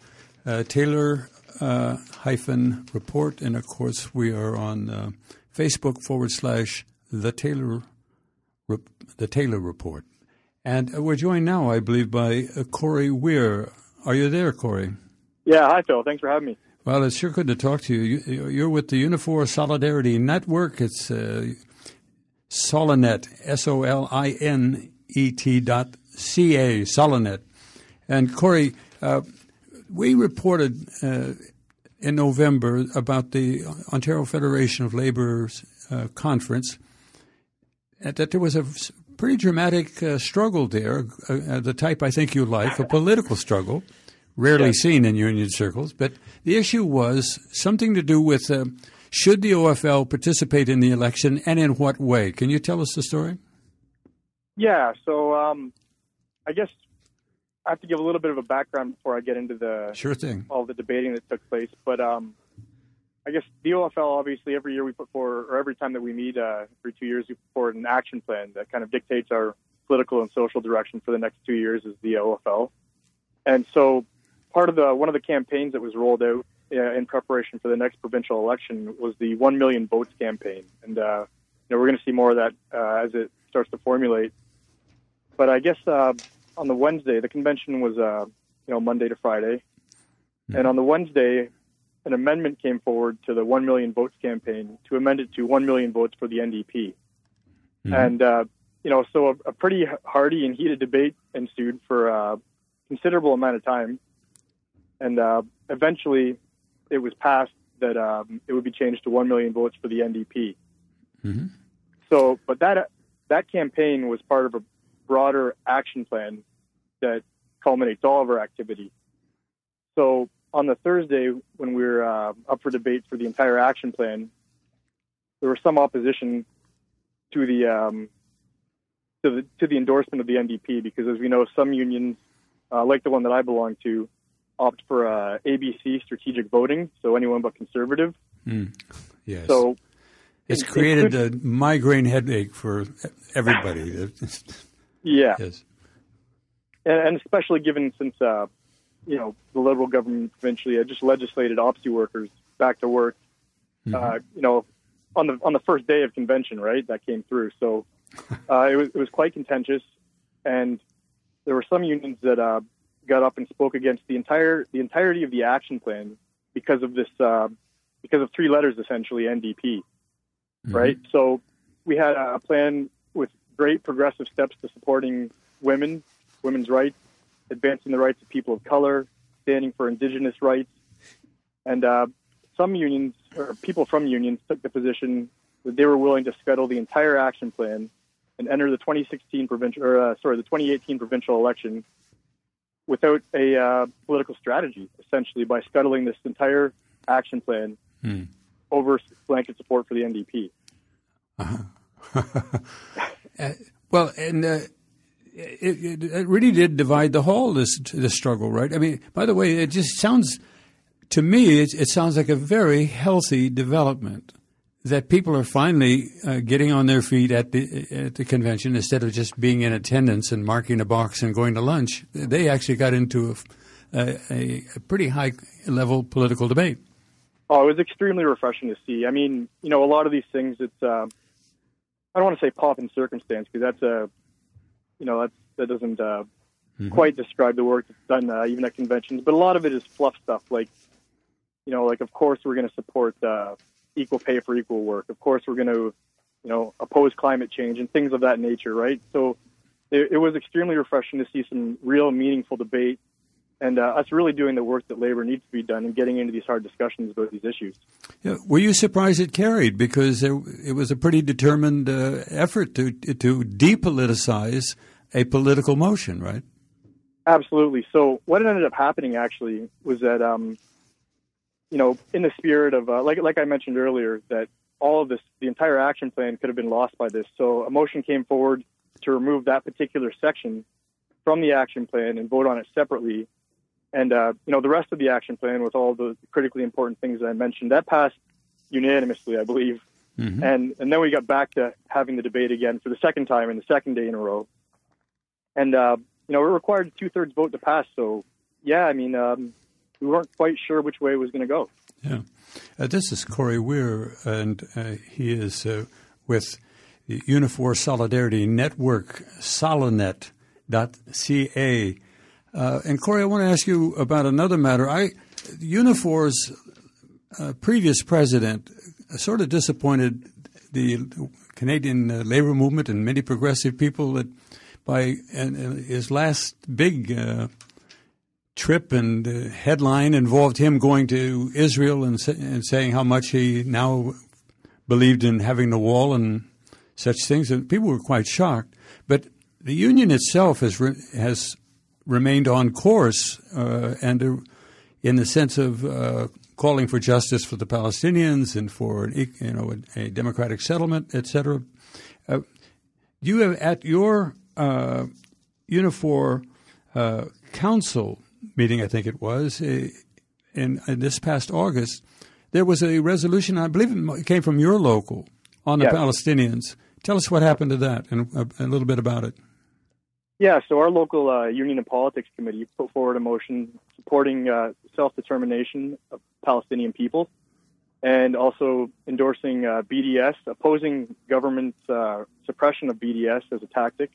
Taylor-Report, and of course we are on Facebook / the Taylor Report. And we're joined now, I believe, by Corey Weir. Are you there, Corey? Yeah, hi, Phil. Thanks for having me. Well, it's sure good to talk to you. You're with the Unifor Solidarity Network. It's Solinet, SOLINET.ca, Solinet. And Corey, we reported in November about the Ontario Federation of Labour's conference that there was a pretty dramatic struggle there, the type I think you like, a political struggle, rarely seen in union circles. But the issue was something to do with should the OFL participate in the election and in what way? Can you tell us the story? Yeah, so I guess I have to give a little bit of a background before I get into the all the debating that took place. But I guess the OFL, obviously, every year we put forward, or every time that we meet, every 2 years, we put forward an action plan that kind of dictates our political and social direction for the next 2 years as the OFL. And so one of the campaigns that was rolled out in preparation for the next provincial election was the 1 million votes campaign. And we're going to see more of that as it starts to formulate. But I guess on the Wednesday, the convention was Monday to Friday, and on the Wednesday, an amendment came forward to the 1 million votes campaign to amend it to 1 million votes for the NDP. And so a pretty hearty and heated debate ensued for a considerable amount of time, and eventually it was passed that it would be changed to 1 million votes for the NDP. So, but that campaign was part of a broader action plan that culminates all of our activity. So on the Thursday, when we were up for debate for the entire action plan, there was some opposition to the endorsement of the NDP because, as we know, some unions, like the one that I belong to, opt for ABC strategic voting, so anyone but conservative. Yes. So it's created a migraine headache for everybody. Yeah. Yes. and especially given since the Liberal government eventually just legislated OPSEU workers back to work. Mm-hmm. On the first day of convention, right? That came through. So it was quite contentious, and there were some unions that got up and spoke against the entirety of the action plan because of this because of three letters, essentially NDP, mm-hmm. right? So we had a plan with great progressive steps to supporting women's rights, advancing the rights of people of color, standing for Indigenous rights, and some unions or people from unions took the position that they were willing to scuttle the entire action plan and enter the 2018 provincial election without a political strategy, essentially by scuttling this entire action plan over blanket support for the NDP. Well, and it really did divide the whole, this struggle, right? I mean, by the way, it just sounds, to me, it sounds like a very healthy development that people are finally getting on their feet at the convention instead of just being in attendance and marking a box and going to lunch. They actually got into a pretty high-level political debate. Oh, it was extremely refreshing to see. I mean, a lot of these things, it's I don't want to say pomp and circumstance because that doesn't quite describe the work that's done even at conventions. But a lot of it is fluff stuff, like of course we're going to support equal pay for equal work. Of course we're going to, oppose climate change and things of that nature, right? So it was extremely refreshing to see some real meaningful debate and us really doing the work that labor needs to be done and getting into these hard discussions about these issues. Yeah. Were you surprised it carried? Because it was a pretty determined effort to depoliticize a political motion, right? Absolutely. So what ended up happening actually was that, in the spirit of, like I mentioned earlier, that all of this, the entire action plan could have been lost by this. So a motion came forward to remove that particular section from the action plan and vote on it separately. And, the rest of the action plan with all the critically important things that I mentioned, that passed unanimously, I believe. Mm-hmm. And then we got back to having the debate again for the second time and the second day in a row. And, it required a 2/3 vote to pass. So, yeah, I mean, we weren't quite sure which way it was going to go. Yeah. This is Corey Weir, and he is with the Unifor Solidarity Network, Solinet.ca. And Corey, I want to ask you about another matter. Unifor's previous president sort of disappointed the Canadian labor movement and many progressive people that by his last big trip and headline involved him going to Israel and saying how much he now believed in having the wall and such things. And people were quite shocked. But the union itself has remained on course and in the sense of calling for justice for the Palestinians and for a democratic settlement, etc. You have at your Unifor council meeting, I think it was, in this past August, there was a resolution, I believe it came from your local, on the Palestinians. Tell us what happened to that and a little bit about it. Yeah, so our local Union and Politics Committee put forward a motion supporting self-determination of Palestinian people and also endorsing BDS, opposing government's suppression of BDS as a tactic.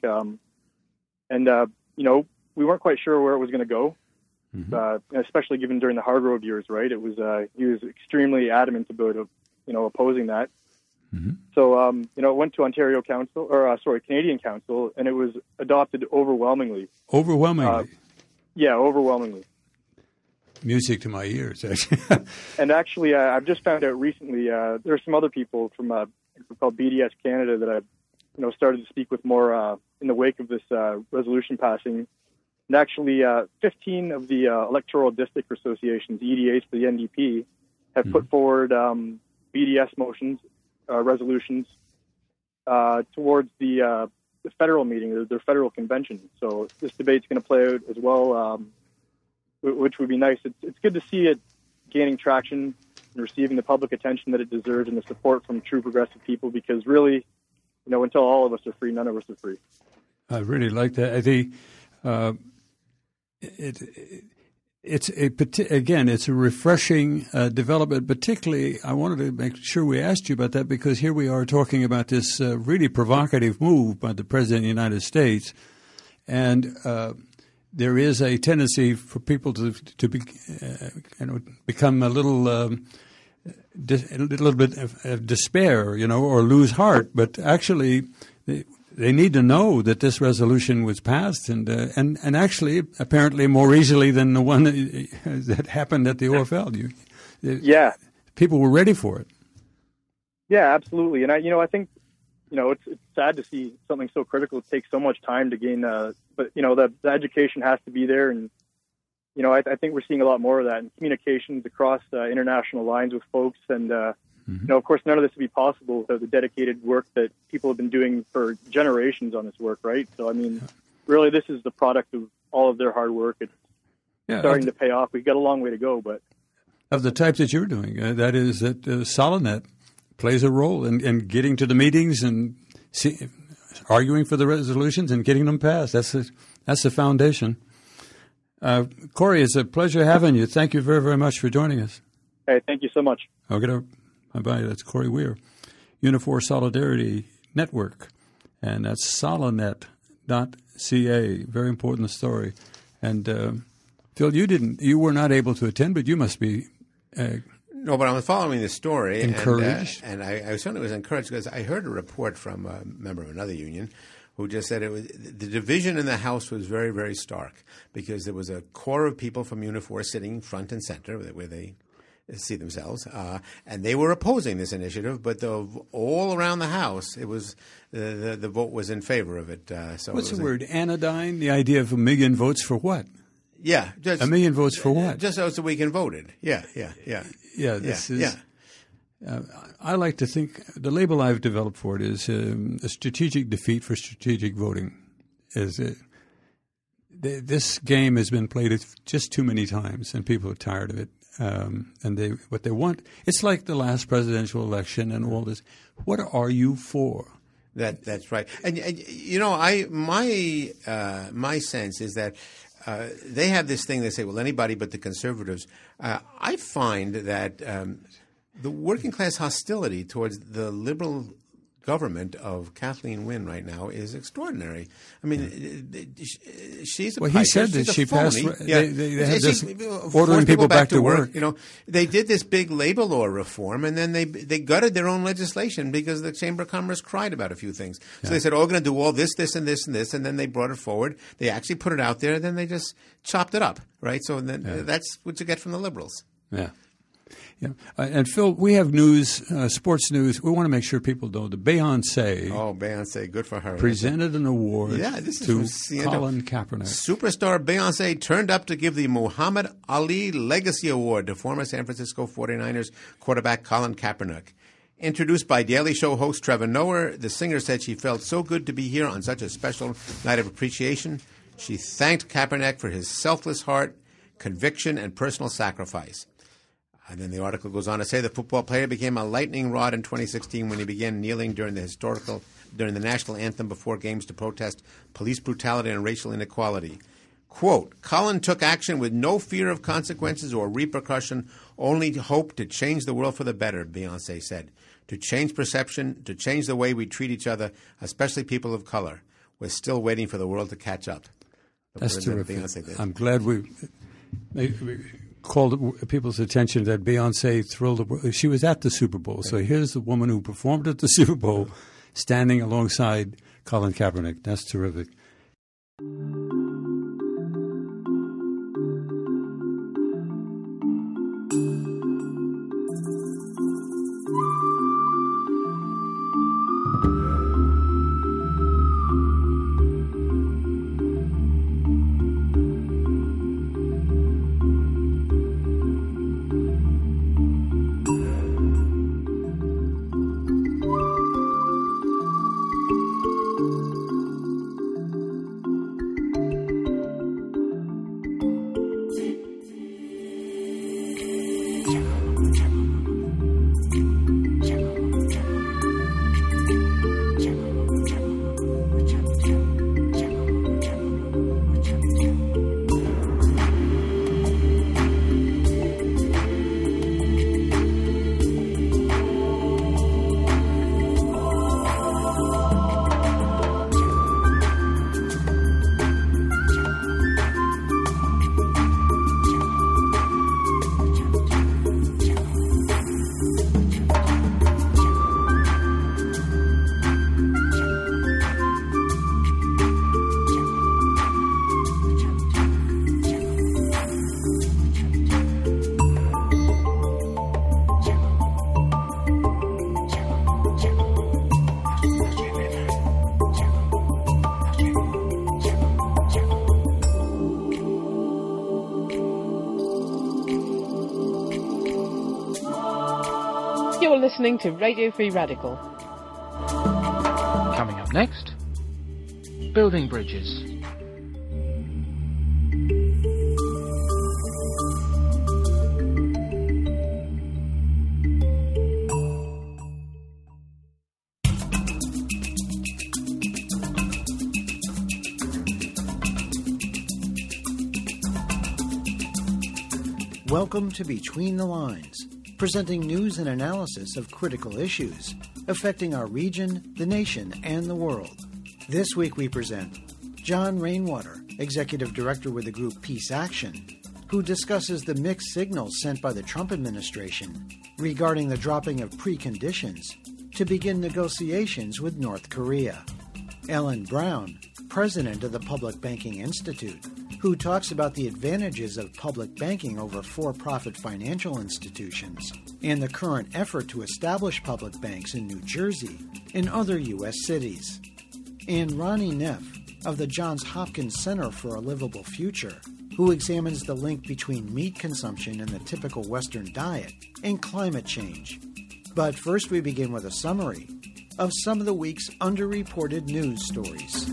We weren't quite sure where it was going to go, especially given during the Hargrove years, right? It was he was extremely adamant about opposing that. Mm-hmm. So it went to Ontario Council, Canadian Council, and it was adopted overwhelmingly. Overwhelmingly? Yeah, overwhelmingly. Music to my ears, actually. And actually, I've just found out recently there are some other people from a group called BDS Canada that I've started to speak with more in the wake of this resolution passing. And actually, 15 of the electoral district associations, EDAs for the NDP, have put forward BDS motions, resolutions towards the federal meeting, their federal convention. So this debate's going to play out as well, which would be nice. It's good to see it gaining traction and receiving the public attention that it deserves and the support from true progressive people, because really, until all of us are free, none of us are free. I really like that. it's a refreshing development. Particularly, I wanted to make sure we asked you about that because here we are talking about this really provocative move by the President of the United States, and there is a tendency for people to become a little bit of despair, or lose heart. But actually, they need to know that this resolution was passed, and actually, apparently, more easily than the one that happened at the OFL. People were ready for it. Yeah, absolutely. And I think, it's sad to see something so critical take so much time to gain. But the education has to be there, and I think we're seeing a lot more of that in communications across international lines with folks, and of course, none of this would be possible without the dedicated work that people have been doing for generations on this work, right? So, really, this is the product of all of their hard work. It's starting to pay off. We've got a long way to go, but of the type that you're doing, that is that Solinet plays a role in getting to the meetings and arguing for the resolutions and getting them passed. That's the foundation. Corey, it's a pleasure having you. Thank you very, very much for joining us. Hey, thank you so much. Bye-bye. That's Corey Weir, Unifor Solidarity Network, and that's solinet.ca. Very important story. And Phil, you were not able to attend, but you must be no, but I was following the story. Encouraged? And I certainly was encouraged because I heard a report from a member of another union who just said the division in the House was very, very stark because there was a core of people from Unifor sitting front and center where they see themselves, and they were opposing this initiative, but all around the House, it was the vote was in favor of it. So what's the word? Anodyne? The idea of 1 million votes for what? Yeah, just 1 million votes for what? Just so we can vote it. Yeah. I like to think the label I've developed for it is a strategic defeat for strategic voting. This game has been played just too many times, and people are tired of it. And what they want, it's like the last presidential election and all this. What are you for? That's right. And my sense is that they have this thing. They say, well, anybody but the conservatives. I find that the working class hostility towards the liberal government of Kathleen Wynne right now is extraordinary. She's a he said that she passed. They had this ordering people back to work. They did this big labor law reform, and then they gutted their own legislation because the Chamber of Commerce cried about a few things. So they said, "Oh, we're going to do all this, this, and this, and this," and then they brought it forward. They actually put it out there, and then they just chopped it up, right? So then that's what you get from the liberals. Yeah. Yeah, and Phil, we have news, sports news. We want to make sure people know the Beyoncé. Oh, Beyoncé, good for her. Presented an award to Colin Kaepernick. Superstar Beyoncé turned up to give the Muhammad Ali Legacy Award to former San Francisco 49ers quarterback Colin Kaepernick. Introduced by Daily Show host Trevor Noah, the singer said she felt so good to be here on such a special night of appreciation. She thanked Kaepernick for his selfless heart, conviction, and personal sacrifice. And then the article goes on to say the football player became a lightning rod in 2016 when he began kneeling during the national anthem before games to protest police brutality and racial inequality. Quote, Colin took action with no fear of consequences or repercussion, only hope to change the world for the better, Beyoncé said. To change perception, to change the way we treat each other, especially people of color. We're still waiting for the world to catch up. That's terrific. Beyoncé did. I'm glad we called people's attention that Beyoncé thrilled the world. She was at the Super Bowl. So here's the woman who performed at the Super Bowl standing alongside Colin Kaepernick. That's terrific. You're listening to Radio Free Radical. Coming up next, building bridges. Welcome to Between the Lines, presenting news and analysis of critical issues affecting our region, the nation, and the world. This week we present John Rainwater, Executive Director with the group Peace Action, who discusses the mixed signals sent by the Trump administration regarding the dropping of preconditions to begin negotiations with North Korea. Ellen Brown, President of the Public Banking Institute, who talks about the advantages of public banking over for-profit financial institutions and the current effort to establish public banks in New Jersey and other U.S. cities. And Ronnie Neff of the Johns Hopkins Center for a Livable Future, who examines the link between meat consumption in the typical Western diet and climate change. But first we begin with a summary of some of the week's underreported news stories.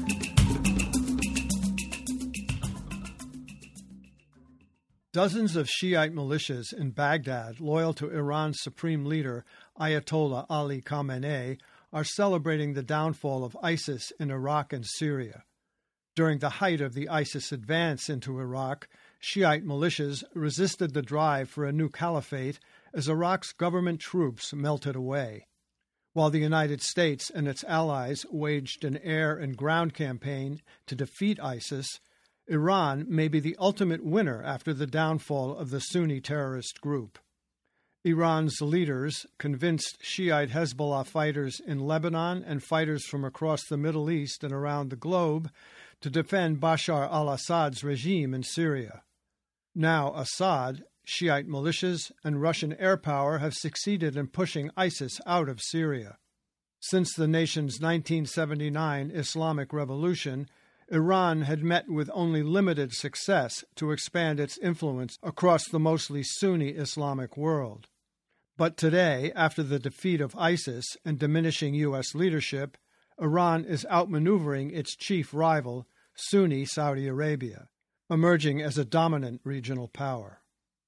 Dozens of Shiite militias in Baghdad, loyal to Iran's supreme leader Ayatollah Ali Khamenei, are celebrating the downfall of ISIS in Iraq and Syria. During the height of the ISIS advance into Iraq, Shiite militias resisted the drive for a new caliphate as Iraq's government troops melted away. While the United States and its allies waged an air and ground campaign to defeat ISIS, Iran may be the ultimate winner after the downfall of the Sunni terrorist group. Iran's leaders convinced Shiite Hezbollah fighters in Lebanon and fighters from across the Middle East and around the globe to defend Bashar al-Assad's regime in Syria. Now Assad, Shiite militias, and Russian air power have succeeded in pushing ISIS out of Syria. Since the nation's 1979 Islamic Revolution, Iran had met with only limited success to expand its influence across the mostly Sunni Islamic world. But today, after the defeat of ISIS and diminishing U.S. leadership, Iran is outmaneuvering its chief rival, Sunni Saudi Arabia, emerging as a dominant regional power.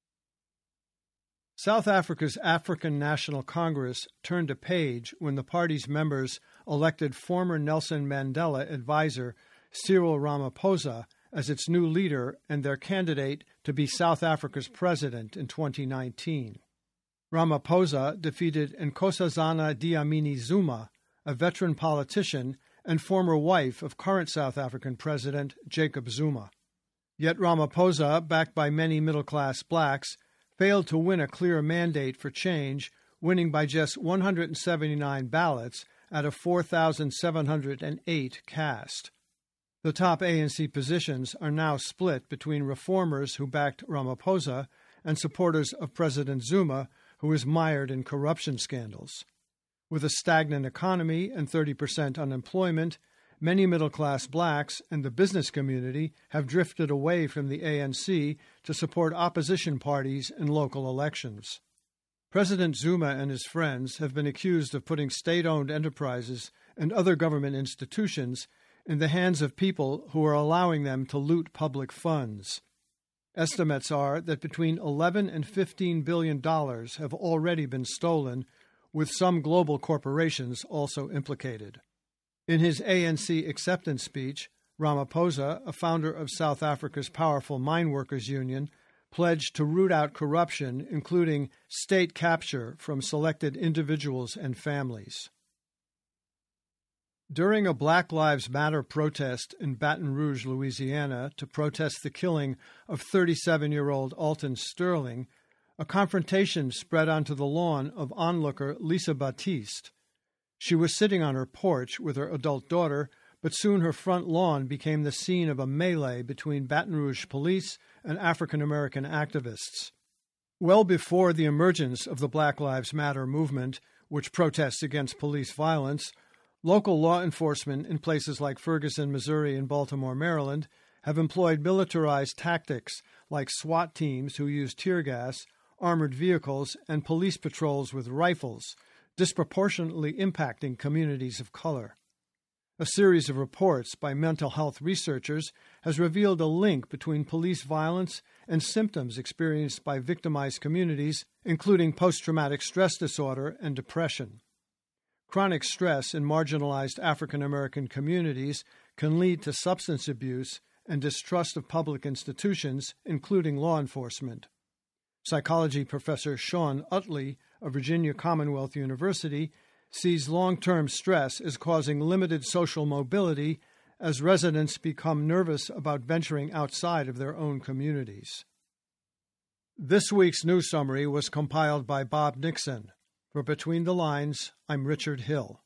South Africa's African National Congress turned a page when the party's members elected former Nelson Mandela advisor Cyril Ramaphosa as its new leader and their candidate to be South Africa's president in 2019. Ramaphosa defeated Nkosazana Dlamini-Zuma, a veteran politician and former wife of current South African President Jacob Zuma. Yet Ramaphosa, backed by many middle-class blacks, failed to win a clear mandate for change, winning by just 179 ballots out of 4,708 cast. The top ANC positions are now split between reformers who backed Ramaphosa and supporters of President Zuma, who is mired in corruption scandals. With a stagnant economy and 30% unemployment, many middle-class blacks and the business community have drifted away from the ANC to support opposition parties in local elections. President Zuma and his friends have been accused of putting state-owned enterprises and other government institutions in the hands of people who are allowing them to loot public funds. Estimates are that between $11 and $15 billion have already been stolen, with some global corporations also implicated. In his ANC acceptance speech, Ramaphosa, a founder of South Africa's powerful mine workers union, pledged to root out corruption, including state capture from selected individuals and families. During a Black Lives Matter protest in Baton Rouge, Louisiana, to protest the killing of 37-year-old Alton Sterling, a confrontation spread onto the lawn of onlooker Lisa Batiste. She was sitting on her porch with her adult daughter, but soon her front lawn became the scene of a melee between Baton Rouge police and African-American activists. Well before the emergence of the Black Lives Matter movement, which protests against police violence, local law enforcement in places like Ferguson, Missouri, and Baltimore, Maryland, have employed militarized tactics like SWAT teams who use tear gas, armored vehicles, and police patrols with rifles, disproportionately impacting communities of color. A series of reports by mental health researchers has revealed a link between police violence and symptoms experienced by victimized communities, including post-traumatic stress disorder and depression. Chronic stress in marginalized African American communities can lead to substance abuse and distrust of public institutions, including law enforcement. Psychology professor Sean Utley of Virginia Commonwealth University sees long-term stress as causing limited social mobility as residents become nervous about venturing outside of their own communities. This week's news summary was compiled by Bob Nixon. For Between the Lines, I'm Richard Hill.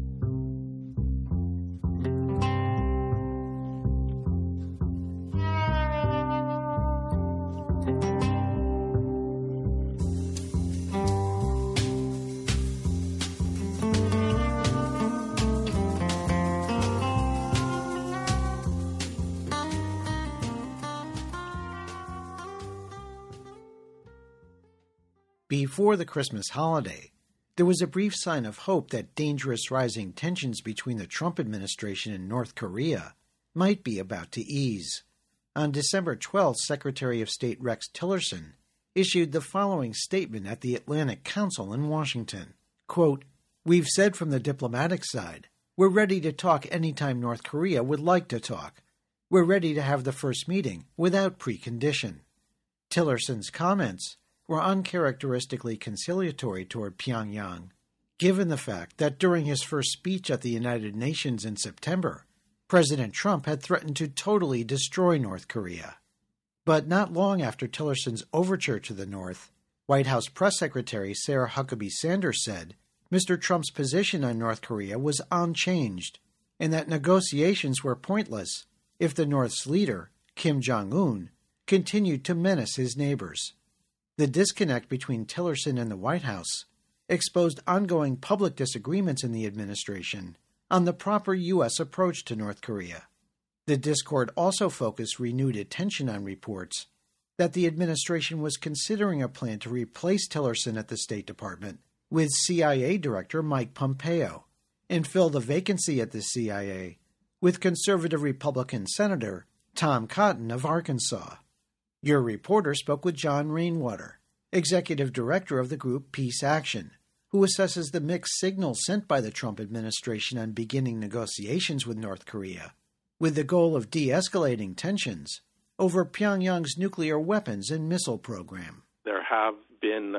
Before the Christmas holiday, there was a brief sign of hope that dangerous rising tensions between the Trump administration and North Korea might be about to ease. On December 12th, Secretary of State Rex Tillerson issued the following statement at the Atlantic Council in Washington. Quote, "We've said from the diplomatic side, we're ready to talk anytime North Korea would like to talk. We're ready to have the first meeting without precondition." Tillerson's comments were uncharacteristically conciliatory toward Pyongyang, given the fact that during his first speech at the United Nations in September, President Trump had threatened to totally destroy North Korea. But not long after Tillerson's overture to the North, White House Press Secretary Sarah Huckabee Sanders said Mr. Trump's position on North Korea was unchanged, and that negotiations were pointless if the North's leader, Kim Jong-un, continued to menace his neighbors. The disconnect between Tillerson and the White House exposed ongoing public disagreements in the administration on the proper U.S. approach to North Korea. The discord also focused renewed attention on reports that the administration was considering a plan to replace Tillerson at the State Department with CIA Director Mike Pompeo and fill the vacancy at the CIA with conservative Republican Senator Tom Cotton of Arkansas. Your reporter spoke with John Rainwater, executive director of the group Peace Action, who assesses the mixed signals sent by the Trump administration on beginning negotiations with North Korea, with the goal of de-escalating tensions over Pyongyang's nuclear weapons and missile program. There have been,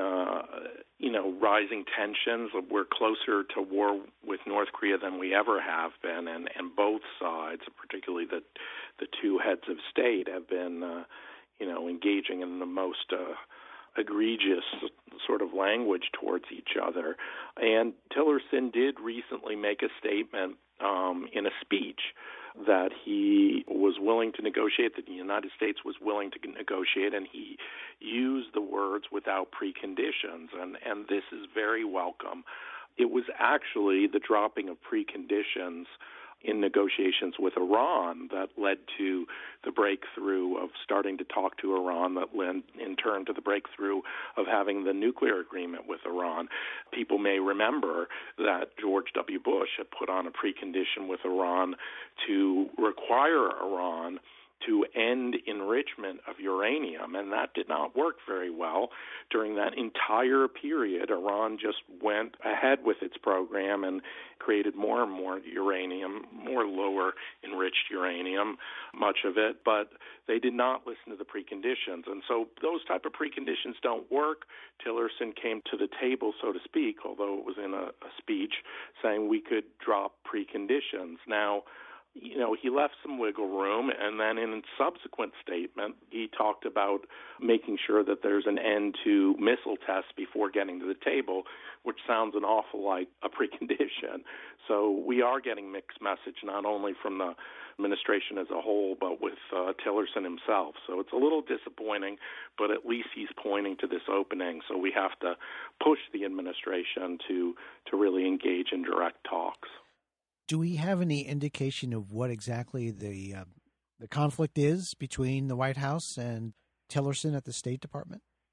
rising tensions. We're closer to war with North Korea than we ever have been, and both sides, particularly the two heads of state, have been engaging in the most egregious sort of language towards each other. And Tillerson did recently make a statement in a speech that he was willing to negotiate, that the United States was willing to negotiate, and he used the words without preconditions, and this is very welcome. It was actually the dropping of preconditions in negotiations with Iran that led to the breakthrough of starting to talk to Iran, that led in turn to the breakthrough of having the nuclear agreement with Iran. People may remember that George W. Bush had put on a precondition with Iran to require Iran to end enrichment of uranium, and that did not work very well. During that entire period, Iran just went ahead with its program and created more and more uranium, more lower enriched uranium, much of it, but they did not listen to the preconditions. And so those type of preconditions don't work. Tillerson came to the table, so to speak, although it was in a speech, saying we could drop preconditions. Now, he left some wiggle room, and then in a subsequent statement, he talked about making sure that there's an end to missile tests before getting to the table, which sounds an awful like a precondition. So we are getting mixed message, not only from the administration as a whole, but with Tillerson himself. So it's a little disappointing, but at least he's pointing to this opening. So we have to push the administration to really engage in direct talks. Do we have any indication of what exactly the conflict is between the White House and Tillerson at the State Department?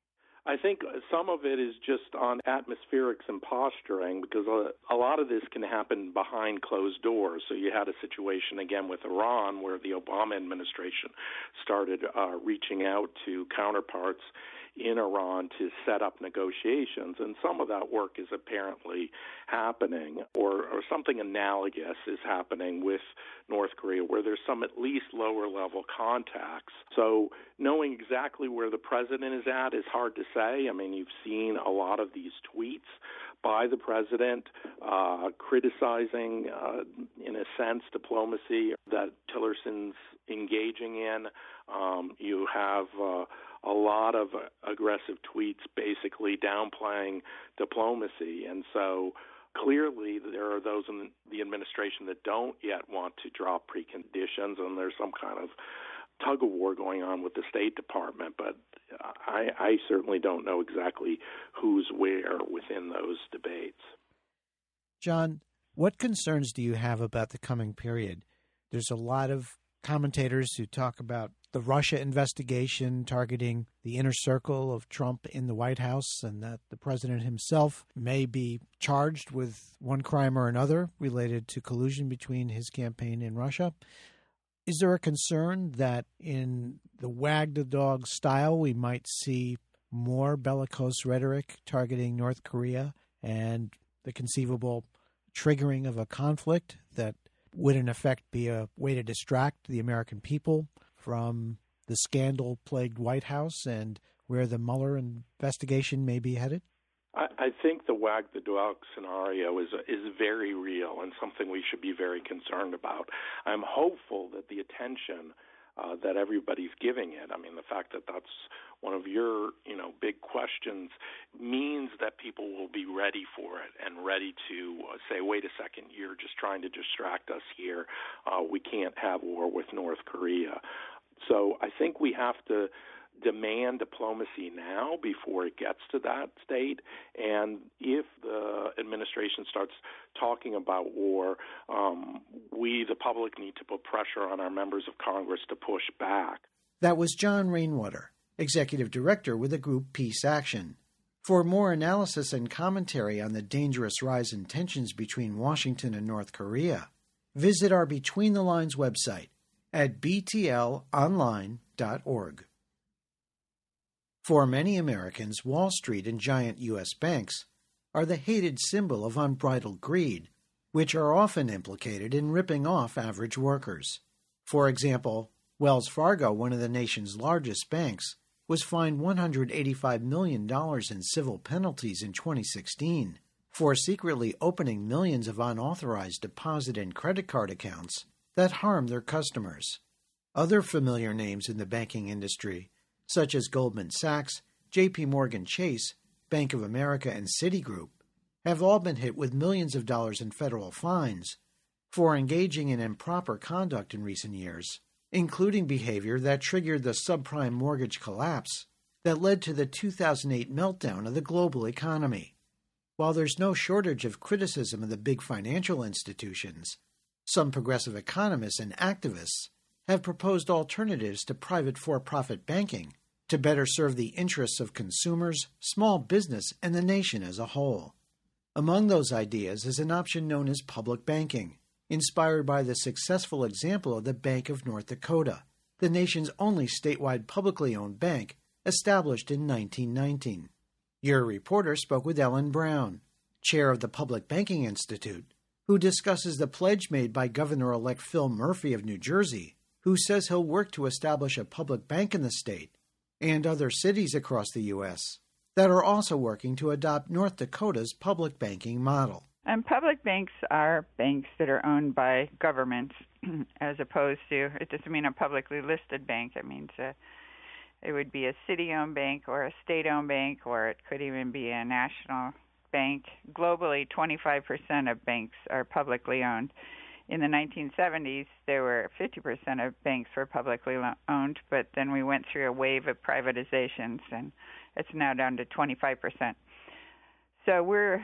I think some of it is just on atmospherics and posturing, because a lot of this can happen behind closed doors. So you had a situation again with Iran where the Obama administration started reaching out to counterparts in Iran to set up negotiations, and some of that work is apparently happening, or something analogous is happening with North Korea, where there's some at least lower-level contacts. So knowing exactly where the president is at is hard to say. I mean, you've seen a lot of these tweets by the president criticizing, in a sense, diplomacy that Tillerson's engaging in. You have a lot of aggressive tweets basically downplaying diplomacy. And so clearly there are those in the administration that don't yet want to drop preconditions, and there's some kind of tug-of-war going on with the State Department. But I certainly don't know exactly who's where within those debates. John, what concerns do you have about the coming period? There's a lot of commentators who talk about the Russia investigation targeting the inner circle of Trump in the White House, and that the president himself may be charged with one crime or another related to collusion between his campaign and Russia. Is there a concern that in the wag the dog style we might see more bellicose rhetoric targeting North Korea and the conceivable triggering of a conflict that would in effect be a way to distract the American people from the scandal-plagued White House and where the Mueller investigation may be headed? I think the wag the dog scenario is very real and something we should be very concerned about. I'm hopeful that the attention that everybody's giving it, I mean, the fact that that's one of your, big questions means that people will be ready for it and ready to say, wait a second, you're just trying to distract us here. We can't have war with North Korea. So I think we have to demand diplomacy now before it gets to that state. And if the administration starts talking about war, we, the public, need to put pressure on our members of Congress to push back. That was John Rainwater, Executive Director with the group Peace Action. For more analysis and commentary on the dangerous rise in tensions between Washington and North Korea, visit our Between the Lines website at btlonline.org. For many Americans, Wall Street and giant U.S. banks are the hated symbol of unbridled greed, which are often implicated in ripping off average workers. For example, Wells Fargo, one of the nation's largest banks, was fined $185 million in civil penalties in 2016 for secretly opening millions of unauthorized deposit and credit card accounts that harmed their customers. Other familiar names in the banking industry, such as Goldman Sachs, J.P. Morgan Chase, Bank of America, and Citigroup, have all been hit with millions of dollars in federal fines for engaging in improper conduct in recent years, including behavior that triggered the subprime mortgage collapse that led to the 2008 meltdown of the global economy. While there's no shortage of criticism of the big financial institutions, some progressive economists and activists have proposed alternatives to private for-profit banking to better serve the interests of consumers, small business, and the nation as a whole. Among those ideas is an option known as public banking, inspired by the successful example of the Bank of North Dakota, the nation's only statewide publicly owned bank, established in 1919. Your reporter spoke with Ellen Brown, chair of the Public Banking Institute, who discusses the pledge made by Governor-elect Phil Murphy of New Jersey, who says he'll work to establish a public bank in the state, and other cities across the U.S. that are also working to adopt North Dakota's public banking model. And public banks are banks that are owned by governments, as opposed to, it doesn't mean a publicly listed bank. It means it would be a city-owned bank or a state-owned bank, or it could even be a national bank. Globally, 25% of banks are publicly owned. In the 1970s, there were 50% of banks were publicly owned, but then we went through a wave of privatizations, and it's now down to 25%. So we're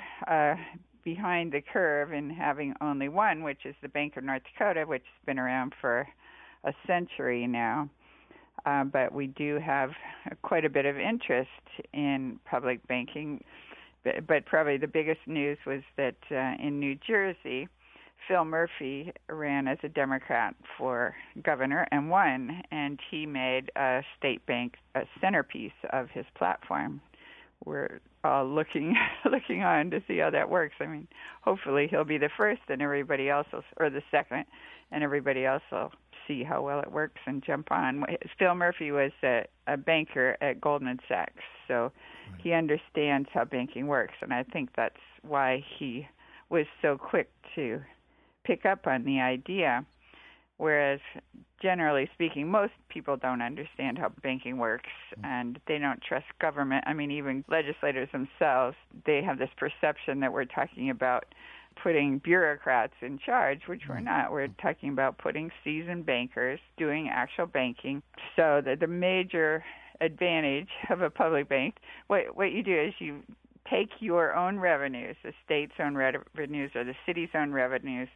behind the curve in having only one, which is the Bank of North Dakota, which has been around for a century now. But we do have quite a bit of interest in public banking. But probably the biggest news was that in New Jersey, Phil Murphy ran as a Democrat for governor and won, and he made a state bank a centerpiece of his platform. We're all looking on to see how that works. I mean, hopefully he'll be the first, and everybody else will, or the second, and everybody else will see how well it works and jump on. Phil Murphy was a banker at Goldman Sachs, so he understands how banking works, and I think that's why he was so quick to pick up on the idea, whereas generally speaking, most people don't understand how banking works, and they don't trust government. I mean, even legislators themselves, they have this perception that we're talking about putting bureaucrats in charge, which we're not. We're talking about putting seasoned bankers doing actual banking. So the major advantage of a public bank, what you do is you take your own revenues, the state's own revenues or the city's own revenues,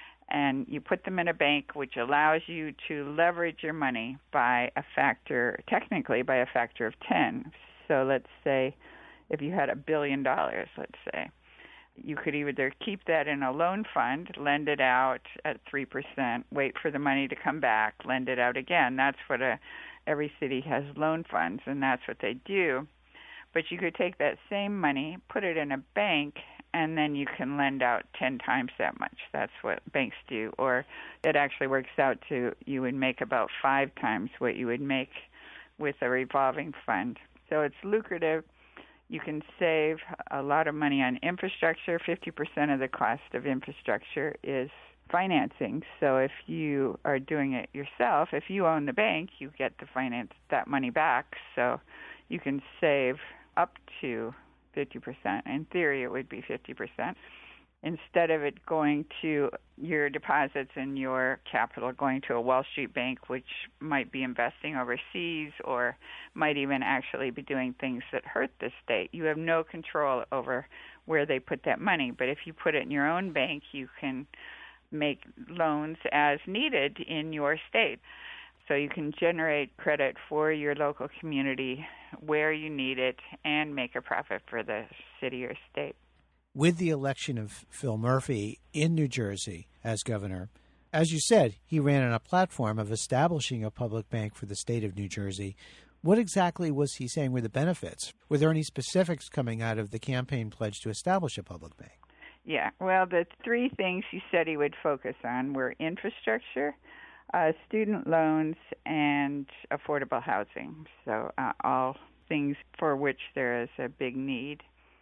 and you put them in a bank, which allows you to leverage your money by a factor, technically by a factor of 10. So let's say if you had $1 billion, let's say, you could either keep that in a loan fund, lend it out at 3%, wait for the money to come back, lend it out again. That's what every city has loan funds, and that's what they do. But you could take that same money, put it in a bank, and then you can lend out 10 times that much. That's what banks do. Or it actually works out to you would make about 5 times what you would make with a revolving fund. So it's lucrative. You can save a lot of money on infrastructure. 50% of the cost of infrastructure is financing. So if you are doing it yourself, if you own the bank, you get to finance that money back. So you can save up to 50%. In theory, it would be 50%. Instead of it going to your deposits and your capital going to a Wall Street bank, which might be investing overseas or might even actually be doing things that hurt the state, you have no control over where they put that money. But if you put it in your own bank, you can make loans as needed in your state. So you can generate credit for your local community where you need it and make a profit for the city or state. With the election of Phil Murphy in New Jersey as governor, as you said, he ran on a platform of establishing a public bank for the state of New Jersey. What exactly was he saying were the benefits? Were there any specifics coming out of the campaign pledge to establish a public bank? Yeah, well, the 3 things he said he would focus on were infrastructure, student loans, and affordable housing. So all things for which there is a big need.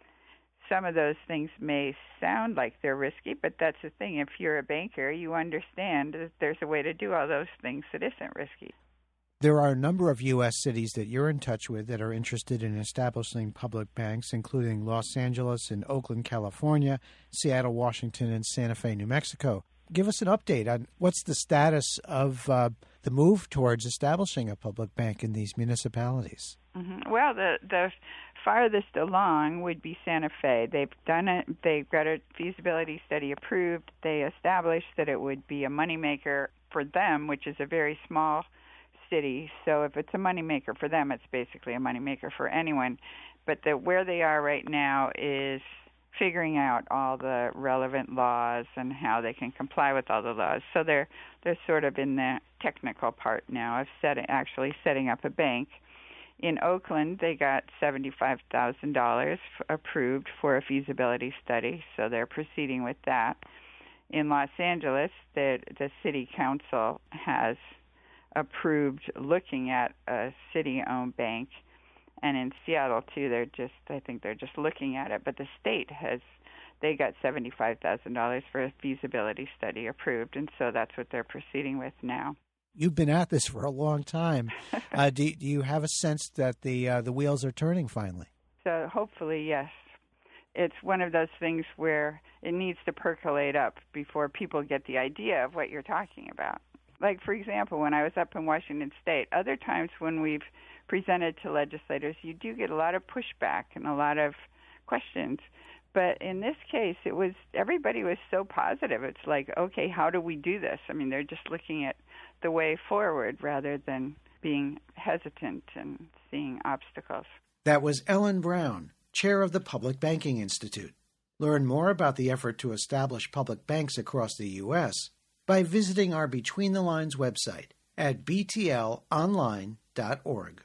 Some of those things may sound like they're risky, but that's the thing. If you're a banker, you understand that there's a way to do all those things that isn't risky. There are a number of U.S. cities that you're in touch with that are interested in establishing public banks, including Los Angeles and Oakland, California, Seattle, Washington, and Santa Fe, New Mexico. Give us an update on what's the status of the move towards establishing a public bank in these municipalities. Mm-hmm. Well, the farthest along would be Santa Fe. They've done it. They've got a feasibility study approved. They established that it would be a moneymaker for them, which is a very small city. So if it's a moneymaker for them, it's basically a moneymaker for anyone. But where they are right now is figuring out all the relevant laws and how they can comply with all the laws. So they're sort of in the technical part now of actually setting up a bank. In Oakland, they got $75,000 approved for a feasibility study, so they're proceeding with that. In Los Angeles, the city council has approved looking at a city-owned bank. And in Seattle, too, I think they're just looking at it. But the state they got $75,000 for a feasibility study approved, and so that's what they're proceeding with now. You've been at this for a long time. Do you have a sense that the wheels are turning finally? So hopefully, yes. It's one of those things where it needs to percolate up before people get the idea of what you're talking about. Like, for example, when I was up in Washington State, other times when we've presented to legislators, you do get a lot of pushback and a lot of questions. But in this case, everybody was so positive. It's like, okay, how do we do this? I mean, they're just looking at the way forward rather than being hesitant and seeing obstacles. That was Ellen Brown, chair of the Public Banking Institute. Learn more about the effort to establish public banks across the U.S. by visiting our Between the Lines website at btlonline.org.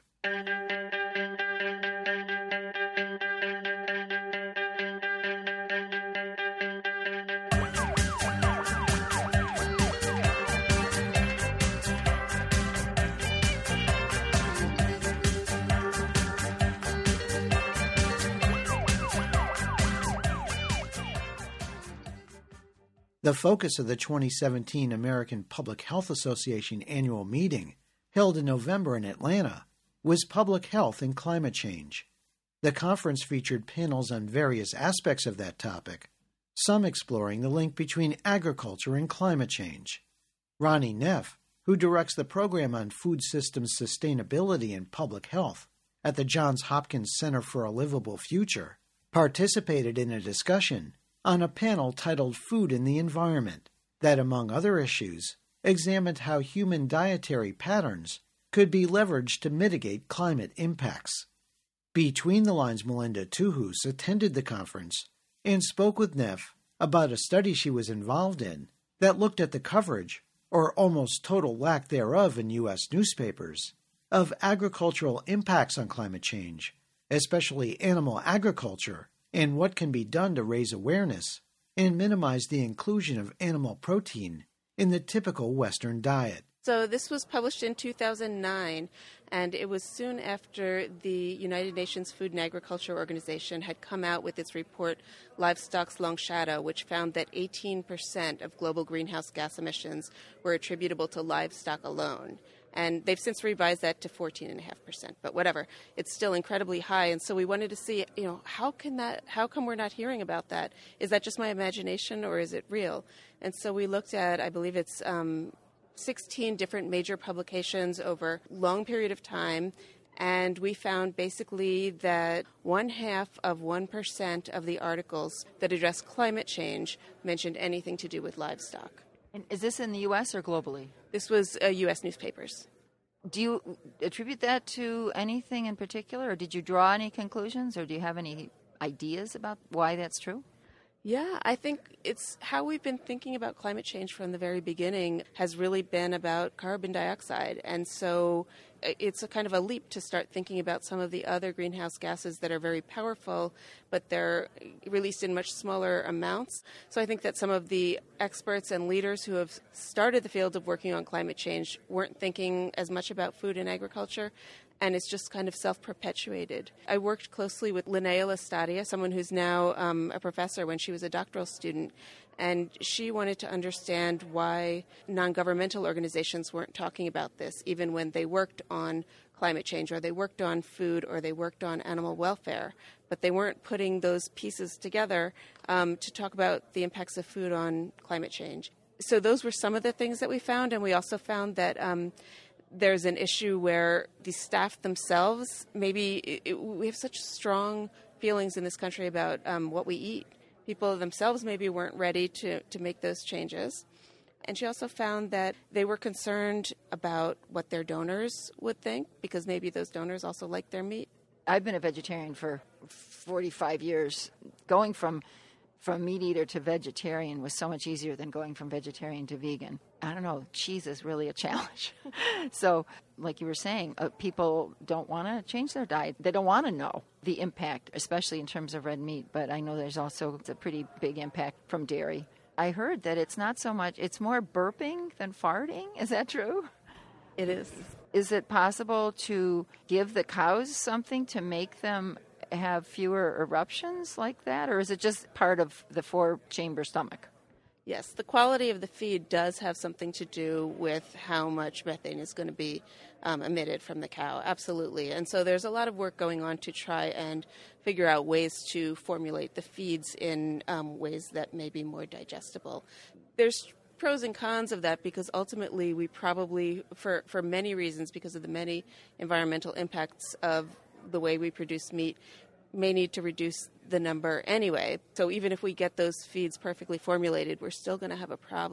The focus of the 2017 American Public Health Association annual meeting, held in November in Atlanta, was public health and climate change. The conference featured panels on various aspects of that topic, some exploring the link between agriculture and climate change. Ronnie Neff, who directs the program on food systems sustainability and public health at the Johns Hopkins Center for a Livable Future, participated in a discussion on a panel titled Food in the Environment that, among other issues, examined how human dietary patterns could be leveraged to mitigate climate impacts. Between the Lines' Melinda Tuhus attended the conference and spoke with Neff about a study she was involved in that looked at the coverage, or almost total lack thereof in U.S. newspapers, of agricultural impacts on climate change, especially animal agriculture, and what can be done to raise awareness and minimize the inclusion of animal protein in the typical Western diet. So this was published in 2009, and it was soon after the United Nations Food and Agriculture Organization had come out with its report, Livestock's Long Shadow, which found that 18% of global greenhouse gas emissions were attributable to livestock alone. And they've since revised that to 14.5%, but whatever. It's still incredibly high, and so we wanted to see, how come we're not hearing about that? Is that just my imagination, or is it real? And so we looked at, I believe it's 16 different major publications over a long period of time, and we found basically that 0.5% of the articles that address climate change mentioned anything to do with livestock. And is this in the U.S. or globally? This was U.S. newspapers. Do you attribute that to anything in particular, or did you draw any conclusions, or do you have any ideas about why that's true? Yeah, I think it's how we've been thinking about climate change from the very beginning has really been about carbon dioxide. And so it's a kind of a leap to start thinking about some of the other greenhouse gases that are very powerful, but they're released in much smaller amounts. So I think that some of the experts and leaders who have started the field of working on climate change weren't thinking as much about food and agriculture, and it's just kind of self-perpetuated. I worked closely with Linnea Lastadia, someone who's now a professor when she was a doctoral student, and she wanted to understand why non-governmental organizations weren't talking about this, even when they worked on climate change, or they worked on food, or they worked on animal welfare. But they weren't putting those pieces together to talk about the impacts of food on climate change. So those were some of the things that we found, and we also found that there's an issue where the staff themselves, we have such strong feelings in this country about what we eat. People themselves maybe weren't ready to make those changes. And she also found that they were concerned about what their donors would think, because maybe those donors also like their meat. I've been a vegetarian for 45 years. Going from meat eater to vegetarian was so much easier than going from vegetarian to vegan. I don't know, cheese is really a challenge. So, like you were saying, people don't want to change their diet. They don't want to know the impact, especially in terms of red meat. But I know there's also a pretty big impact from dairy. I heard that it's not so much, it's more burping than farting. Is that true? It is. Is it possible to give the cows something to make them have fewer eruptions like that, or is it just part of the 4-chamber stomach? Yes, the quality of the feed does have something to do with how much methane is going to be emitted from the cow, absolutely. And so there's a lot of work going on to try and figure out ways to formulate the feeds in ways that may be more digestible. There's pros and cons of that, because ultimately we probably, for many reasons, because of the many environmental impacts of the way we produce meat, may need to reduce the number anyway. So even if we get those feeds perfectly formulated, we're still going to have a problem.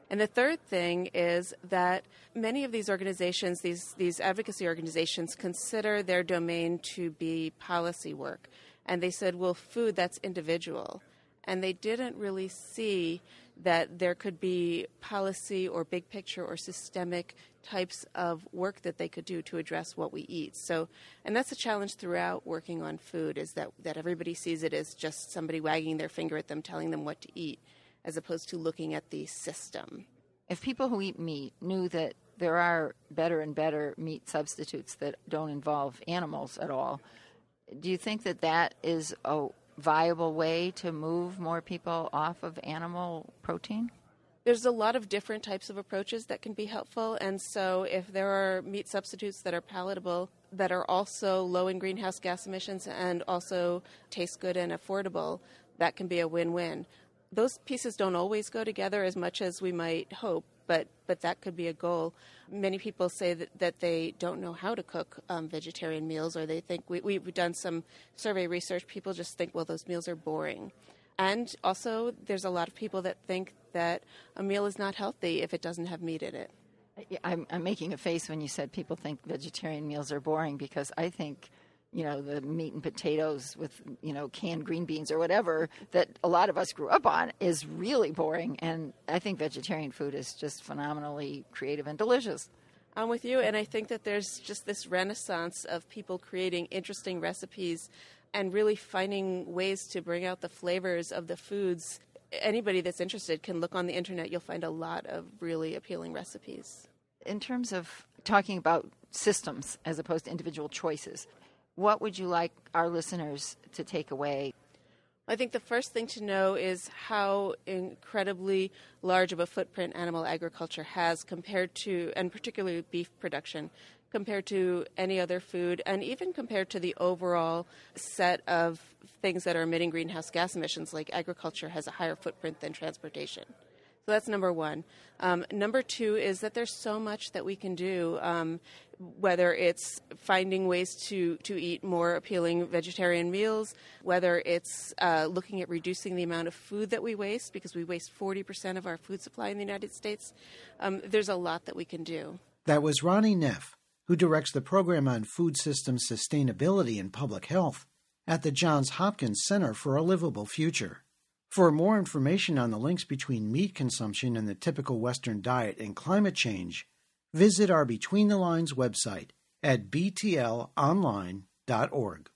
And the third thing is that many of these organizations, these advocacy organizations, consider their domain to be policy work. And they said, well, food, that's individual. And they didn't really see that there could be policy or big picture or systemic types of work that they could do to address what we eat. So, and that's a challenge throughout working on food, is that everybody sees it as just somebody wagging their finger at them, telling them what to eat, as opposed to looking at the system. If people who eat meat knew that there are better and better meat substitutes that don't involve animals at all, do you think that that is a viable way to move more people off of animal protein? There's a lot of different types of approaches that can be helpful, and so if there are meat substitutes that are palatable, that are also low in greenhouse gas emissions and also taste good and affordable, that can be a win-win. Those pieces don't always go together as much as we might hope, but that could be a goal. Many people say that they don't know how to cook vegetarian meals, or they think, we've done some survey research, people just think, well, those meals are boring. And also, there's a lot of people that think that a meal is not healthy if it doesn't have meat in it. I'm making a face when you said people think vegetarian meals are boring, because I think, the meat and potatoes with, canned green beans or whatever that a lot of us grew up on is really boring. And I think vegetarian food is just phenomenally creative and delicious. I'm with you, and I think that there's just this renaissance of people creating interesting recipes and really finding ways to bring out the flavors of the foods. Anybody that's interested can look on the internet. You'll find a lot of really appealing recipes. In terms of talking about systems as opposed to individual choices, what would you like our listeners to take away? I think the first thing to know is how incredibly large of a footprint animal agriculture has compared to, and particularly beef production, compared to any other food, and even compared to the overall set of things that are emitting greenhouse gas emissions, like agriculture has a higher footprint than transportation. So that's number one. Number two is that there's so much that we can do, whether it's finding ways to eat more appealing vegetarian meals, whether it's looking at reducing the amount of food that we waste, because we waste 40% of our food supply in the United States. There's a lot that we can do. That was Ronnie Neff, who directs the program on food system sustainability and public health at the Johns Hopkins Center for a Livable Future. For more information on the links between meat consumption and the typical Western diet and climate change, visit our Between the Lines website at btlonline.org.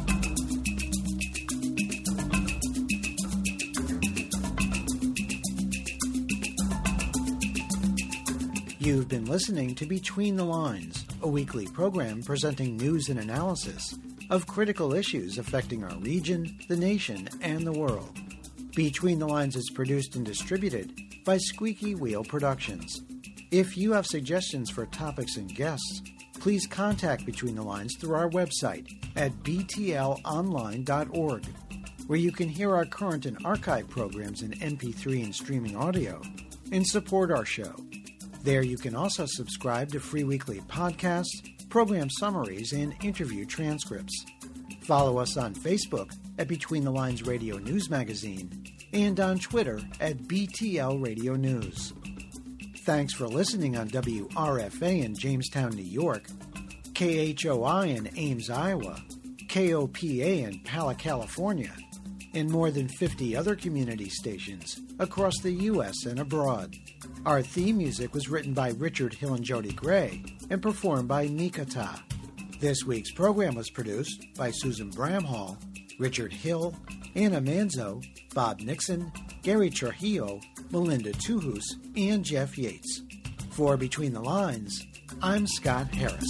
You've been listening to Between the Lines, a weekly program presenting news and analysis of critical issues affecting our region, the nation, and the world. Between the Lines is produced and distributed by Squeaky Wheel Productions. If you have suggestions for topics and guests, please contact Between the Lines through our website at btlonline.org, where you can hear our current and archive programs in MP3 and streaming audio, and support our show. There you can also subscribe to free weekly podcasts, program summaries, and interview transcripts. Follow us on Facebook at Between the Lines Radio News Magazine and on Twitter at BTL Radio News. Thanks for listening on WRFA in Jamestown, New York, KHOI in Ames, Iowa, KOPA in Pala, California, and more than 50 other community stations across the U.S. and abroad. Our theme music was written by Richard Hill and Jody Gray and performed by Mikata. This week's program was produced by Susan Bramhall, Richard Hill, Anna Manzo, Bob Nixon, Gary Trujillo, Melinda Tuhus, and Jeff Yates. For Between the Lines, I'm Scott Harris.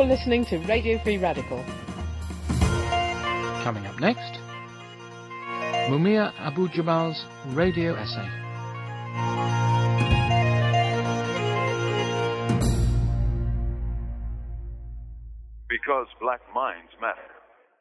You're listening to Radio Free Radical. Coming up next, Mumia Abu-Jamal's radio essay. Because black minds matter.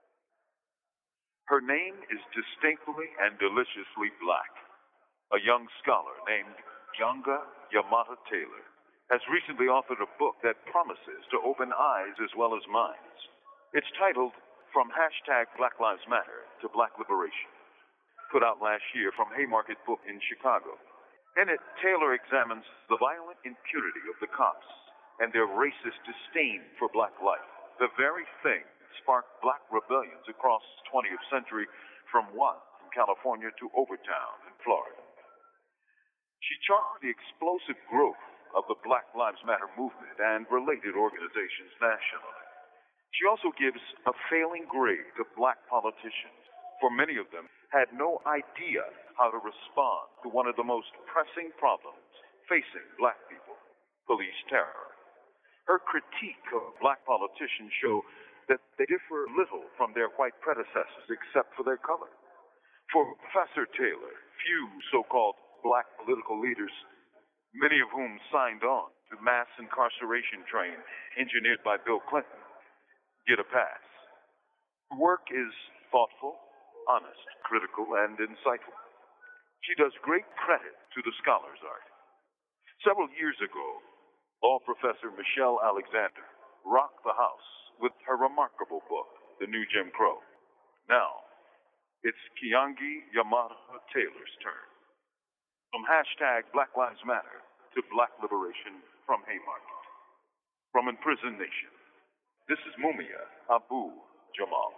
Her name is distinctly and deliciously black. A young scholar named Yanga Yamata Taylor has recently authored a book that promises to open eyes as well as minds. It's titled From #Black Lives Matter to Black Liberation, put out last year from Haymarket Book in Chicago. In it, Taylor examines the violent impunity of the cops and their racist disdain for black life, the very thing that sparked black rebellions across the 20th century from Watts in California to Overtown in Florida. She charted the explosive growth of the Black Lives Matter movement and related organizations nationally. She also gives a failing grade to black politicians, for many of them had no idea how to respond to one of the most pressing problems facing black people, police terror. Her critique of black politicians show that they differ little from their white predecessors except for their color. For Professor Taylor, few so-called black political leaders, many of whom signed on to the mass incarceration train engineered by Bill Clinton, get a pass. Her work is thoughtful, honest, critical, and insightful. She does great credit to the scholar's art. Several years ago, law professor Michelle Alexander rocked the house with her remarkable book, The New Jim Crow. Now, it's Keeangi Yamata Taylor's turn. From #Black Lives Matter to Black Liberation from Haymarket. From Imprisoned Nation, this is Mumia Abu-Jamal.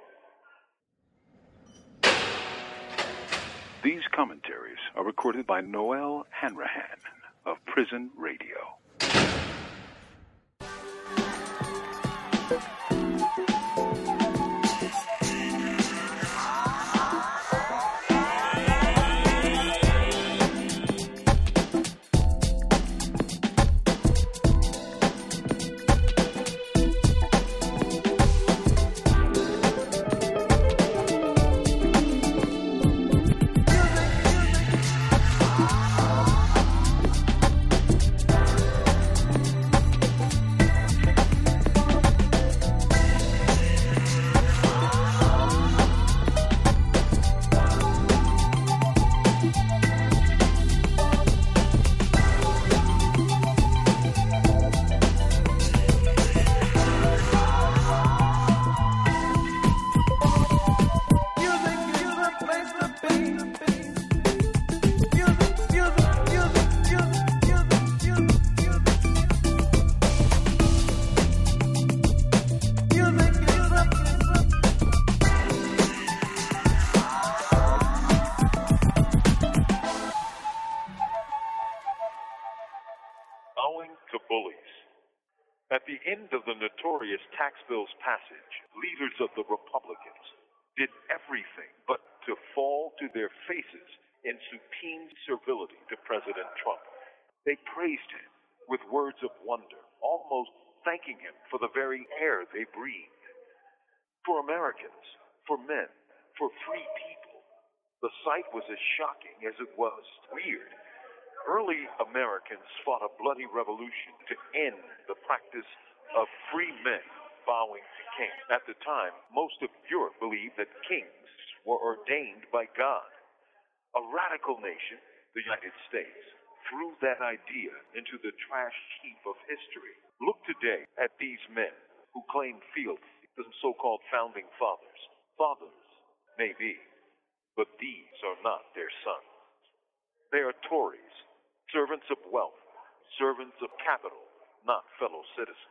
These commentaries are recorded by Noel Hanrahan of Prison Radio. Tax bill's passage, leaders of the Republicans did everything but to fall to their faces in supine servility to President Trump. They praised him with words of wonder, almost thanking him for the very air they breathed. For Americans, for men, for free people, the sight was as shocking as it was weird. Early Americans fought a bloody revolution to end the practice of free men bowing to kings. At the time, most of Europe believed that kings were ordained by God. A radical nation, the United States, threw that idea into the trash heap of history. Look today at these men who claim fealty to the so-called founding fathers. Fathers, maybe, but these are not their sons. They are Tories, servants of wealth, servants of capital, not fellow citizens.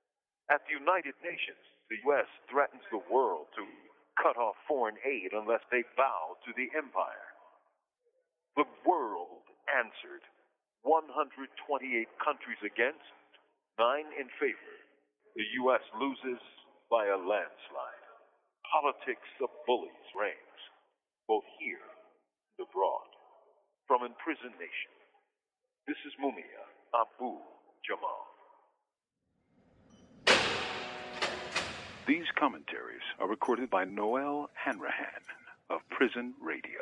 At the United Nations, the U.S. threatens the world to cut off foreign aid unless they bow to the empire. The world answered, 128 countries against, 9 in favor. The U.S. loses by a landslide. Politics of bullies reigns, both here and abroad. From Imprisoned Nation, this is Mumia Abu-Jamal. These commentaries are recorded by Noel Hanrahan of Prison Radio.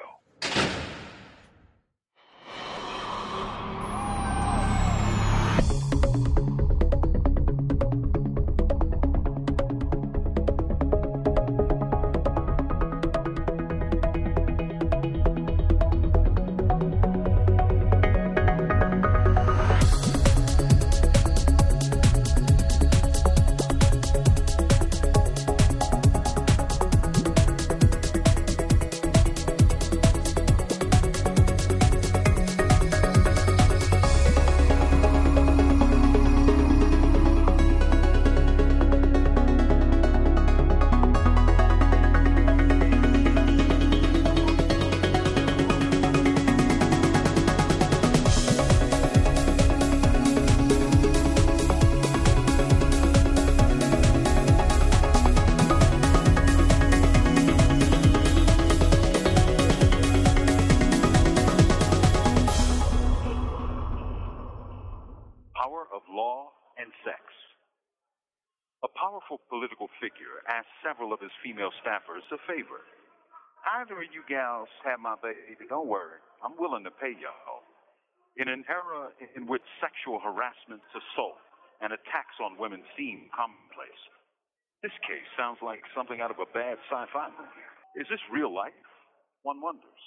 Female staffers a favor. Either of you gals have my baby, don't worry. I'm willing to pay y'all. In an era in which sexual harassment, assault, and attacks on women seem commonplace, this case sounds like something out of a bad sci-fi movie. Is this real life? One wonders.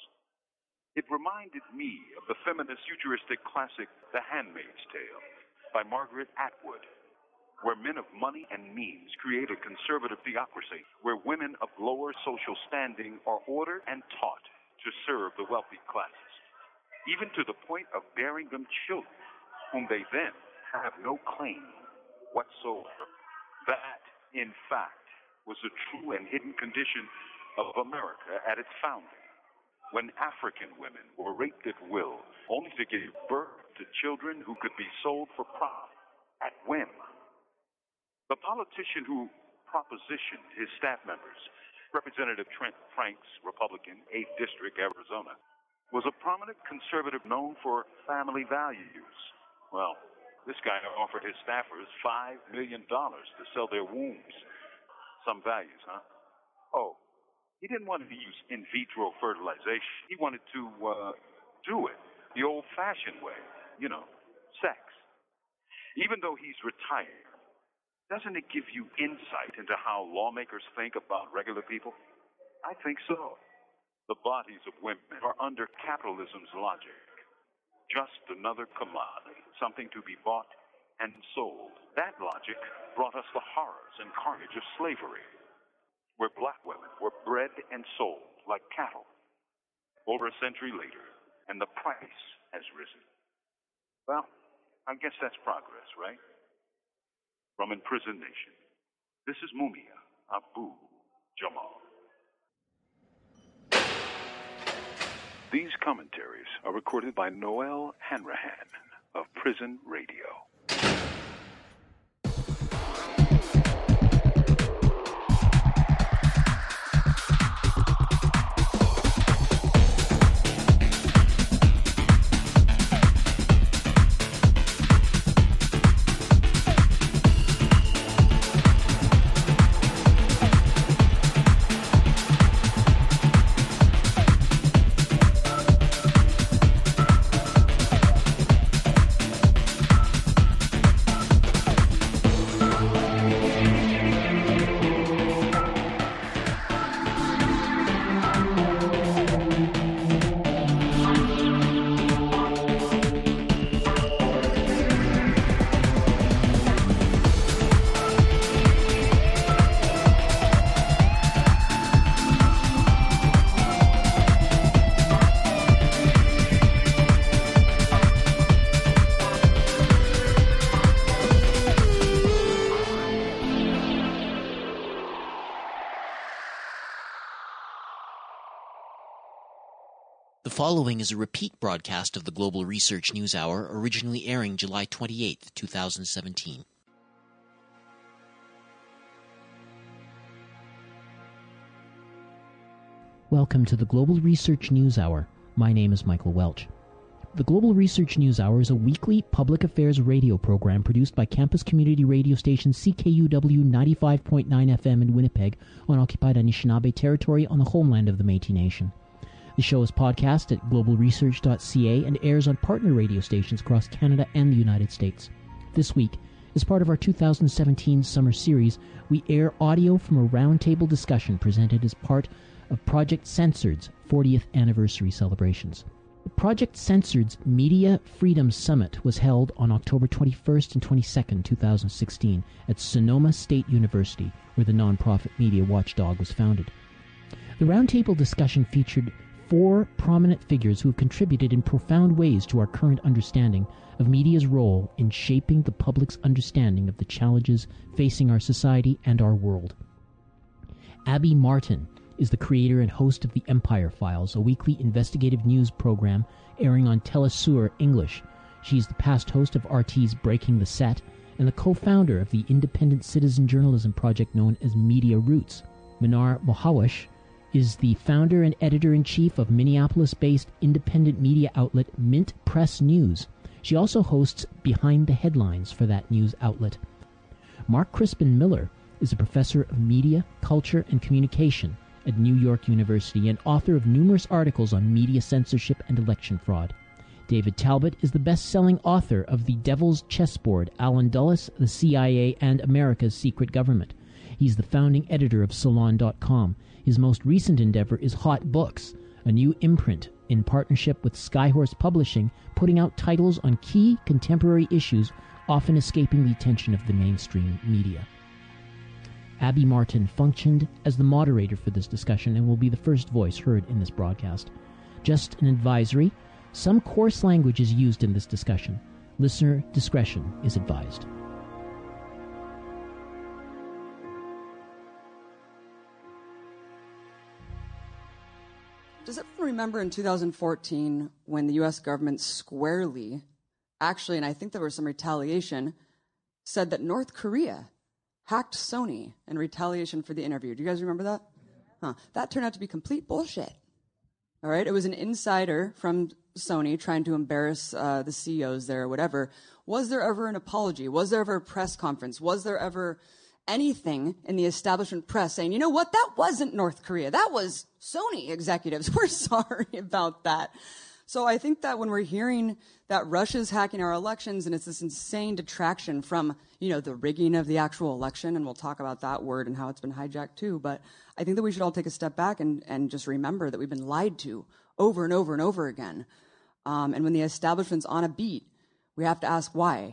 It reminded me of the feminist futuristic classic The Handmaid's Tale by Margaret Atwood, where men of money and means create a conservative theocracy where women of lower social standing are ordered and taught to serve the wealthy classes, even to the point of bearing them children whom they then have no claim whatsoever. That, in fact, was a true and hidden condition of America at its founding, when African women were raped at will, only to give birth to children who could be sold for profit at whim. The politician who propositioned his staff members, Representative Trent Franks, Republican, 8th District, Arizona, was a prominent conservative known for family values. Well, this guy offered his staffers $5 million to sell their wombs. Some values, huh? Oh, he didn't want to use in vitro fertilization. He wanted to do it the old-fashioned way, you know, sex. Even though he's retired, doesn't it give you insight into how lawmakers think about regular people? I think so. The bodies of women are under capitalism's logic. Just another commodity, something to be bought and sold. That logic brought us the horrors and carnage of slavery, where black women were bred and sold like cattle. Over a century later, and the price has risen. Well, I guess that's progress, right? From Imprisoned Nation, this is Mumia Abu Jamal. These commentaries are recorded by Noel Hanrahan of Prison Radio. The following is a repeat broadcast of the Global Research News Hour, originally airing July 28, 2017. Welcome to the Global Research News Hour. My name is Michael Welch. The Global Research News Hour is a weekly public affairs radio program produced by campus community radio station CKUW 95.9 FM in Winnipeg on occupied Anishinaabe territory on the homeland of the Métis Nation. The show is podcast at globalresearch.ca and airs on partner radio stations across Canada and the United States. This week, as part of our 2017 summer series, we air audio from a roundtable discussion presented as part of Project Censored's 40th anniversary celebrations. Project Censored's Media Freedom Summit was held on October 21st and 22nd, 2016 at Sonoma State University, where the nonprofit media watchdog was founded. The roundtable discussion featured 4 prominent figures who have contributed in profound ways to our current understanding of media's role in shaping the public's understanding of the challenges facing our society and our world. Abby Martin is the creator and host of The Empire Files, a weekly investigative news program airing on Telesur English. She's the past host of RT's Breaking the Set and the co-founder of the independent citizen journalism project known as Media Roots. Minar Mohawash is the founder and editor-in-chief of Minneapolis-based independent media outlet Mint Press News. She also hosts Behind the Headlines for that news outlet. Mark Crispin Miller is a professor of media, culture, and communication at New York University and author of numerous articles on media censorship and election fraud. David Talbot is the best-selling author of The Devil's Chessboard, Alan Dulles, the CIA, and America's Secret Government. He's the founding editor of Salon.com. His most recent endeavor is Hot Books, a new imprint in partnership with Skyhorse Publishing, putting out titles on key contemporary issues often escaping the attention of the mainstream media. Abby Martin functioned as the moderator for this discussion and will be the first voice heard in this broadcast. Just an advisory, some coarse language is used in this discussion. Listener discretion is advised. Does everyone remember in 2014 when the U.S. government squarely, actually, and I think there was some retaliation, said that North Korea hacked Sony in retaliation for the interview? Do you guys remember that? That turned out to be complete bullshit. All right? It was an insider from Sony trying to embarrass the CEOs there or whatever. Was there ever an apology? Was there ever a press conference? Was there ever anything in the establishment press saying, you know what, that wasn't North Korea. That was Sony executives. We're sorry about that. So I think that when we're hearing that Russia's hacking our elections and it's this insane detraction from, the rigging of the actual election, and we'll talk about that word and how it's been hijacked too, but I think that we should all take a step back and just remember that we've been lied to over and over and over again. And when the establishment's on a beat, we have to ask why.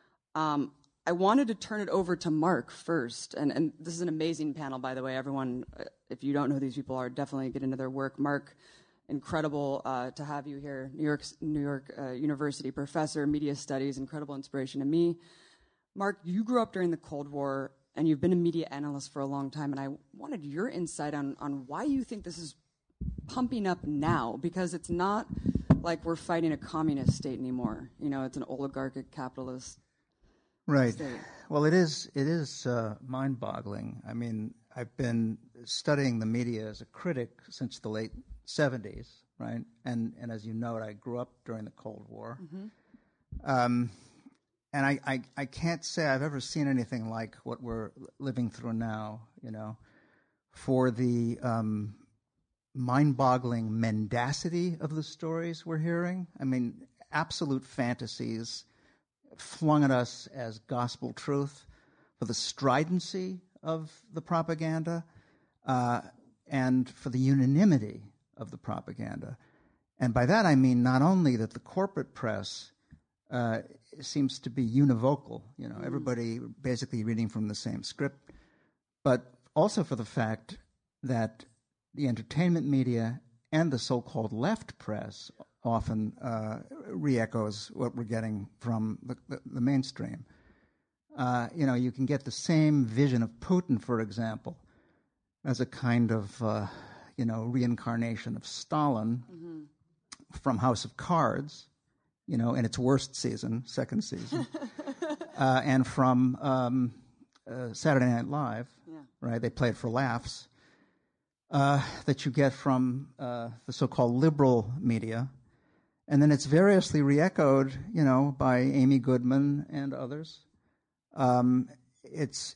I wanted to turn it over to Mark first, and this is an amazing panel, by the way. Everyone, if you don't know who these people are, definitely get into their work. Mark, incredible to have you here. New York University professor, media studies, incredible inspiration to me. Mark, you grew up during the Cold War, and you've been a media analyst for a long time, and I wanted your insight on why you think this is pumping up now, because it's not like we're fighting a communist state anymore. It's an oligarchic capitalist right state. Well, it is mind-boggling. I mean, I've been studying the media as a critic since the late 70s, right? And as you know, I grew up during the Cold War. Mm-hmm. And I can't say I've ever seen anything like what we're living through now, for the mind-boggling mendacity of the stories we're hearing. I mean, absolute fantasies flung at us as gospel truth, for the stridency of the propaganda, and for the unanimity of the propaganda. And by that I mean not only that the corporate press seems to be univocal, everybody basically reading from the same script, but also for the fact that the entertainment media and the so-called left press often re-echoes what we're getting from the mainstream. You can get the same vision of Putin, for example, as a kind of, reincarnation of Stalin from House of Cards, in its worst season, second season, and from Saturday Night Live, right? They play it for laughs, that you get from the so-called liberal media, And then it's variously re-echoed, by Amy Goodman and others. It's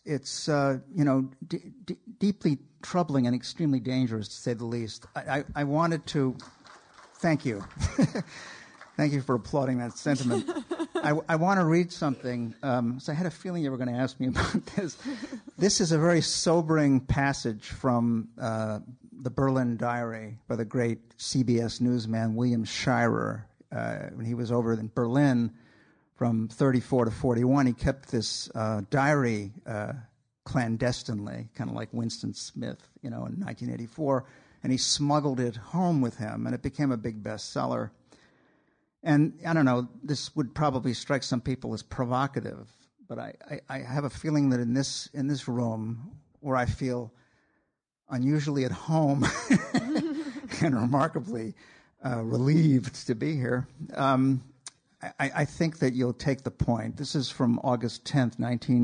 deeply troubling and extremely dangerous, to say the least. I wanted to thank you. Thank you for applauding that sentiment. I want to read something. So I had a feeling you were going to ask me about this. This is a very sobering passage from the Berlin Diary by the great CBS newsman William Shirer. When he was over in Berlin from 1934 to 1941, he kept this diary clandestinely, kind of like Winston Smith, in 1984, and he smuggled it home with him, and it became a big bestseller. And I don't know, this would probably strike some people as provocative, but I have a feeling that in this room, where I feel unusually at home and remarkably relieved to be here, I think that you'll take the point. This is from August 10th,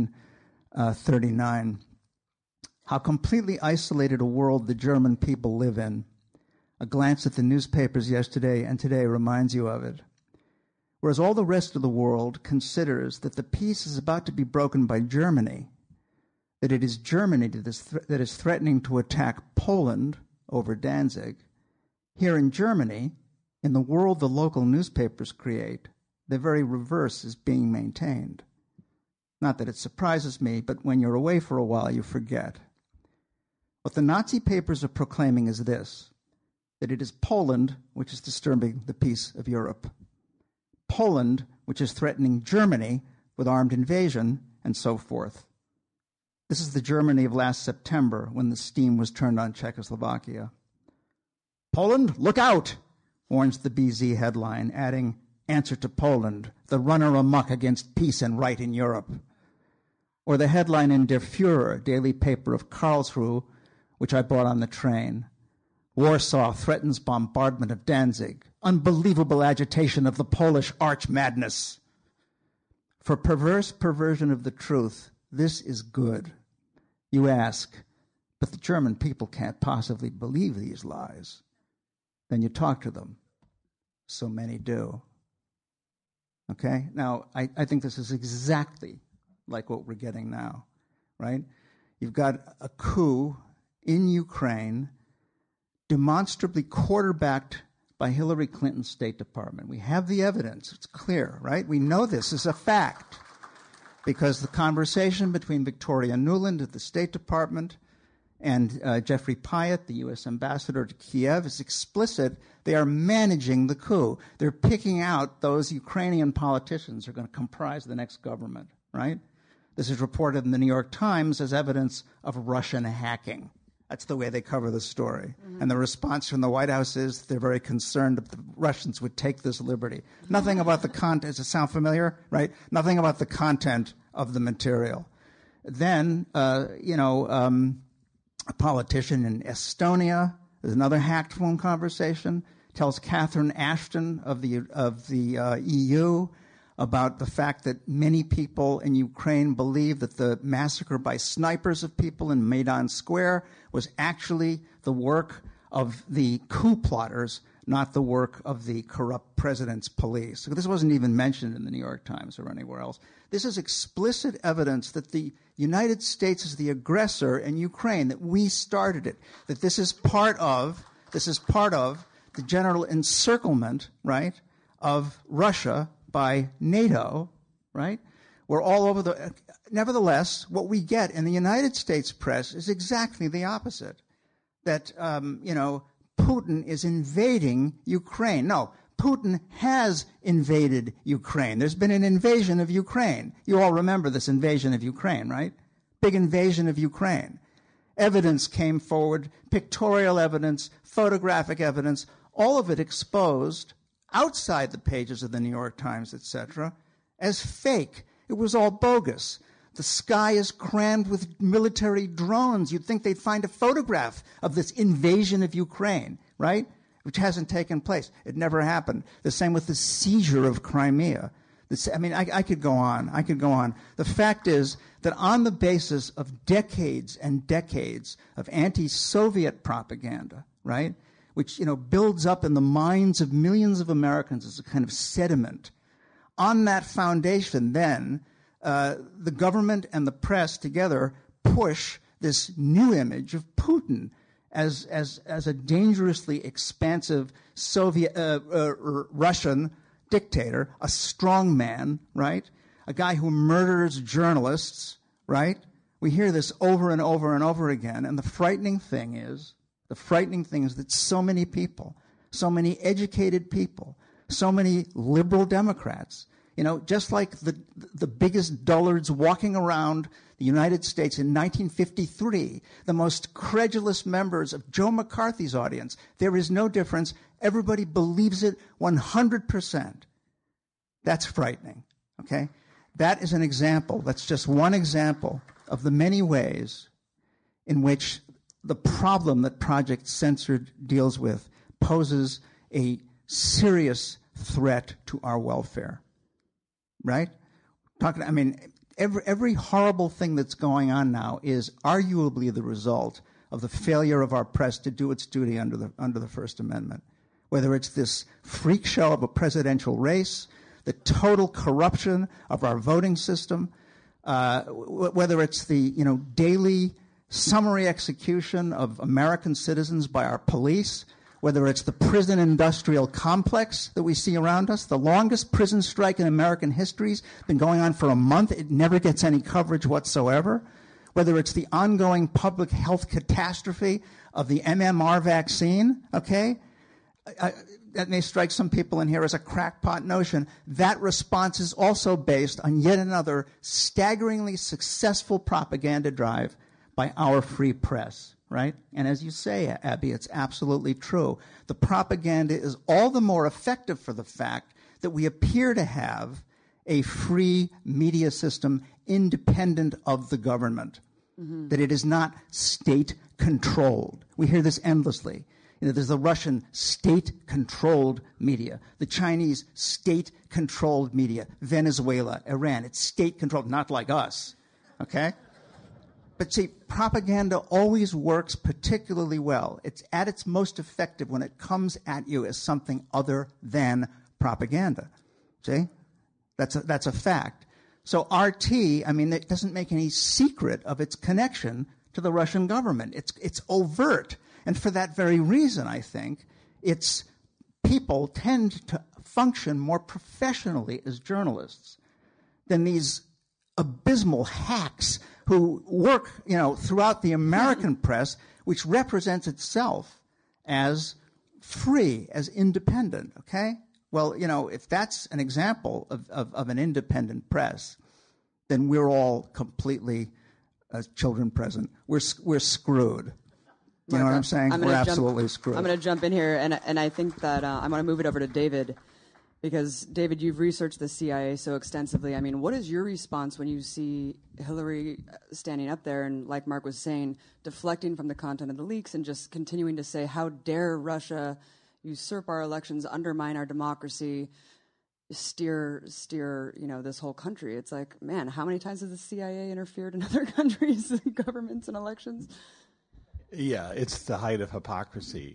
1939. How completely isolated a world the German people live in. A glance at the newspapers yesterday and today reminds you of it. Whereas all the rest of the world considers that the peace is about to be broken by Germany, that it is Germany that is threatening to attack Poland over Danzig, here in Germany, in the world the local newspapers create, the very reverse is being maintained. Not that it surprises me, but when you're away for a while, you forget. What the Nazi papers are proclaiming is this, that it is Poland which is disturbing the peace of Europe. Poland, which is threatening Germany with armed invasion, and so forth. This is the Germany of last September, when the steam was turned on Czechoslovakia. Poland, look out, warns the BZ headline, adding, answer to Poland, the runner amok against peace and right in Europe. Or the headline in Der Führer, daily paper of Karlsruhe, which I bought on the train. Warsaw threatens bombardment of Danzig. Unbelievable agitation of the Polish arch madness. For perverse perversion of the truth, this is good. You ask, but the German people can't possibly believe these lies. Then you talk to them. So many do. Okay? Now, I think this is exactly like what we're getting now, right? You've got a coup in Ukraine, demonstrably quarterbacked by Hillary Clinton's State Department. We have the evidence. It's clear, right? We know this is a fact because the conversation between Victoria Nuland at the State Department and Jeffrey Pyatt, the U.S. ambassador to Kiev, is explicit. They are managing the coup. They're picking out those Ukrainian politicians who are going to comprise the next government, right? This is reported in the New York Times as evidence of Russian hacking. That's the way they cover the story. Mm-hmm. And the response from the White House is they're very concerned that the Russians would take this liberty. Nothing about the content. Does it sound familiar? Right? Nothing about the content of the material. Then, a politician in Estonia, there's another hacked phone conversation, tells Catherine Ashton of the EU about the fact that many people in Ukraine believe that the massacre by snipers of people in Maidan Square was actually the work of the coup plotters, not the work of the corrupt president's police. So this wasn't even mentioned in the New York Times or anywhere else. This is explicit evidence that the United States is the aggressor in Ukraine, that we started it, that this is part of the general encirclement, right, of Russia by NATO, right? We're all over the... Nevertheless, what we get in the United States press is exactly the opposite. That, Putin is invading Ukraine. No, Putin has invaded Ukraine. There's been an invasion of Ukraine. You all remember this invasion of Ukraine, right? Big invasion of Ukraine. Evidence came forward, pictorial evidence, photographic evidence, all of it exposed outside the pages of the New York Times, etc., as fake. It was all bogus. The sky is crammed with military drones. You'd think they'd find a photograph of this invasion of Ukraine, right? Which hasn't taken place. It never happened. The same with the seizure of Crimea. I could go on. I could go on. The fact is that on the basis of decades and decades of anti-Soviet propaganda, right, which, builds up in the minds of millions of Americans as a kind of sediment. On that foundation, then, the government and the press together push this new image of Putin as a dangerously expansive Soviet Russian dictator, a strong man, right? A guy who murders journalists, right? We hear this over and over and over again, and the frightening thing is that so many people, so many educated people, so many liberal Democrats, just like the biggest dullards walking around the United States in 1953, the most credulous members of Joe McCarthy's audience, there is no difference. Everybody believes it 100%. That's frightening, okay? That is an example. That's just one example of the many ways in which the problem that Project Censored deals with poses a serious threat to our welfare, right? Every horrible thing that's going on now is arguably the result of the failure of our press to do its duty under the First Amendment. Whether it's this freak show of a presidential race, the total corruption of our voting system, whether it's the daily summary execution of American citizens by our police, whether it's the prison industrial complex that we see around us, the longest prison strike in American history has been going on for a month. It never gets any coverage whatsoever. Whether it's the ongoing public health catastrophe of the MMR vaccine, okay? That may strike some people in here as a crackpot notion. That response is also based on yet another staggeringly successful propaganda drive by our free press, right? And as you say, Abby, it's absolutely true. The propaganda is all the more effective for the fact that we appear to have a free media system independent of the government, that it is not state-controlled. We hear this endlessly. There's the Russian state-controlled media, the Chinese state-controlled media, Venezuela, Iran. It's state-controlled, not like us, okay? But see, propaganda always works particularly well. It's at its most effective when it comes at you as something other than propaganda. See? That's a fact. So RT, it doesn't make any secret of its connection to the Russian government. It's overt. And for that very reason, I think, its people tend to function more professionally as journalists than these abysmal hacks who work, throughout the American press, which represents itself as free, as independent, okay? Well, if that's an example of an independent press, then we're all completely, as children present, we're screwed. You know what I'm saying? We're absolutely screwed. I'm going to jump in here, and I think that I'm going to move it over to David, because, David, you've researched the CIA so extensively. What is your response when you see Hillary standing up there and, like Mark was saying, deflecting from the content of the leaks and just continuing to say, how dare Russia usurp our elections, undermine our democracy, steer this whole country? It's like, man, how many times has the CIA interfered in other countries' governments and elections? Yeah, it's the height of hypocrisy.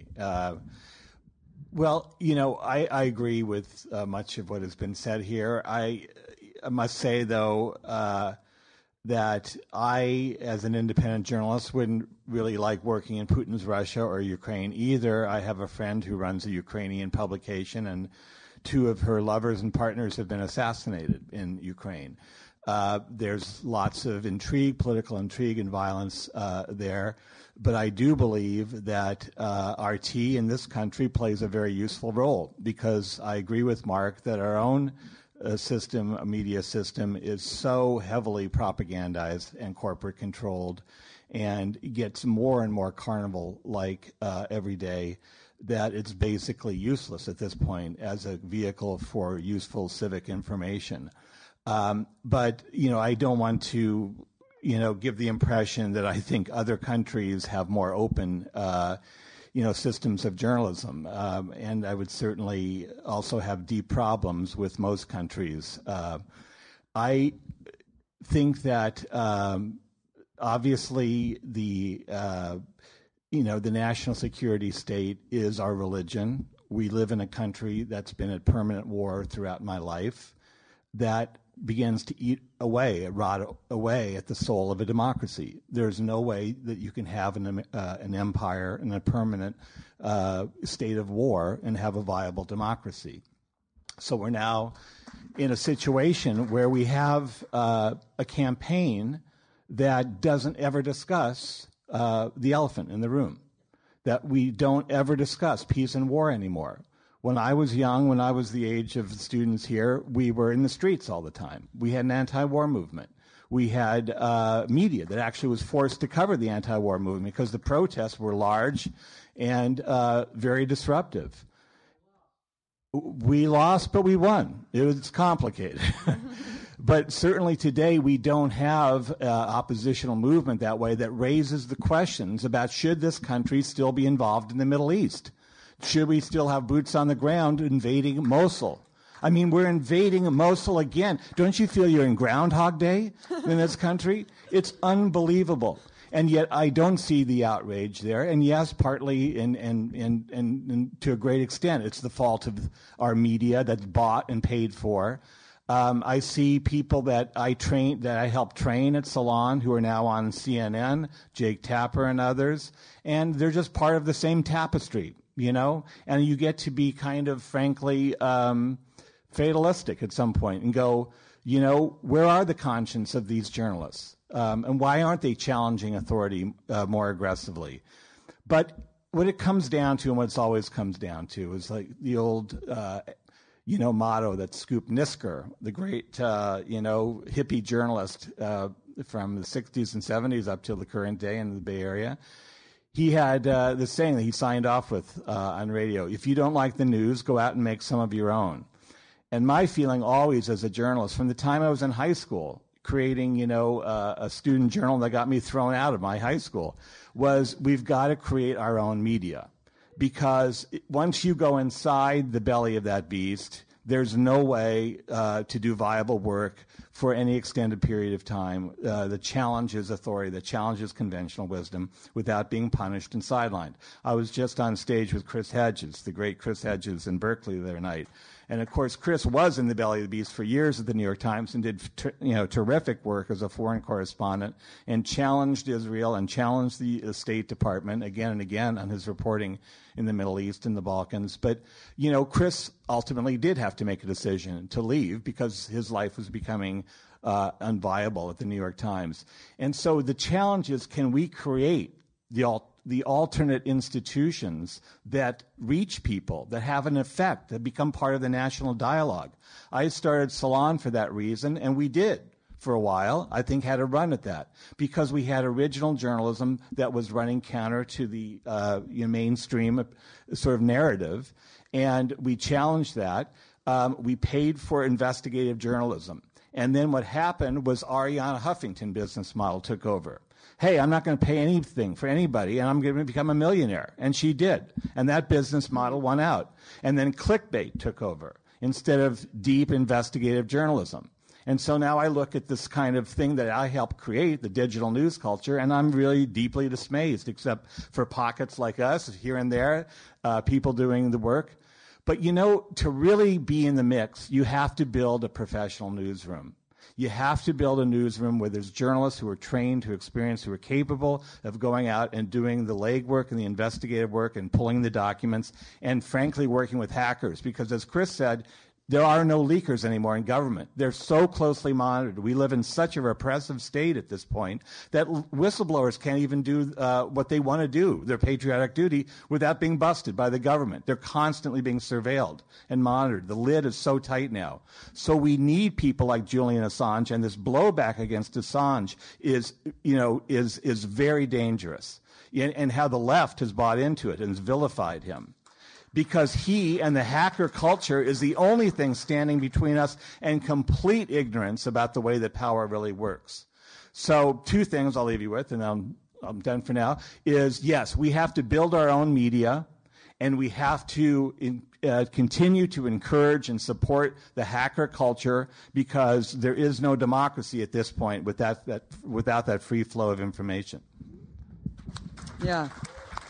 Well, I agree with much of what has been said here. I must say, though, that I, as an independent journalist, wouldn't really like working in Putin's Russia or Ukraine either. I have a friend who runs a Ukrainian publication, and 2 of her lovers and partners have been assassinated in Ukraine. There's lots of intrigue, political intrigue and violence there. But I do believe that RT in this country plays a very useful role, because I agree with Mark that our own media system, is so heavily propagandized and corporate controlled and gets more and more carnival-like every day, that it's basically useless at this point as a vehicle for useful civic information. But, I don't want to give the impression that I think other countries have more open, systems of journalism. And I would certainly also have deep problems with most countries. I think that obviously the the national security state is our religion. We live in a country that's been at permanent war throughout my life that begins to eat away, rot away at the soul of a democracy. There's no way that you can have an empire in a permanent state of war and have a viable democracy. So we're now in a situation where we have a campaign that doesn't ever discuss the elephant in the room, that we don't ever discuss peace and war anymore. When I was young, when I was the age of the students here, we were in the streets all the time. We had an anti-war movement. We had media that actually was forced to cover the anti-war movement because the protests were large and very disruptive. We lost, but we won. It was complicated. But certainly today we don't have oppositional movement that way that raises the questions about should this country still be involved in the Middle East? Should we still have boots on the ground invading Mosul? I mean, we're invading Mosul again. Don't you feel you're in Groundhog Day in this country? It's unbelievable. And yet I don't see the outrage there. And yes, partly and to a great extent, it's the fault of our media that's bought and paid for. I see people that I helped train at Salon who are now on CNN, Jake Tapper and others, and they're just part of the same tapestry, and you get to be kind of, frankly, fatalistic at some point and go, where are the conscience of these journalists? And why aren't they challenging authority more aggressively? But what it comes down to, and what it's always comes down to, is like the old motto that Scoop Nisker, the great, hippie journalist from the 60s and 70s up till the current day in the Bay Area, he had this saying that he signed off with on radio: if you don't like the news, go out and make some of your own. And my feeling always as a journalist, from the time I was in high school, creating, a student journal that got me thrown out of my high school, was we've got to create our own media. Because once you go inside the belly of that beast, there's no way to do viable work for any extended period of time that challenges authority, that challenges conventional wisdom without being punished and sidelined. I was just on stage with Chris Hedges, the great Chris Hedges in Berkeley the other night. And, of course, Chris was in the belly of the beast for years at the New York Times and did terrific work as a foreign correspondent and challenged Israel and challenged the State Department again and again on his reporting in the Middle East and the Balkans. But, Chris ultimately did have to make a decision to leave because his life was becoming unviable at the New York Times. And so the challenge is, can we create the alternate institutions that reach people, that have an effect, that become part of the national dialogue? I started Salon for that reason, and we did for a while, I think, had a run at that, because we had original journalism that was running counter to the mainstream sort of narrative, and we challenged that. We paid for investigative journalism. And then what happened was Arianna Huffington business model took over. Hey, I'm not going to pay anything for anybody, and I'm going to become a millionaire. And she did. And that business model won out. And then clickbait took over instead of deep investigative journalism. And so now I look at this kind of thing that I helped create, the digital news culture, and I'm really deeply dismayed, except for pockets like us here and there, people doing the work. But, to really be in the mix, you have to build a professional newsroom. You have to build a newsroom where there's journalists who are trained, who are experienced, who are capable of going out and doing the legwork and the investigative work and pulling the documents and, frankly, working with hackers. Because, as Chris said, there are no leakers anymore in government. They're so closely monitored. We live in such a repressive state at this point that whistleblowers can't even do what they want to do, their patriotic duty, without being busted by the government. They're constantly being surveilled and monitored. The lid is so tight now. So we need people like Julian Assange, and this blowback against Assange is very dangerous. And how the left has bought into it and has vilified him, because he and the hacker culture is the only thing standing between us and complete ignorance about the way that power really works. So 2 things I'll leave you with, and I'm done for now, is yes, we have to build our own media, and we have to continue to encourage and support the hacker culture, because there is no democracy at this point without that free flow of information. Yeah.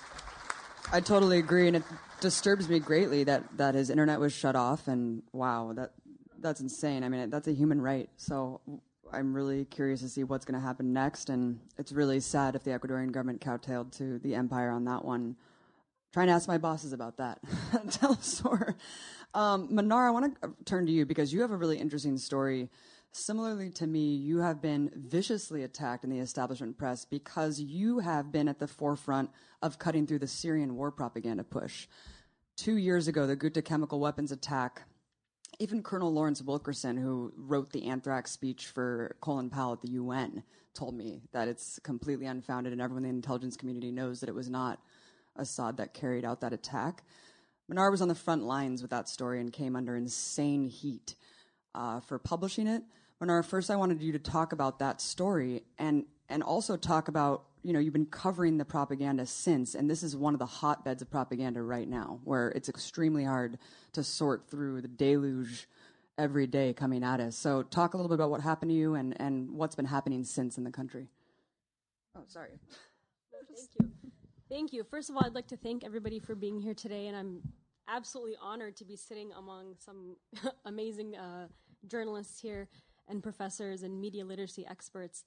I totally agree, and it disturbs me greatly that his internet was shut off. And wow, that's insane. I mean, that's a human right. So I'm really curious to see what's going to happen next. And it's really sad if the Ecuadorian government kowtowed to the empire on that one. Trying to ask my bosses about that. Telesur. Manar, I want to turn to you because you have a really interesting story. Similarly to me, you have been viciously attacked in the establishment press because you have been at the forefront of cutting through the Syrian war propaganda push. 2 years ago, the Ghouta chemical weapons attack, even Colonel Lawrence Wilkerson, who wrote the anthrax speech for Colin Powell at the UN, told me that it's completely unfounded and everyone in the intelligence community knows that it was not Assad that carried out that attack. Manar was on the front lines with that story and came under insane heat for publishing it. Manar, first I wanted you to talk about that story and also talk about, you've been covering the propaganda since, and this is one of the hotbeds of propaganda right now, where it's extremely hard to sort through the deluge every day coming at us. So talk a little bit about what happened to you and what's been happening since in the country. Oh, sorry. Thank you. Thank you. First of all, I'd like to thank everybody for being here today, and I'm absolutely honored to be sitting among some amazing journalists here and professors and media literacy experts.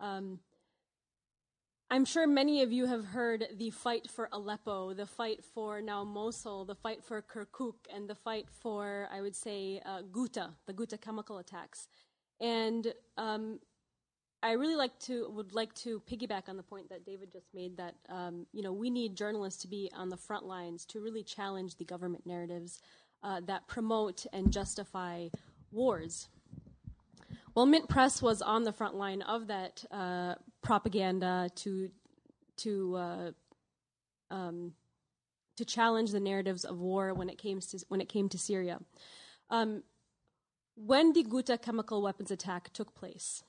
I'm sure many of you have heard the fight for Aleppo, the fight for now Mosul, the fight for Kirkuk, and the fight for, I would say, Ghouta, the Ghouta chemical attacks. And I really would like to piggyback on the point that David just made that, we need journalists to be on the front lines to really challenge the government narratives that promote and justify wars. Well, Mint Press was on the front line of that propaganda to challenge the narratives of war when it came to Syria. When the Ghouta chemical weapons attack took place,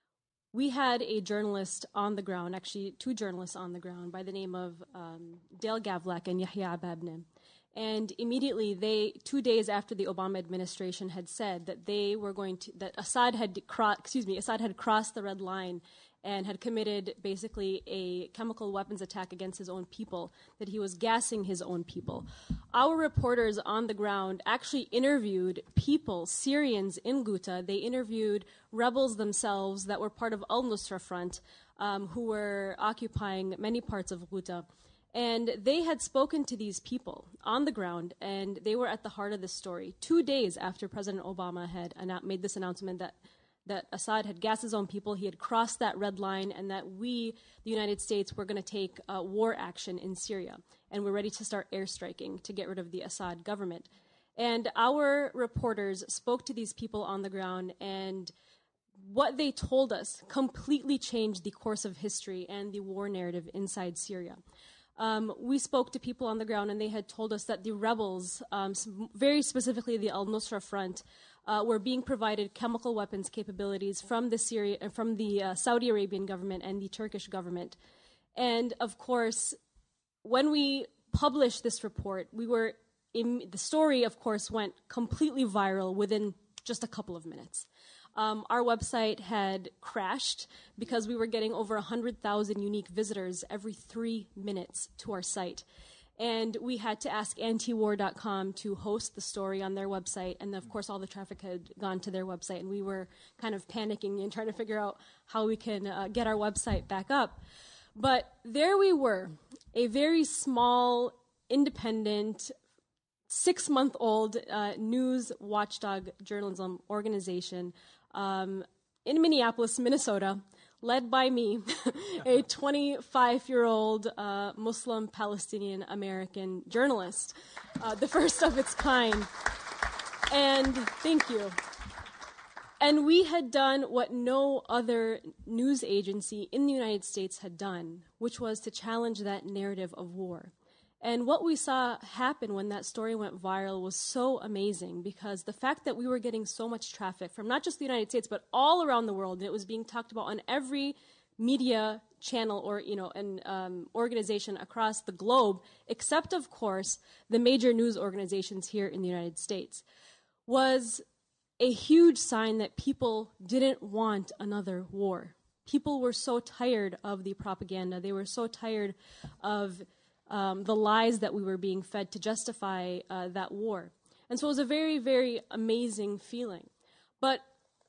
we had a journalist on the ground, actually 2 journalists on the ground, by the name of Dale Gavlak and Yahya Ababne. And immediately, 2 days after the Obama administration had said that that Assad had crossed the red line and had committed basically a chemical weapons attack against his own people, that he was gassing his own people. Our reporters on the ground actually interviewed people, Syrians in Ghouta. They interviewed rebels themselves that were part of Al-Nusra Front, who were occupying many parts of Ghouta. And they had spoken to these people on the ground, and they were at the heart of this story. 2 days after President Obama had made this announcement that Assad had gassed his own people, he had crossed that red line, and that we, the United States, were going to take war action in Syria. And we're ready to start airstriking to get rid of the Assad government. And our reporters spoke to these people on the ground, and what they told us completely changed the course of history and the war narrative inside Syria. We spoke to people on the ground, and they had told us that the rebels, very specifically the Al-Nusra Front, were being provided chemical weapons capabilities from the Saudi Arabian government and the Turkish government. And of course, when we published this report, the story, of course, went completely viral within just a couple of minutes. Our website had crashed because we were getting over 100,000 unique visitors every 3 minutes to our site. And we had to ask antiwar.com to host the story on their website. And of course, all the traffic had gone to their website. And we were kind of panicking and trying to figure out how we can get our website back up. But there we were, a very small, independent, 6-month-old news watchdog journalism organization in Minneapolis, Minnesota, led by me, a 25-year-old Muslim Palestinian American journalist, the first of its kind. And thank you. And we had done what no other news agency in the United States had done, which was to challenge that narrative of war. And what we saw happen when that story went viral was so amazing, because the fact that we were getting so much traffic from not just the United States, but all around the world, and it was being talked about on every media channel or, an organization across the globe, except, of course, the major news organizations here in the United States, was a huge sign that people didn't want another war. People were so tired of the propaganda. They were so tired of the lies that we were being fed to justify that war. And so it was a very, very amazing feeling. But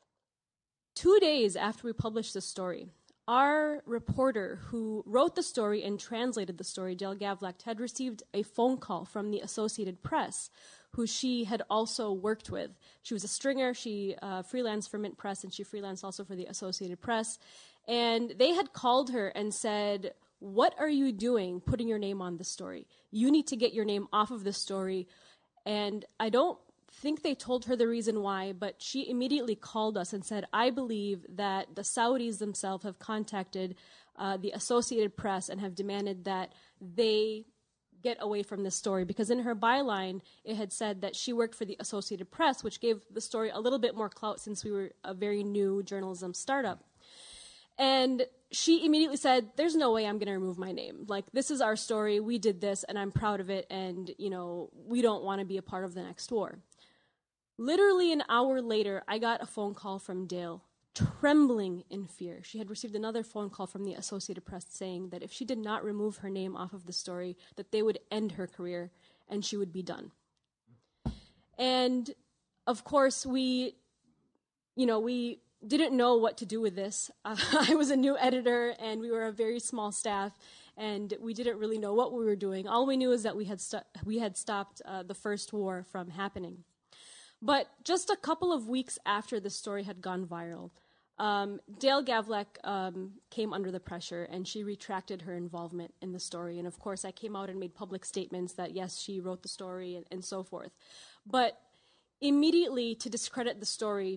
2 days after we published this story, our reporter who wrote the story and translated the story, Dale Gavlak, had received a phone call from the Associated Press, who she had also worked with. She was a stringer. She freelanced for Mint Press, and she freelanced also for the Associated Press. And they had called her and said, "What are you doing putting your name on this story? You need to get your name off of this story." And I don't think they told her the reason why, but she immediately called us and said, "I believe that the Saudis themselves have contacted the Associated Press and have demanded that they get away from this story," because in her byline, it had said that she worked for the Associated Press, which gave the story a little bit more clout since we were a very new journalism startup. And she immediately said, "There's no way I'm going to remove my name. Like, this is our story. We did this, and I'm proud of it, and, you know, we don't want to be a part of the next war." Literally an hour later, I got a phone call from Dale, trembling in fear. She had received another phone call from the Associated Press saying that if she did not remove her name off of the story, that they would end her career and she would be done. And, of course, we didn't know what to do with this. I was a new editor, and we were a very small staff, and we didn't really know what we were doing. All we knew is that we had stopped the first war from happening. But just a couple of weeks after the story had gone viral, Dale Gavlak came under the pressure, and she retracted her involvement in the story. And, of course, I came out and made public statements that, yes, she wrote the story and so forth. But immediately, to discredit the story,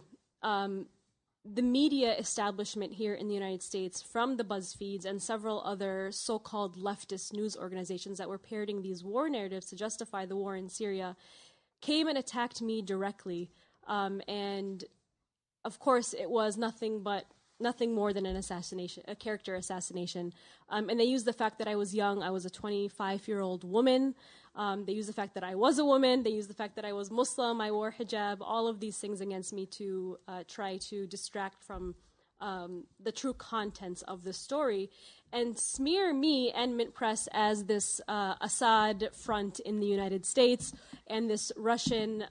the media establishment here in the United States, from the BuzzFeeds and several other so-called leftist news organizations that were parroting these war narratives to justify the war in Syria, came and attacked me directly. And, of course, it was nothing more than an assassination, a character assassination. And they used the fact that I was young. I was a 25-year-old woman. They used the fact that I was a woman. They used the fact that I was Muslim. I wore hijab. All of these things against me to try to distract from the true contents of the story and smear me and Mint Press as this Assad front in the United States and this Russian,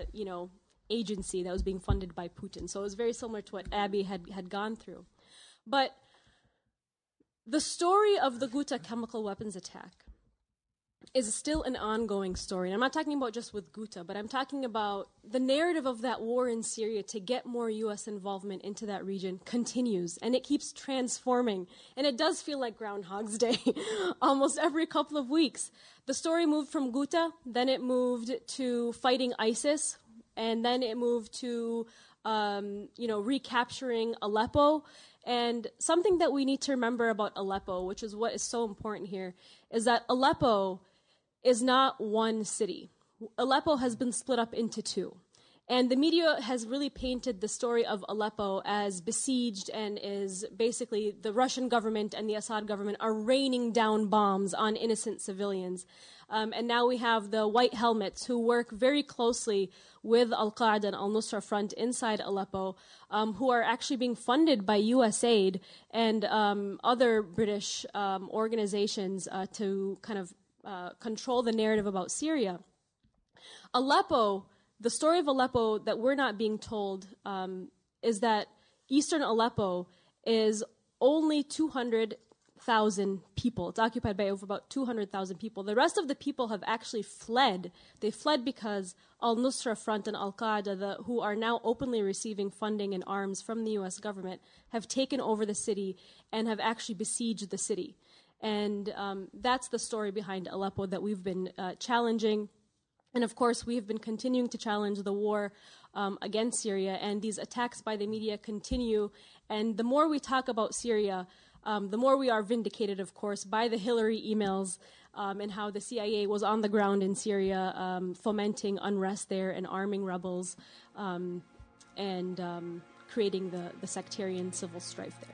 agency that was being funded by Putin. So it was very similar to what Abby had gone through. But the story of the Ghouta chemical weapons attack is still an ongoing story. And I'm not talking about just with Ghouta, but I'm talking about the narrative of that war in Syria to get more U.S. involvement into that region continues, and it keeps transforming. And it does feel like Groundhog's Day almost every couple of weeks. The story moved from Ghouta, then it moved to fighting ISIS, and then it moved to recapturing Aleppo. And something that we need to remember about Aleppo, which is what is so important here, is that Aleppo is not one city. Aleppo has been split up into two. And the media has really painted the story of Aleppo as besieged and is basically the Russian government and the Assad government are raining down bombs on innocent civilians. And now we have the White Helmets who work very closely with Al-Qaeda and Al-Nusra Front inside Aleppo, who are actually being funded by USAID and other British organizations to kind of control the narrative about Syria. Aleppo, the story of Aleppo that we're not being told is that eastern Aleppo is only 200,000 people. It's occupied by over about 200,000 people. The rest of the people have actually fled. They fled because Al-Nusra Front and Al-Qaeda, who are now openly receiving funding and arms from the U.S. government, have taken over the city and have actually besieged the city. And that's the story behind Aleppo that we've been challenging. And, of course, we have been continuing to challenge the war against Syria, and these attacks by the media continue. And the more we talk about Syria, the more we are vindicated, of course, by the Hillary emails and how the CIA was on the ground in Syria fomenting unrest there and arming rebels and creating the sectarian civil strife there.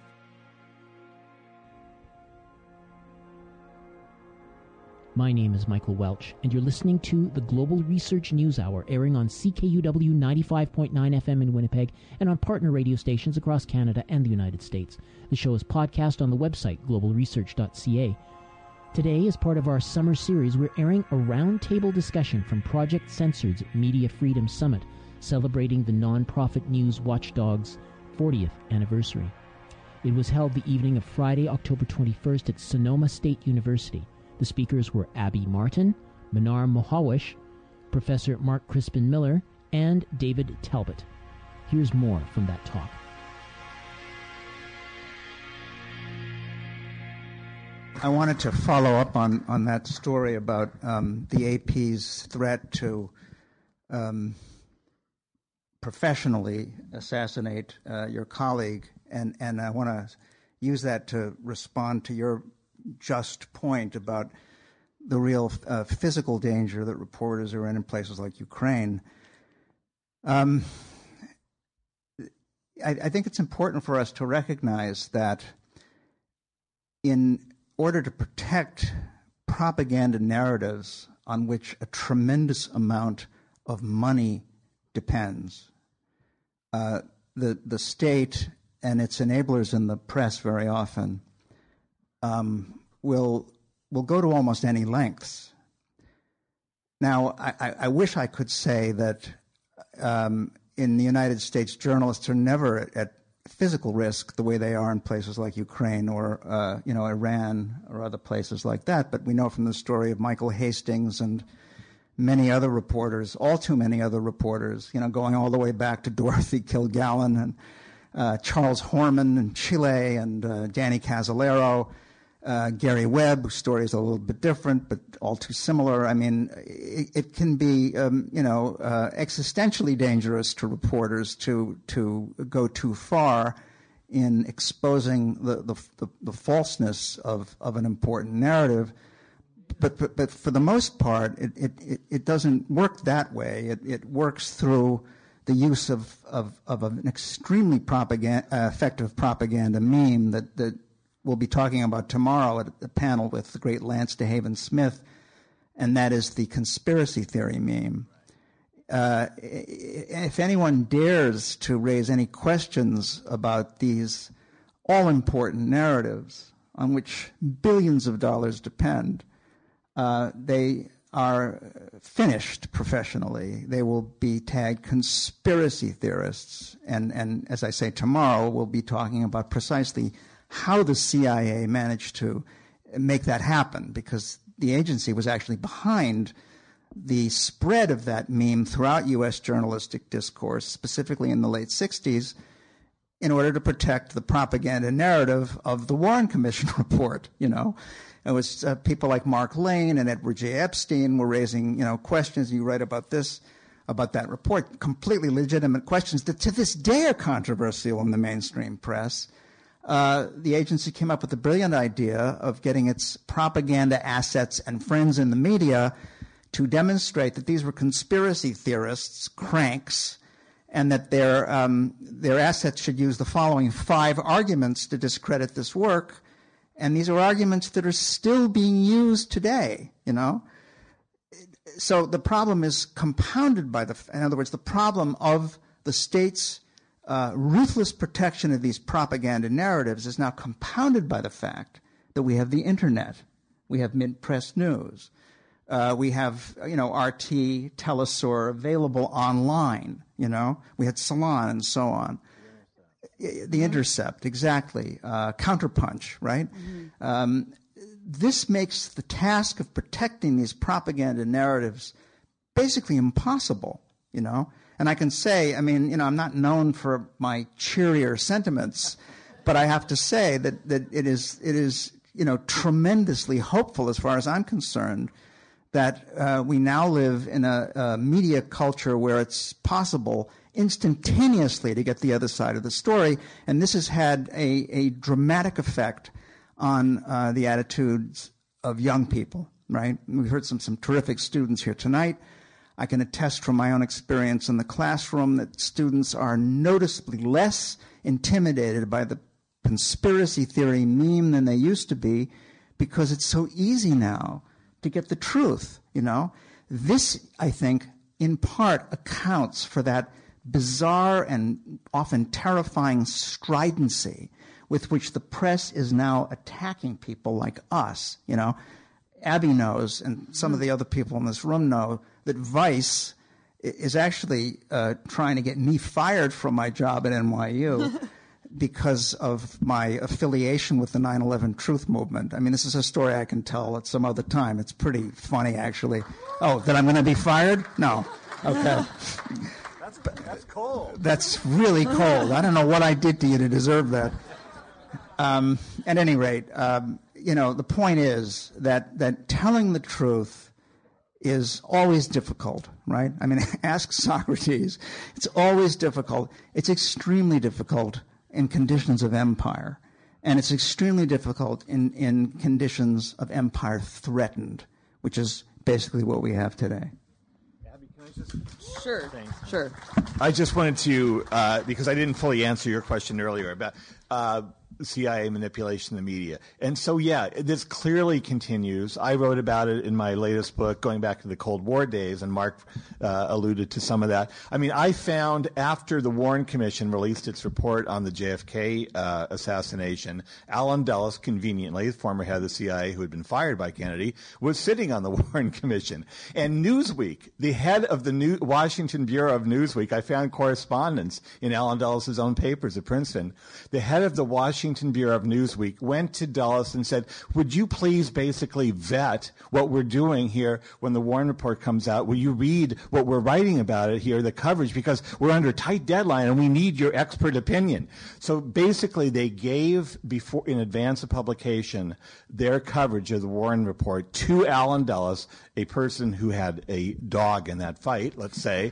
My name is Michael Welch, and you're listening to the Global Research News Hour, airing on CKUW 95.9 FM in Winnipeg and on partner radio stations across Canada and the United States. The show is podcast on the website, globalresearch.ca. Today, as part of our summer series, we're airing a roundtable discussion from Project Censored's Media Freedom Summit, celebrating the nonprofit news watchdog's 40th anniversary. It was held the evening of Friday, October 21st at Sonoma State University. The speakers were Abby Martin, Manar Mohawish, Professor Mark Crispin Miller, and David Talbot. Here's more from that talk. I wanted to follow up on that story about the AP's threat to professionally assassinate your colleague, and I want to use that to respond to your just point about the real physical danger that reporters are in places like Ukraine. I think it's important for us to recognize that in order to protect propaganda narratives on which a tremendous amount of money depends, the state and its enablers in the press very often will go to almost any lengths. Now, I wish I could say that in the United States, journalists are never at physical risk the way they are in places like Ukraine or Iran or other places like that. But we know from the story of Michael Hastings and many other reporters, all too many other reporters, going all the way back to Dorothy Kilgallen and Charles Horman in Chile and Danny Casolaro, Gary Webb, whose story is a little bit different but all too similar. I mean, it can be existentially dangerous to reporters to go too far in exposing the falseness of an important narrative. But for the most part, it doesn't work that way. It works through the use of an extremely effective propaganda meme that we'll be talking about tomorrow at the panel with the great Lance DeHaven Smith, and that is the conspiracy theory meme. If anyone dares to raise any questions about these all-important narratives on which billions of dollars depend, they are finished professionally. They will be tagged conspiracy theorists. And as I say, tomorrow we'll be talking about precisely how the CIA managed to make that happen, because the agency was actually behind the spread of that meme throughout U.S. journalistic discourse, specifically in the late 60s, in order to protect the propaganda narrative of the Warren Commission report. It was people like Mark Lane and Edward J. Epstein were raising, questions. You write about this, about that report, completely legitimate questions that to this day are controversial in the mainstream press. The agency came up with the brilliant idea of getting its propaganda assets and friends in the media to demonstrate that these were conspiracy theorists, cranks, and that their assets should use the following 5 arguments to discredit this work. And these are arguments that are still being used today, So the problem is compounded by in other words, the problem of the state's ruthless protection of these propaganda narratives is now compounded by the fact that we have the internet, we have mid-press news, we have RT, Telesur available online, we had Salon and so on. The Intercept, exactly. Counterpunch, right? Mm-hmm. This makes the task of protecting these propaganda narratives basically impossible, And I can say, I'm not known for my cheerier sentiments, but I have to say that it is tremendously hopeful as far as I'm concerned that we now live in a media culture where it's possible instantaneously to get the other side of the story, and this has had a dramatic effect on the attitudes of young people, right? We've heard some terrific students here tonight. I can attest from my own experience in the classroom that students are noticeably less intimidated by the conspiracy theory meme than they used to be because it's so easy now to get the truth, This, I think, in part accounts for that bizarre and often terrifying stridency with which the press is now attacking people like us, Abby knows, and some of the other people in this room know, that Vice is actually trying to get me fired from my job at NYU because of my affiliation with the 9/11 Truth Movement. I mean, this is a story I can tell at some other time. It's pretty funny, actually. Oh, that I'm going to be fired? No. Okay. That's cold. That's really cold. I don't know what I did to you to deserve that. At any rate, the point is that telling the truth is always difficult, right? I mean, ask Socrates. It's always difficult. It's extremely difficult in conditions of empire. And it's extremely difficult in conditions of empire threatened, which is basically what we have today. Sure. Thanks. Sure. I just wanted to, because I didn't fully answer your question earlier about CIA manipulation of the media. And so, yeah, this clearly continues. I wrote about it in my latest book, going back to the Cold War days, and Mark alluded to some of that. I mean, I found after the Warren Commission released its report on the JFK assassination, Alan Dulles, conveniently, the former head of the CIA who had been fired by Kennedy, was sitting on the Warren Commission. And Newsweek, the head of the Washington Bureau of Newsweek, I found correspondence in Alan Dulles' own papers at Princeton. The head of the Washington Bureau of Newsweek went to Dulles and said, would you please basically vet what we're doing here when the Warren report comes out? Will you read what we're writing about it here, the coverage, because we're under a tight deadline and we need your expert opinion. So basically they gave, in advance of publication, their coverage of the Warren report to Alan Dulles, a person who had a dog in that fight, let's say,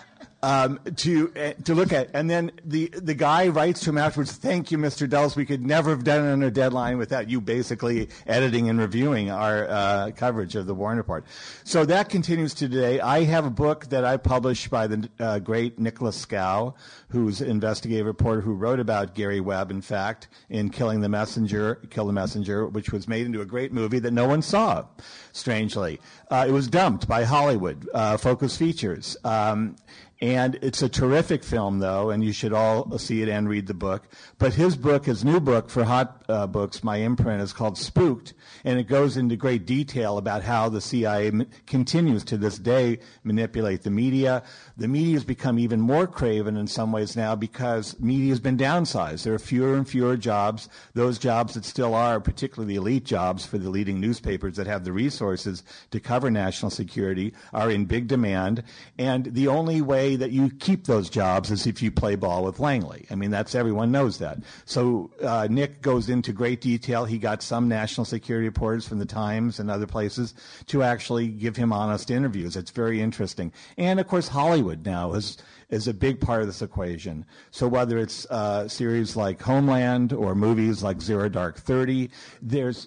to look at. And then the guy writes to him afterwards, thank you, Mr. Dulles. We could never have done it under a deadline without you basically editing and reviewing our coverage of the Warren Report. So that continues to today. I have a book that I published by the great Nicholas Scow, who's an investigative reporter who wrote about Gary Webb, in fact, in Kill the Messenger, which was made into a great movie that no one saw, strangely. It was dumped by Hollywood, Focus Features. And it's a terrific film, though, and you should all see it and read the book. But his new book for Hot Books, my imprint, is called Spooked, and it goes into great detail about how the CIA continues to this day manipulate the media. The media has become even more craven in some ways now because media has been downsized. There are fewer and fewer jobs. Those jobs that still are, particularly the elite jobs for the leading newspapers that have the resources to cover national security, are in big demand. And the only way that you keep those jobs is if you play ball with Langley. I mean, everyone knows that. So Nick goes into great detail. He got some national security reporters from the Times and other places to actually give him honest interviews. It's very interesting. And, of course, Hollywood now is a big part of this equation. So whether it's series like Homeland or movies like Zero Dark 30, there's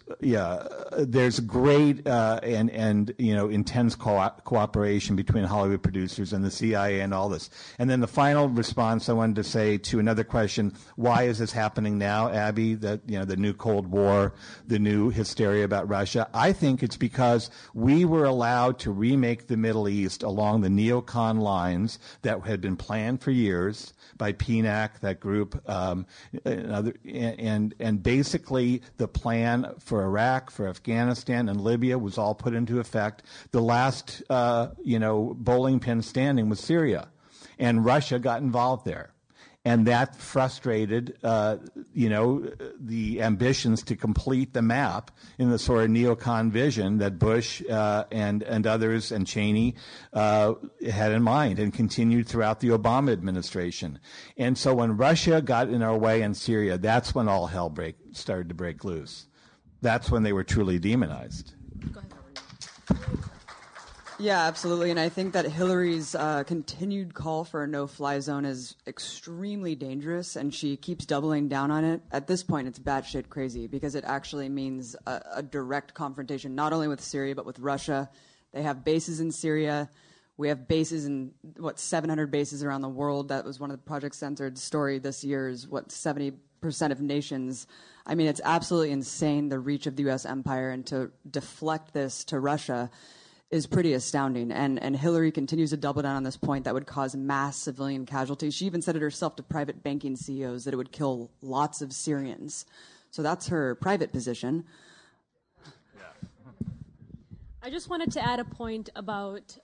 great and intense cooperation between Hollywood producers and the CIA and all this. And then the final response I wanted to say to another question: why is this happening now, Abby? The new Cold War, the new hysteria about Russia. I think it's because we were allowed to remake the Middle East along the neocon lines that had been planned for years by PNAC, that group, and basically the plan for Iraq, for Afghanistan, and Libya was all put into effect. The last, bowling pin standing was Syria, and Russia got involved there. And that frustrated, the ambitions to complete the map in the sort of neocon vision that Bush and others and Cheney had in mind and continued throughout the Obama administration. And so when Russia got in our way in Syria, that's when all hell started to break loose. That's when they were truly demonized. Go ahead. Yeah, absolutely. And I think that Hillary's continued call for a no-fly zone is extremely dangerous, and she keeps doubling down on it. At this point, it's batshit crazy because it actually means a direct confrontation, not only with Syria, but with Russia. They have bases in Syria. We have bases in, 700 bases around the world. That was one of the Project Censored story this year is 70% of nations. I mean, it's absolutely insane, the reach of the U.S. empire, and to deflect this to Russia is pretty astounding. And Hillary continues to double down on this point that would cause mass civilian casualties. She even said it herself to private banking CEOs that it would kill lots of Syrians. So that's her private position. I just wanted to add a point about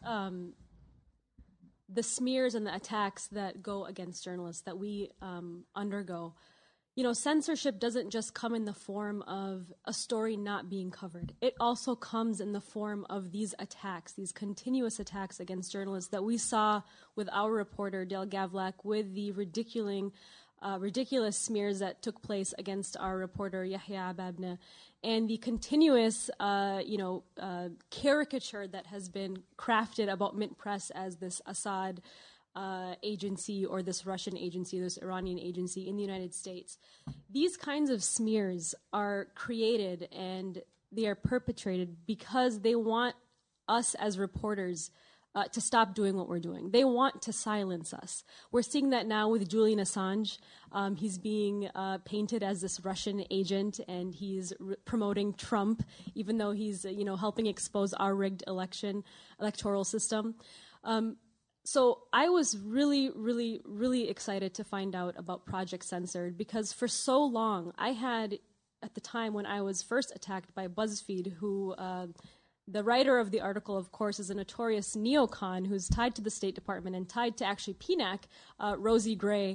the smears and the attacks that go against journalists that we undergo. You know, censorship doesn't just come in the form of a story not being covered. It also comes in the form of these attacks, these continuous attacks against journalists that we saw with our reporter, Dale Gavlak, with the ridiculous smears that took place against our reporter, Yahya Ababne, and the continuous, caricature that has been crafted about Mint Press as this Assad agency or this Russian agency, this Iranian agency in the United States. These kinds of smears are created and they are perpetrated because they want us as reporters to stop doing what we're doing. They want to silence us. We're seeing that now with Julian Assange. He's being painted as this Russian agent, and he's promoting Trump, even though he's helping expose our rigged electoral system. So I was really, really, really excited to find out about Project Censored, because for so long I had, at the time when I was first attacked by BuzzFeed, who the writer of the article, of course, is a notorious neocon who's tied to the State Department and tied to actually PNAC, Rosie Gray.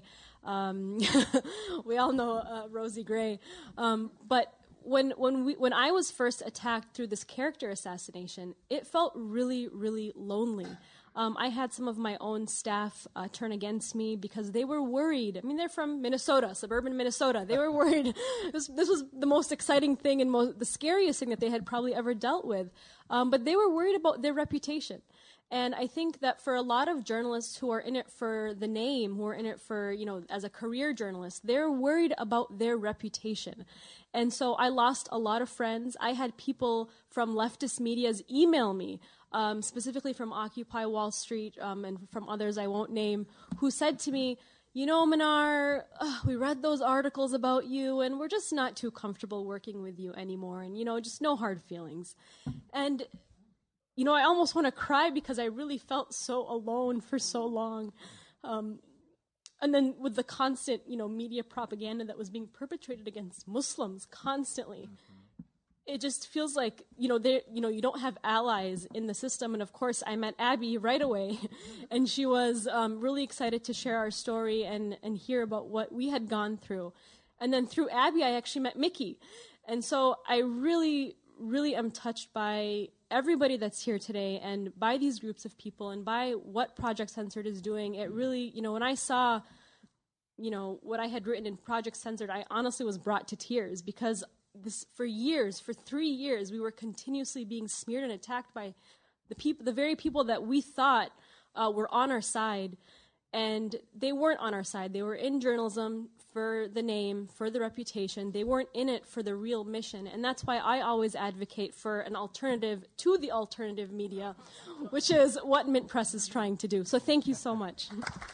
We all know Rosie Gray. But when I was first attacked through this character assassination, it felt really, really lonely. I had some of my own staff turn against me because they were worried. I mean, they're from Minnesota, suburban Minnesota. They were worried. This was the most exciting thing and the scariest thing that they had probably ever dealt with. But they were worried about their reputation. And I think that for a lot of journalists who are in it for the name, who are in it for, as a career journalist, they're worried about their reputation. And so I lost a lot of friends. I had people from leftist medias email me, specifically from Occupy Wall Street and from others I won't name, who said to me, Manar, we read those articles about you, and we're just not too comfortable working with you anymore, and, just no hard feelings. And I almost want to cry because I really felt so alone for so long. And then with the constant, media propaganda that was being perpetrated against Muslims constantly, it just feels like, you don't have allies in the system. And of course, I met Abby right away, and she was really excited to share our story and hear about what we had gone through. And then through Abby, I actually met Mickey. And so I really, really am touched by everybody that's here today and by these groups of people and by what Project Censored is doing. It really, when I saw, what I had written in Project Censored, I honestly was brought to tears because for 3 years, we were continuously being smeared and attacked by the very people that we thought were on our side. And they weren't on our side. They were in journalism for the name, for the reputation. They weren't in it for the real mission. And that's why I always advocate for an alternative to the alternative media, which is what Mint Press is trying to do. So thank you so much.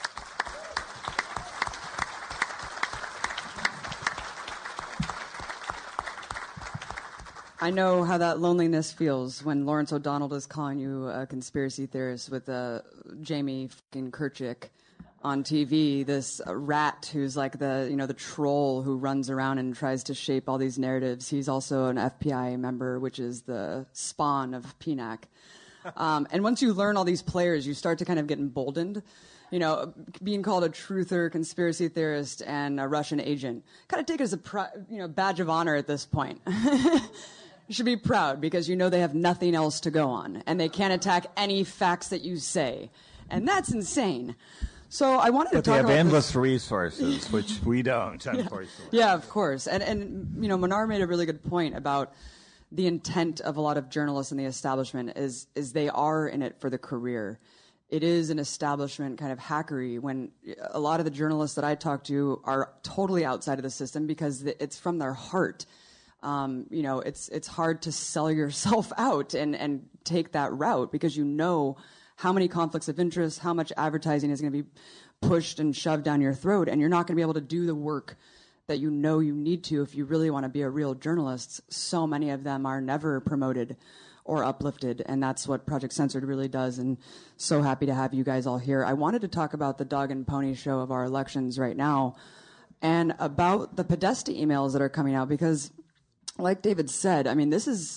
I know how that loneliness feels when Lawrence O'Donnell is calling you a conspiracy theorist with Jamie fucking Kirchick on TV, this rat who's like the troll who runs around and tries to shape all these narratives. He's also an FBI member, which is the spawn of PNAC. And once you learn all these players, you start to kind of get emboldened. Being called a truther, conspiracy theorist, and a Russian agent. Kind of take it as a badge of honor at this point. You should be proud because they have nothing else to go on, and they can't attack any facts that you say, and that's insane. So I wanted to talk about. But they have endless resources, which we don't, unfortunately. Yeah, of course. And Manar made a really good point about the intent of a lot of journalists in the establishment is they are in it for the career. It is an establishment kind of hackery when a lot of the journalists that I talk to are totally outside of the system because it's from their heart. It's hard to sell yourself out and take that route because how many conflicts of interest, how much advertising is going to be pushed and shoved down your throat, and you're not going to be able to do the work that you need to if you really want to be a real journalist. So many of them are never promoted or uplifted, and that's what Project Censored really does, and so happy to have you guys all here. I wanted to talk about the dog and pony show of our elections right now and about the Podesta emails that are coming out because, like David said, I mean, this is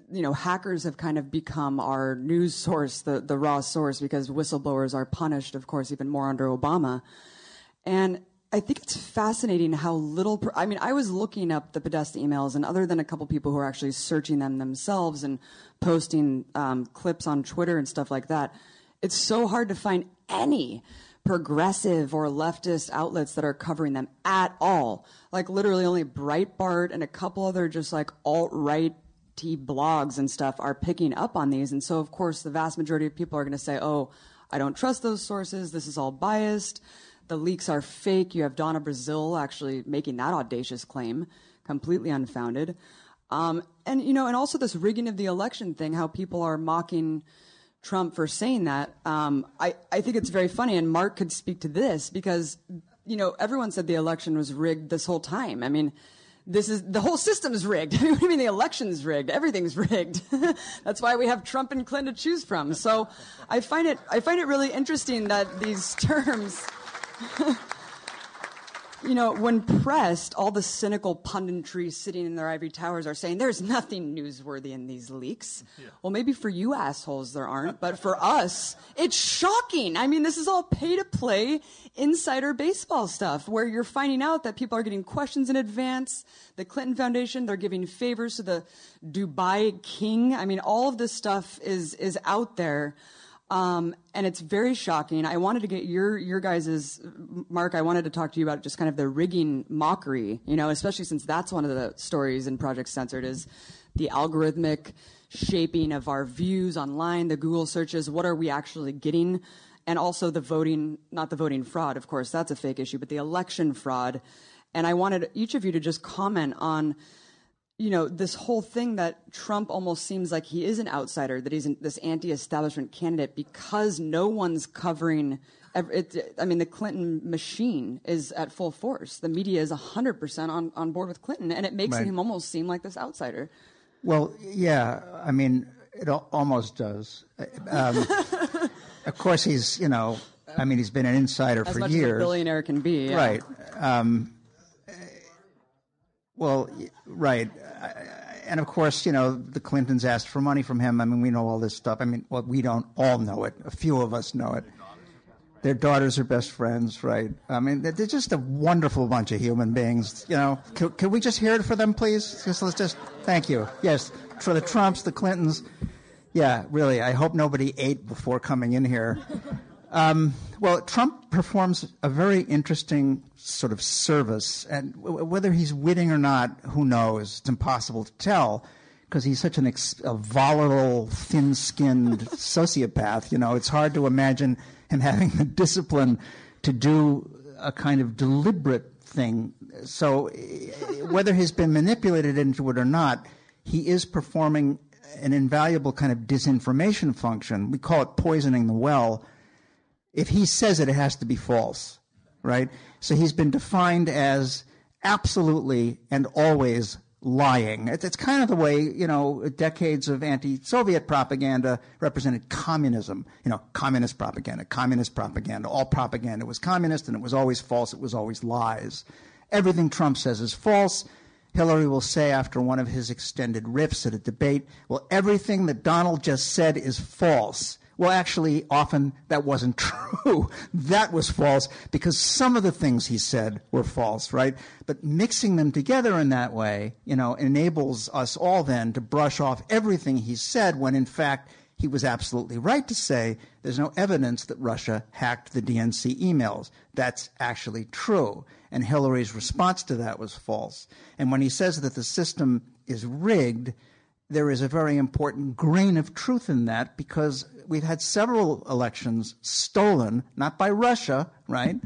hackers have kind of become our news source, the raw source, because whistleblowers are punished, of course, even more under Obama. And I think it's fascinating how little, I was looking up the Podesta emails, and other than a couple people who are actually searching them themselves and posting clips on Twitter and stuff like that, it's so hard to find any progressive or leftist outlets that are covering them at all. Like literally only Breitbart and a couple other just like alt-right blogs and stuff are picking up on these. And so, of course, the vast majority of people are going to say, oh, I don't trust those sources. This is all biased. The leaks are fake. You have Donna Brazile actually making that audacious claim, completely unfounded. And also this rigging of the election thing, how people are mocking Trump for saying that. I think it's very funny, and Mark could speak to this because, everyone said the election was rigged this whole time. I mean, the whole system's rigged. What do you mean the election's rigged? Everything's rigged. That's why we have Trump and Clinton to choose from. So I find it really interesting that these terms, when pressed, all the cynical punditry sitting in their ivory towers are saying there's nothing newsworthy in these leaks. Yeah. Well, maybe for you assholes there aren't, but for us, it's shocking. I mean, this is all pay-to-play insider baseball stuff where you're finding out that people are getting questions in advance. The Clinton Foundation, they're giving favors to the Dubai king. I mean, all of this stuff is out there. And it's very shocking. I wanted to get your guys's, Mark, I wanted to talk to you about just kind of the rigging mockery, especially since that's one of the stories in Project Censored is the algorithmic shaping of our views online, the Google searches, what are we actually getting? And also the voting, not the voting fraud, of course, that's a fake issue, but the election fraud. And I wanted each of you to just comment on this whole thing that Trump almost seems like he is an outsider, that he's this anti-establishment candidate because no one's covering it. I mean, the Clinton machine is at full force. The media is 100% on board with Clinton, and it makes him almost seem like this outsider. Well, yeah, I mean, it almost does. Of course, he's, he's been an insider for years. As much as a billionaire can be. Yeah. Right. Well, right. And of course, the Clintons asked for money from him. I mean, we know all this stuff. I mean, well, we don't all know it. A few of us know it. Their daughters are best friends, right? I mean, they're just a wonderful bunch of human beings. Can we just hear it for them, please? Thank you. Yes, for the Trumps, the Clintons. Yeah, really. I hope nobody ate before coming in here. Well, Trump performs a very interesting sort of service, and whether he's witting or not, who knows? It's impossible to tell because he's such a volatile, thin-skinned sociopath. It's hard to imagine him having the discipline to do a kind of deliberate thing. So whether he's been manipulated into it or not, he is performing an invaluable kind of disinformation function. We call it poisoning the well. If he says it, it has to be false, right? So he's been defined as absolutely and always lying. It's kind of the way, decades of anti-Soviet propaganda represented communism. Communist propaganda. All propaganda was communist, and it was always false. It was always lies. Everything Trump says is false. Hillary will say after one of his extended riffs at a debate, well, everything that Donald just said is false. Well, actually, often that wasn't true. That was false because some of the things he said were false, right? But mixing them together in that way, enables us all then to brush off everything he said when, in fact, he was absolutely right to say there's no evidence that Russia hacked the DNC emails. That's actually true. And Hillary's response to that was false. And when he says that the system is rigged, there is a very important grain of truth in that because we've had several elections stolen, not by Russia, right?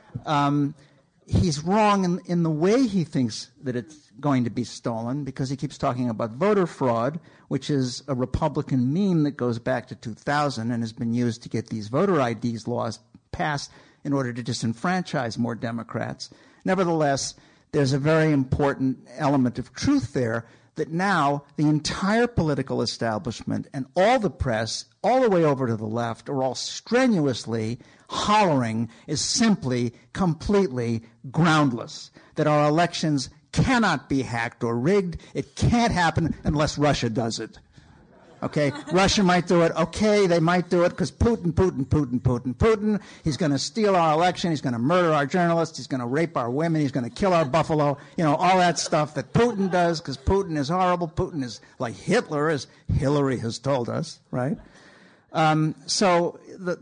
He's wrong in the way he thinks that it's going to be stolen because he keeps talking about voter fraud, which is a Republican meme that goes back to 2000 and has been used to get these voter IDs laws passed in order to disenfranchise more Democrats. Nevertheless, there's a very important element of truth there that now the entire political establishment and all the press, all the way over to the left, are all strenuously hollering is simply completely groundless, that our elections cannot be hacked or rigged. It can't happen unless Russia does it. Okay, Russia might do it. Okay, they might do it because Putin. He's going to steal our election. He's going to murder our journalists. He's going to rape our women. He's going to kill our buffalo. You know, all that stuff that Putin does because Putin is horrible. Putin is like Hitler, as Hillary has told us, right? So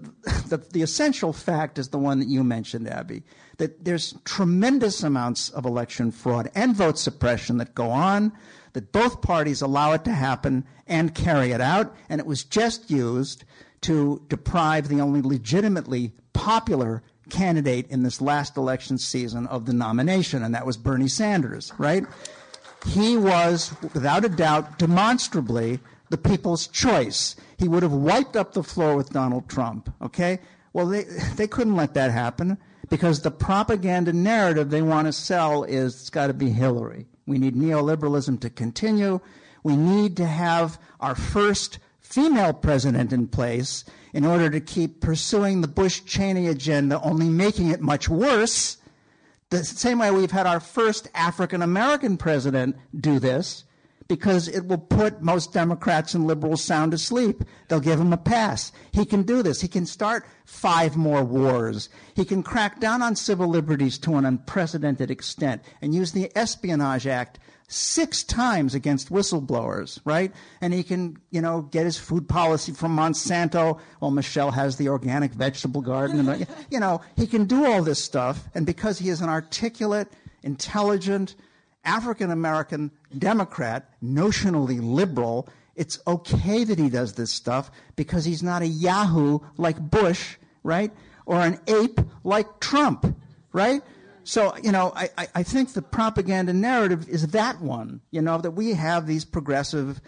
the essential fact is the one that you mentioned, Abby, that there's tremendous amounts of election fraud and vote suppression that go on, that both parties allow it to happen and carry it out, and it was just used to deprive the only legitimately popular candidate in this last election season of the nomination, and that was Bernie Sanders, right? He was, without a doubt, demonstrably the people's choice. He would have wiped up the floor with Donald Trump, okay? Well, they couldn't let that happen because the propaganda narrative they want to sell is it's got to be Hillary. We need neoliberalism to continue. We need to have our first female president in place in order to keep pursuing the Bush-Cheney agenda, only making it much worse. The same way we've had our first African-American president do this, because it will put most Democrats and liberals sound asleep. They'll give him a pass. He can do this. He can start 5 more wars. He can crack down on civil liberties to an unprecedented extent and use the Espionage Act 6 times against whistleblowers, right? And he can, get his food policy from Monsanto while Michelle has the organic vegetable garden. And, he can do all this stuff. And because he is an articulate, intelligent, African-American Democrat, notionally liberal, it's okay that he does this stuff because he's not a yahoo like Bush, right? Or an ape like Trump, right? So, I think the propaganda narrative is that one, that we have these progressive,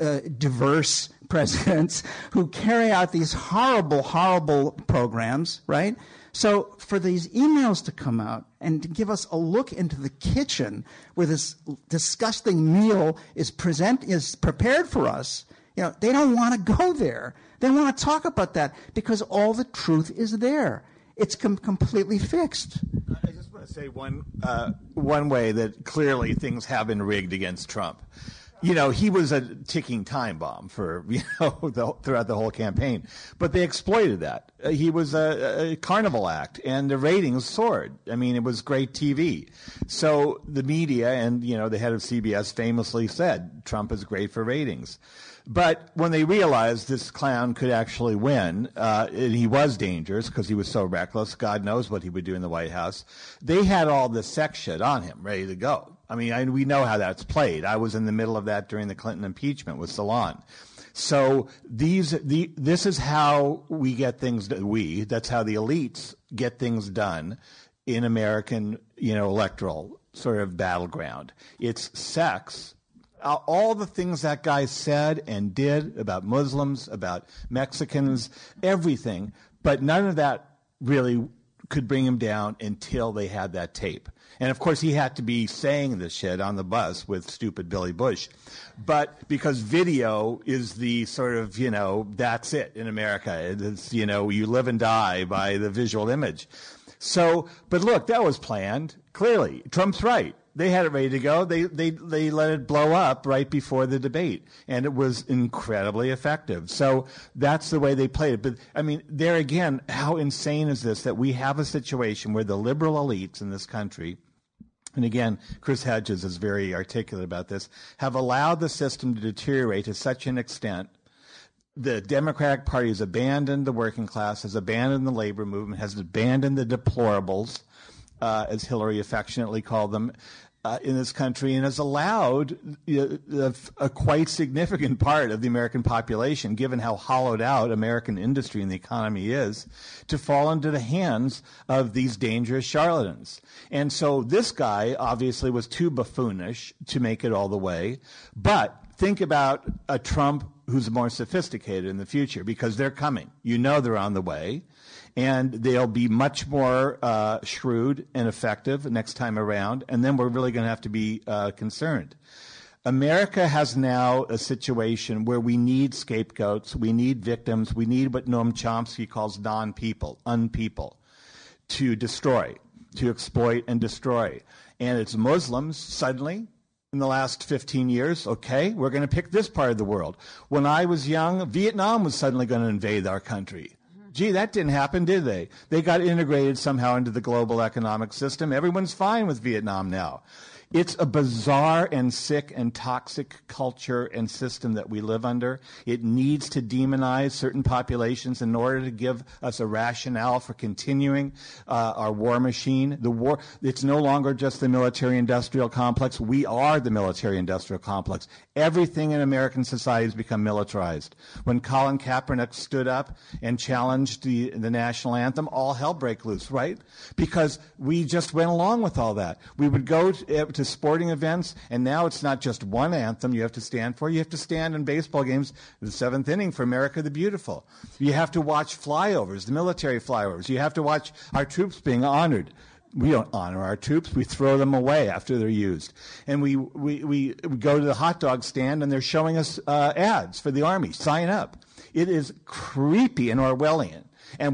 diverse presidents who carry out these horrible, horrible programs, right? So for these emails to come out and to give us a look into the kitchen where this disgusting meal is prepared for us, they don't want to go there. They want to talk about that because all the truth is there. It's completely fixed. I just want to say one way that clearly things have been rigged against Trump. He was a ticking time bomb for, throughout the whole campaign. But they exploited that. He was a carnival act, and the ratings soared. I mean, it was great TV. So the media and, the head of CBS famously said, Trump is great for ratings. But when they realized this clown could actually win, and he was dangerous because he was so reckless, God knows what he would do in the White House, they had all this sex shit on him, ready to go. I mean, we know how that's played. I was in the middle of that during the Clinton impeachment with Salon. So this is how we get things that's how the elites get things done in American, electoral sort of battleground. It's sex. All the things that guy said and did about Muslims, about Mexicans, everything, but none of that really could bring him down until they had that tape. And, of course, he had to be saying this shit on the bus with stupid Billy Bush. But because video is the sort of, that's it in America. It's, you live and die by the visual image. So, but look, that was planned. Clearly, Trump's right. They had it ready to go. They let it blow up right before the debate, and it was incredibly effective. So that's the way they played it. But, I mean, there again, how insane is this that we have a situation where the liberal elites in this country, and again, Chris Hedges is very articulate about this, have allowed the system to deteriorate to such an extent. The Democratic Party has abandoned the working class, has abandoned the labor movement, has abandoned the deplorables, as Hillary affectionately called them, in this country, and has allowed a quite significant part of the American population, given how hollowed out American industry and the economy is, to fall into the hands of these dangerous charlatans. And so this guy obviously was too buffoonish to make it all the way. But think about a Trump who's more sophisticated in the future, because they're coming. They're on the way. And they'll be much more shrewd and effective next time around, and then we're really going to have to be concerned. America has now a situation where we need scapegoats, we need victims, we need what Noam Chomsky calls non-people, unpeople, to destroy, to exploit and destroy. And it's Muslims suddenly in the last 15 years. Okay, we're going to pick this part of the world. When I was young, Vietnam was suddenly going to invade our country. Gee, that didn't happen, did they? They got integrated somehow into the global economic system. Everyone's fine with Vietnam now. It's a bizarre and sick and toxic culture and system that we live under. It needs to demonize certain populations in order to give us a rationale for continuing our war machine. The war, it's no longer just the military-industrial complex. We are the military-industrial complex. Everything in American society has become militarized. When Colin Kaepernick stood up and challenged the national anthem, all hell broke loose, right? Because we just went along with all that. We would go to sporting events, and now it's not just one anthem you have to stand for. You have to stand in baseball games, the seventh inning for America the Beautiful. You have to watch flyovers, the military flyovers. You have to watch our troops being honored. We don't honor our troops. We throw them away after they're used. And we go to the hot dog stand, and they're showing us ads for the Army. Sign up. It is creepy and Orwellian. And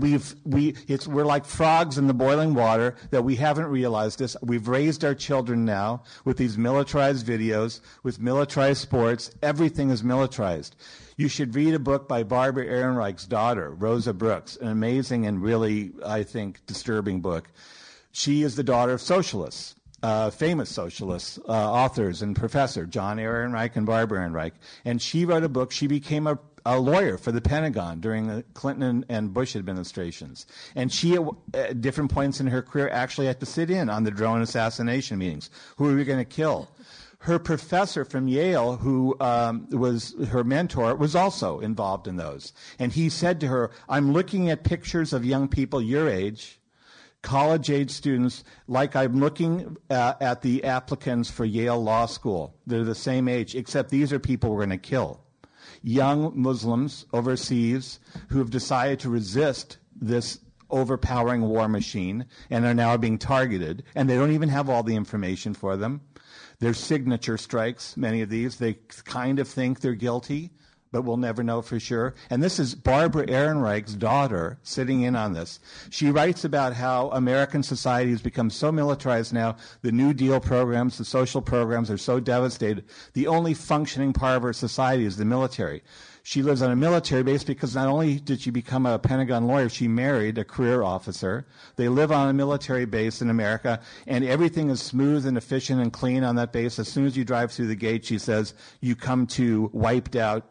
we're like frogs in the boiling water that we haven't realized this. We've raised our children now with these militarized videos, with militarized sports. Everything is militarized. You should read a book by Barbara Ehrenreich's daughter, Rosa Brooks, an amazing and really, I think, disturbing book. She is the daughter of socialists. Famous socialists, authors and professor, John Ehrenreich and Barbara Ehrenreich. And she wrote a book. She became a lawyer for the Pentagon during the Clinton and Bush administrations. And she, at different points in her career, actually had to sit in on the drone assassination meetings. Who are we going to kill? Her professor from Yale, who was her mentor, was also involved in those. And he said to her, I'm looking at pictures of young people your age, college-age students, like I'm looking at the applicants for Yale Law School. They're the same age, except these are people we're going to kill. Young Muslims overseas who have decided to resist this overpowering war machine and are now being targeted, and they don't even have all the information for them. They're signature strikes, many of these. They kind of think they're guilty, but we'll never know for sure. And this is Barbara Ehrenreich's daughter sitting in on this. She writes about how American society has become so militarized now, the New Deal programs, the social programs are so devastated. The only functioning part of our society is the military. She lives on a military base because not only did she become a Pentagon lawyer, she married a career officer. They live on a military base in America, and everything is smooth and efficient and clean on that base. As soon as you drive through the gate, she says, you come to wiped out,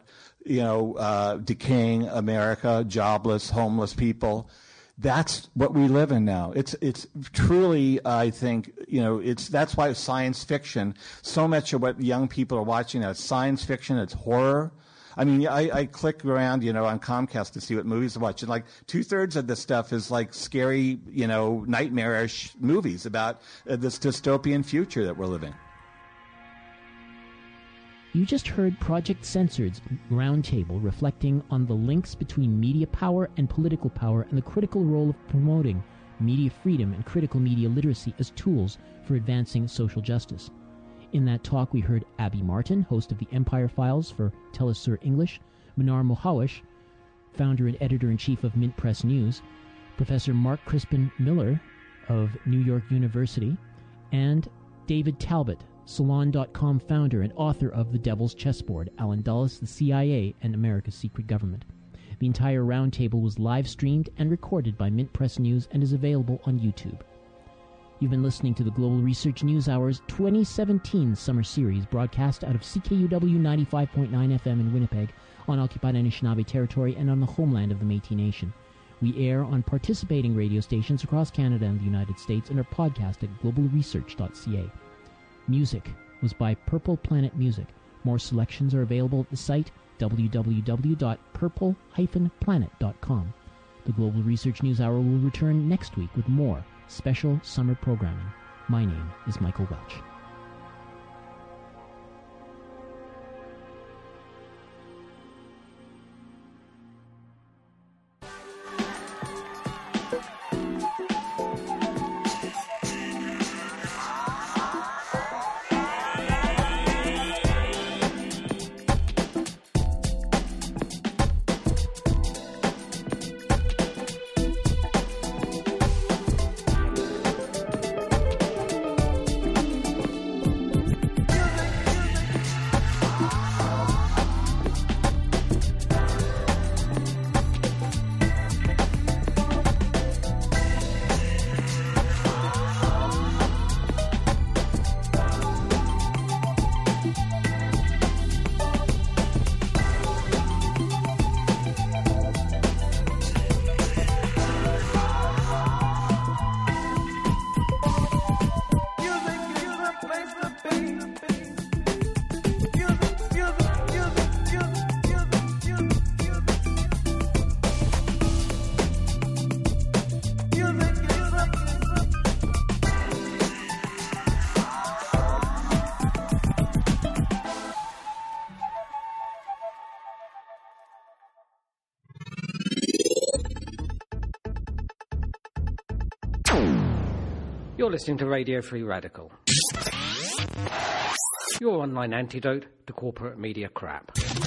decaying America, jobless, homeless people. That's what we live in now. It's truly, I think, that's why science fiction, so much of what young people are watching now, it's science fiction, it's horror. I mean, I click around, on Comcast to see what movies to watch, and like 2/3 of this stuff is like scary, nightmarish movies about this dystopian future that we're living. You just heard Project Censored's roundtable reflecting on the links between media power and political power and the critical role of promoting media freedom and critical media literacy as tools for advancing social justice. In that talk, we heard Abby Martin, host of the Empire Files for Telesur English, Manar Mohawish, founder and editor-in-chief of Mint Press News, Professor Mark Crispin Miller of New York University, and David Talbot, Salon.com founder and author of The Devil's Chessboard, Alan Dulles, the CIA, and America's Secret Government. The entire roundtable was live-streamed and recorded by Mint Press News and is available on YouTube. You've been listening to the Global Research News Hour's 2017 summer series, broadcast out of CKUW 95.9 FM in Winnipeg on occupied Anishinaabe territory and on the homeland of the Métis Nation. We air on participating radio stations across Canada and the United States and are podcast at globalresearch.ca. Music was by Purple Planet Music. More selections are available at the site www.purple-planet.com. The Global Research News Hour will return next week with more special summer programming. My name is Michael Welch. You're listening to Radio Free Radical, your online antidote to corporate media crap.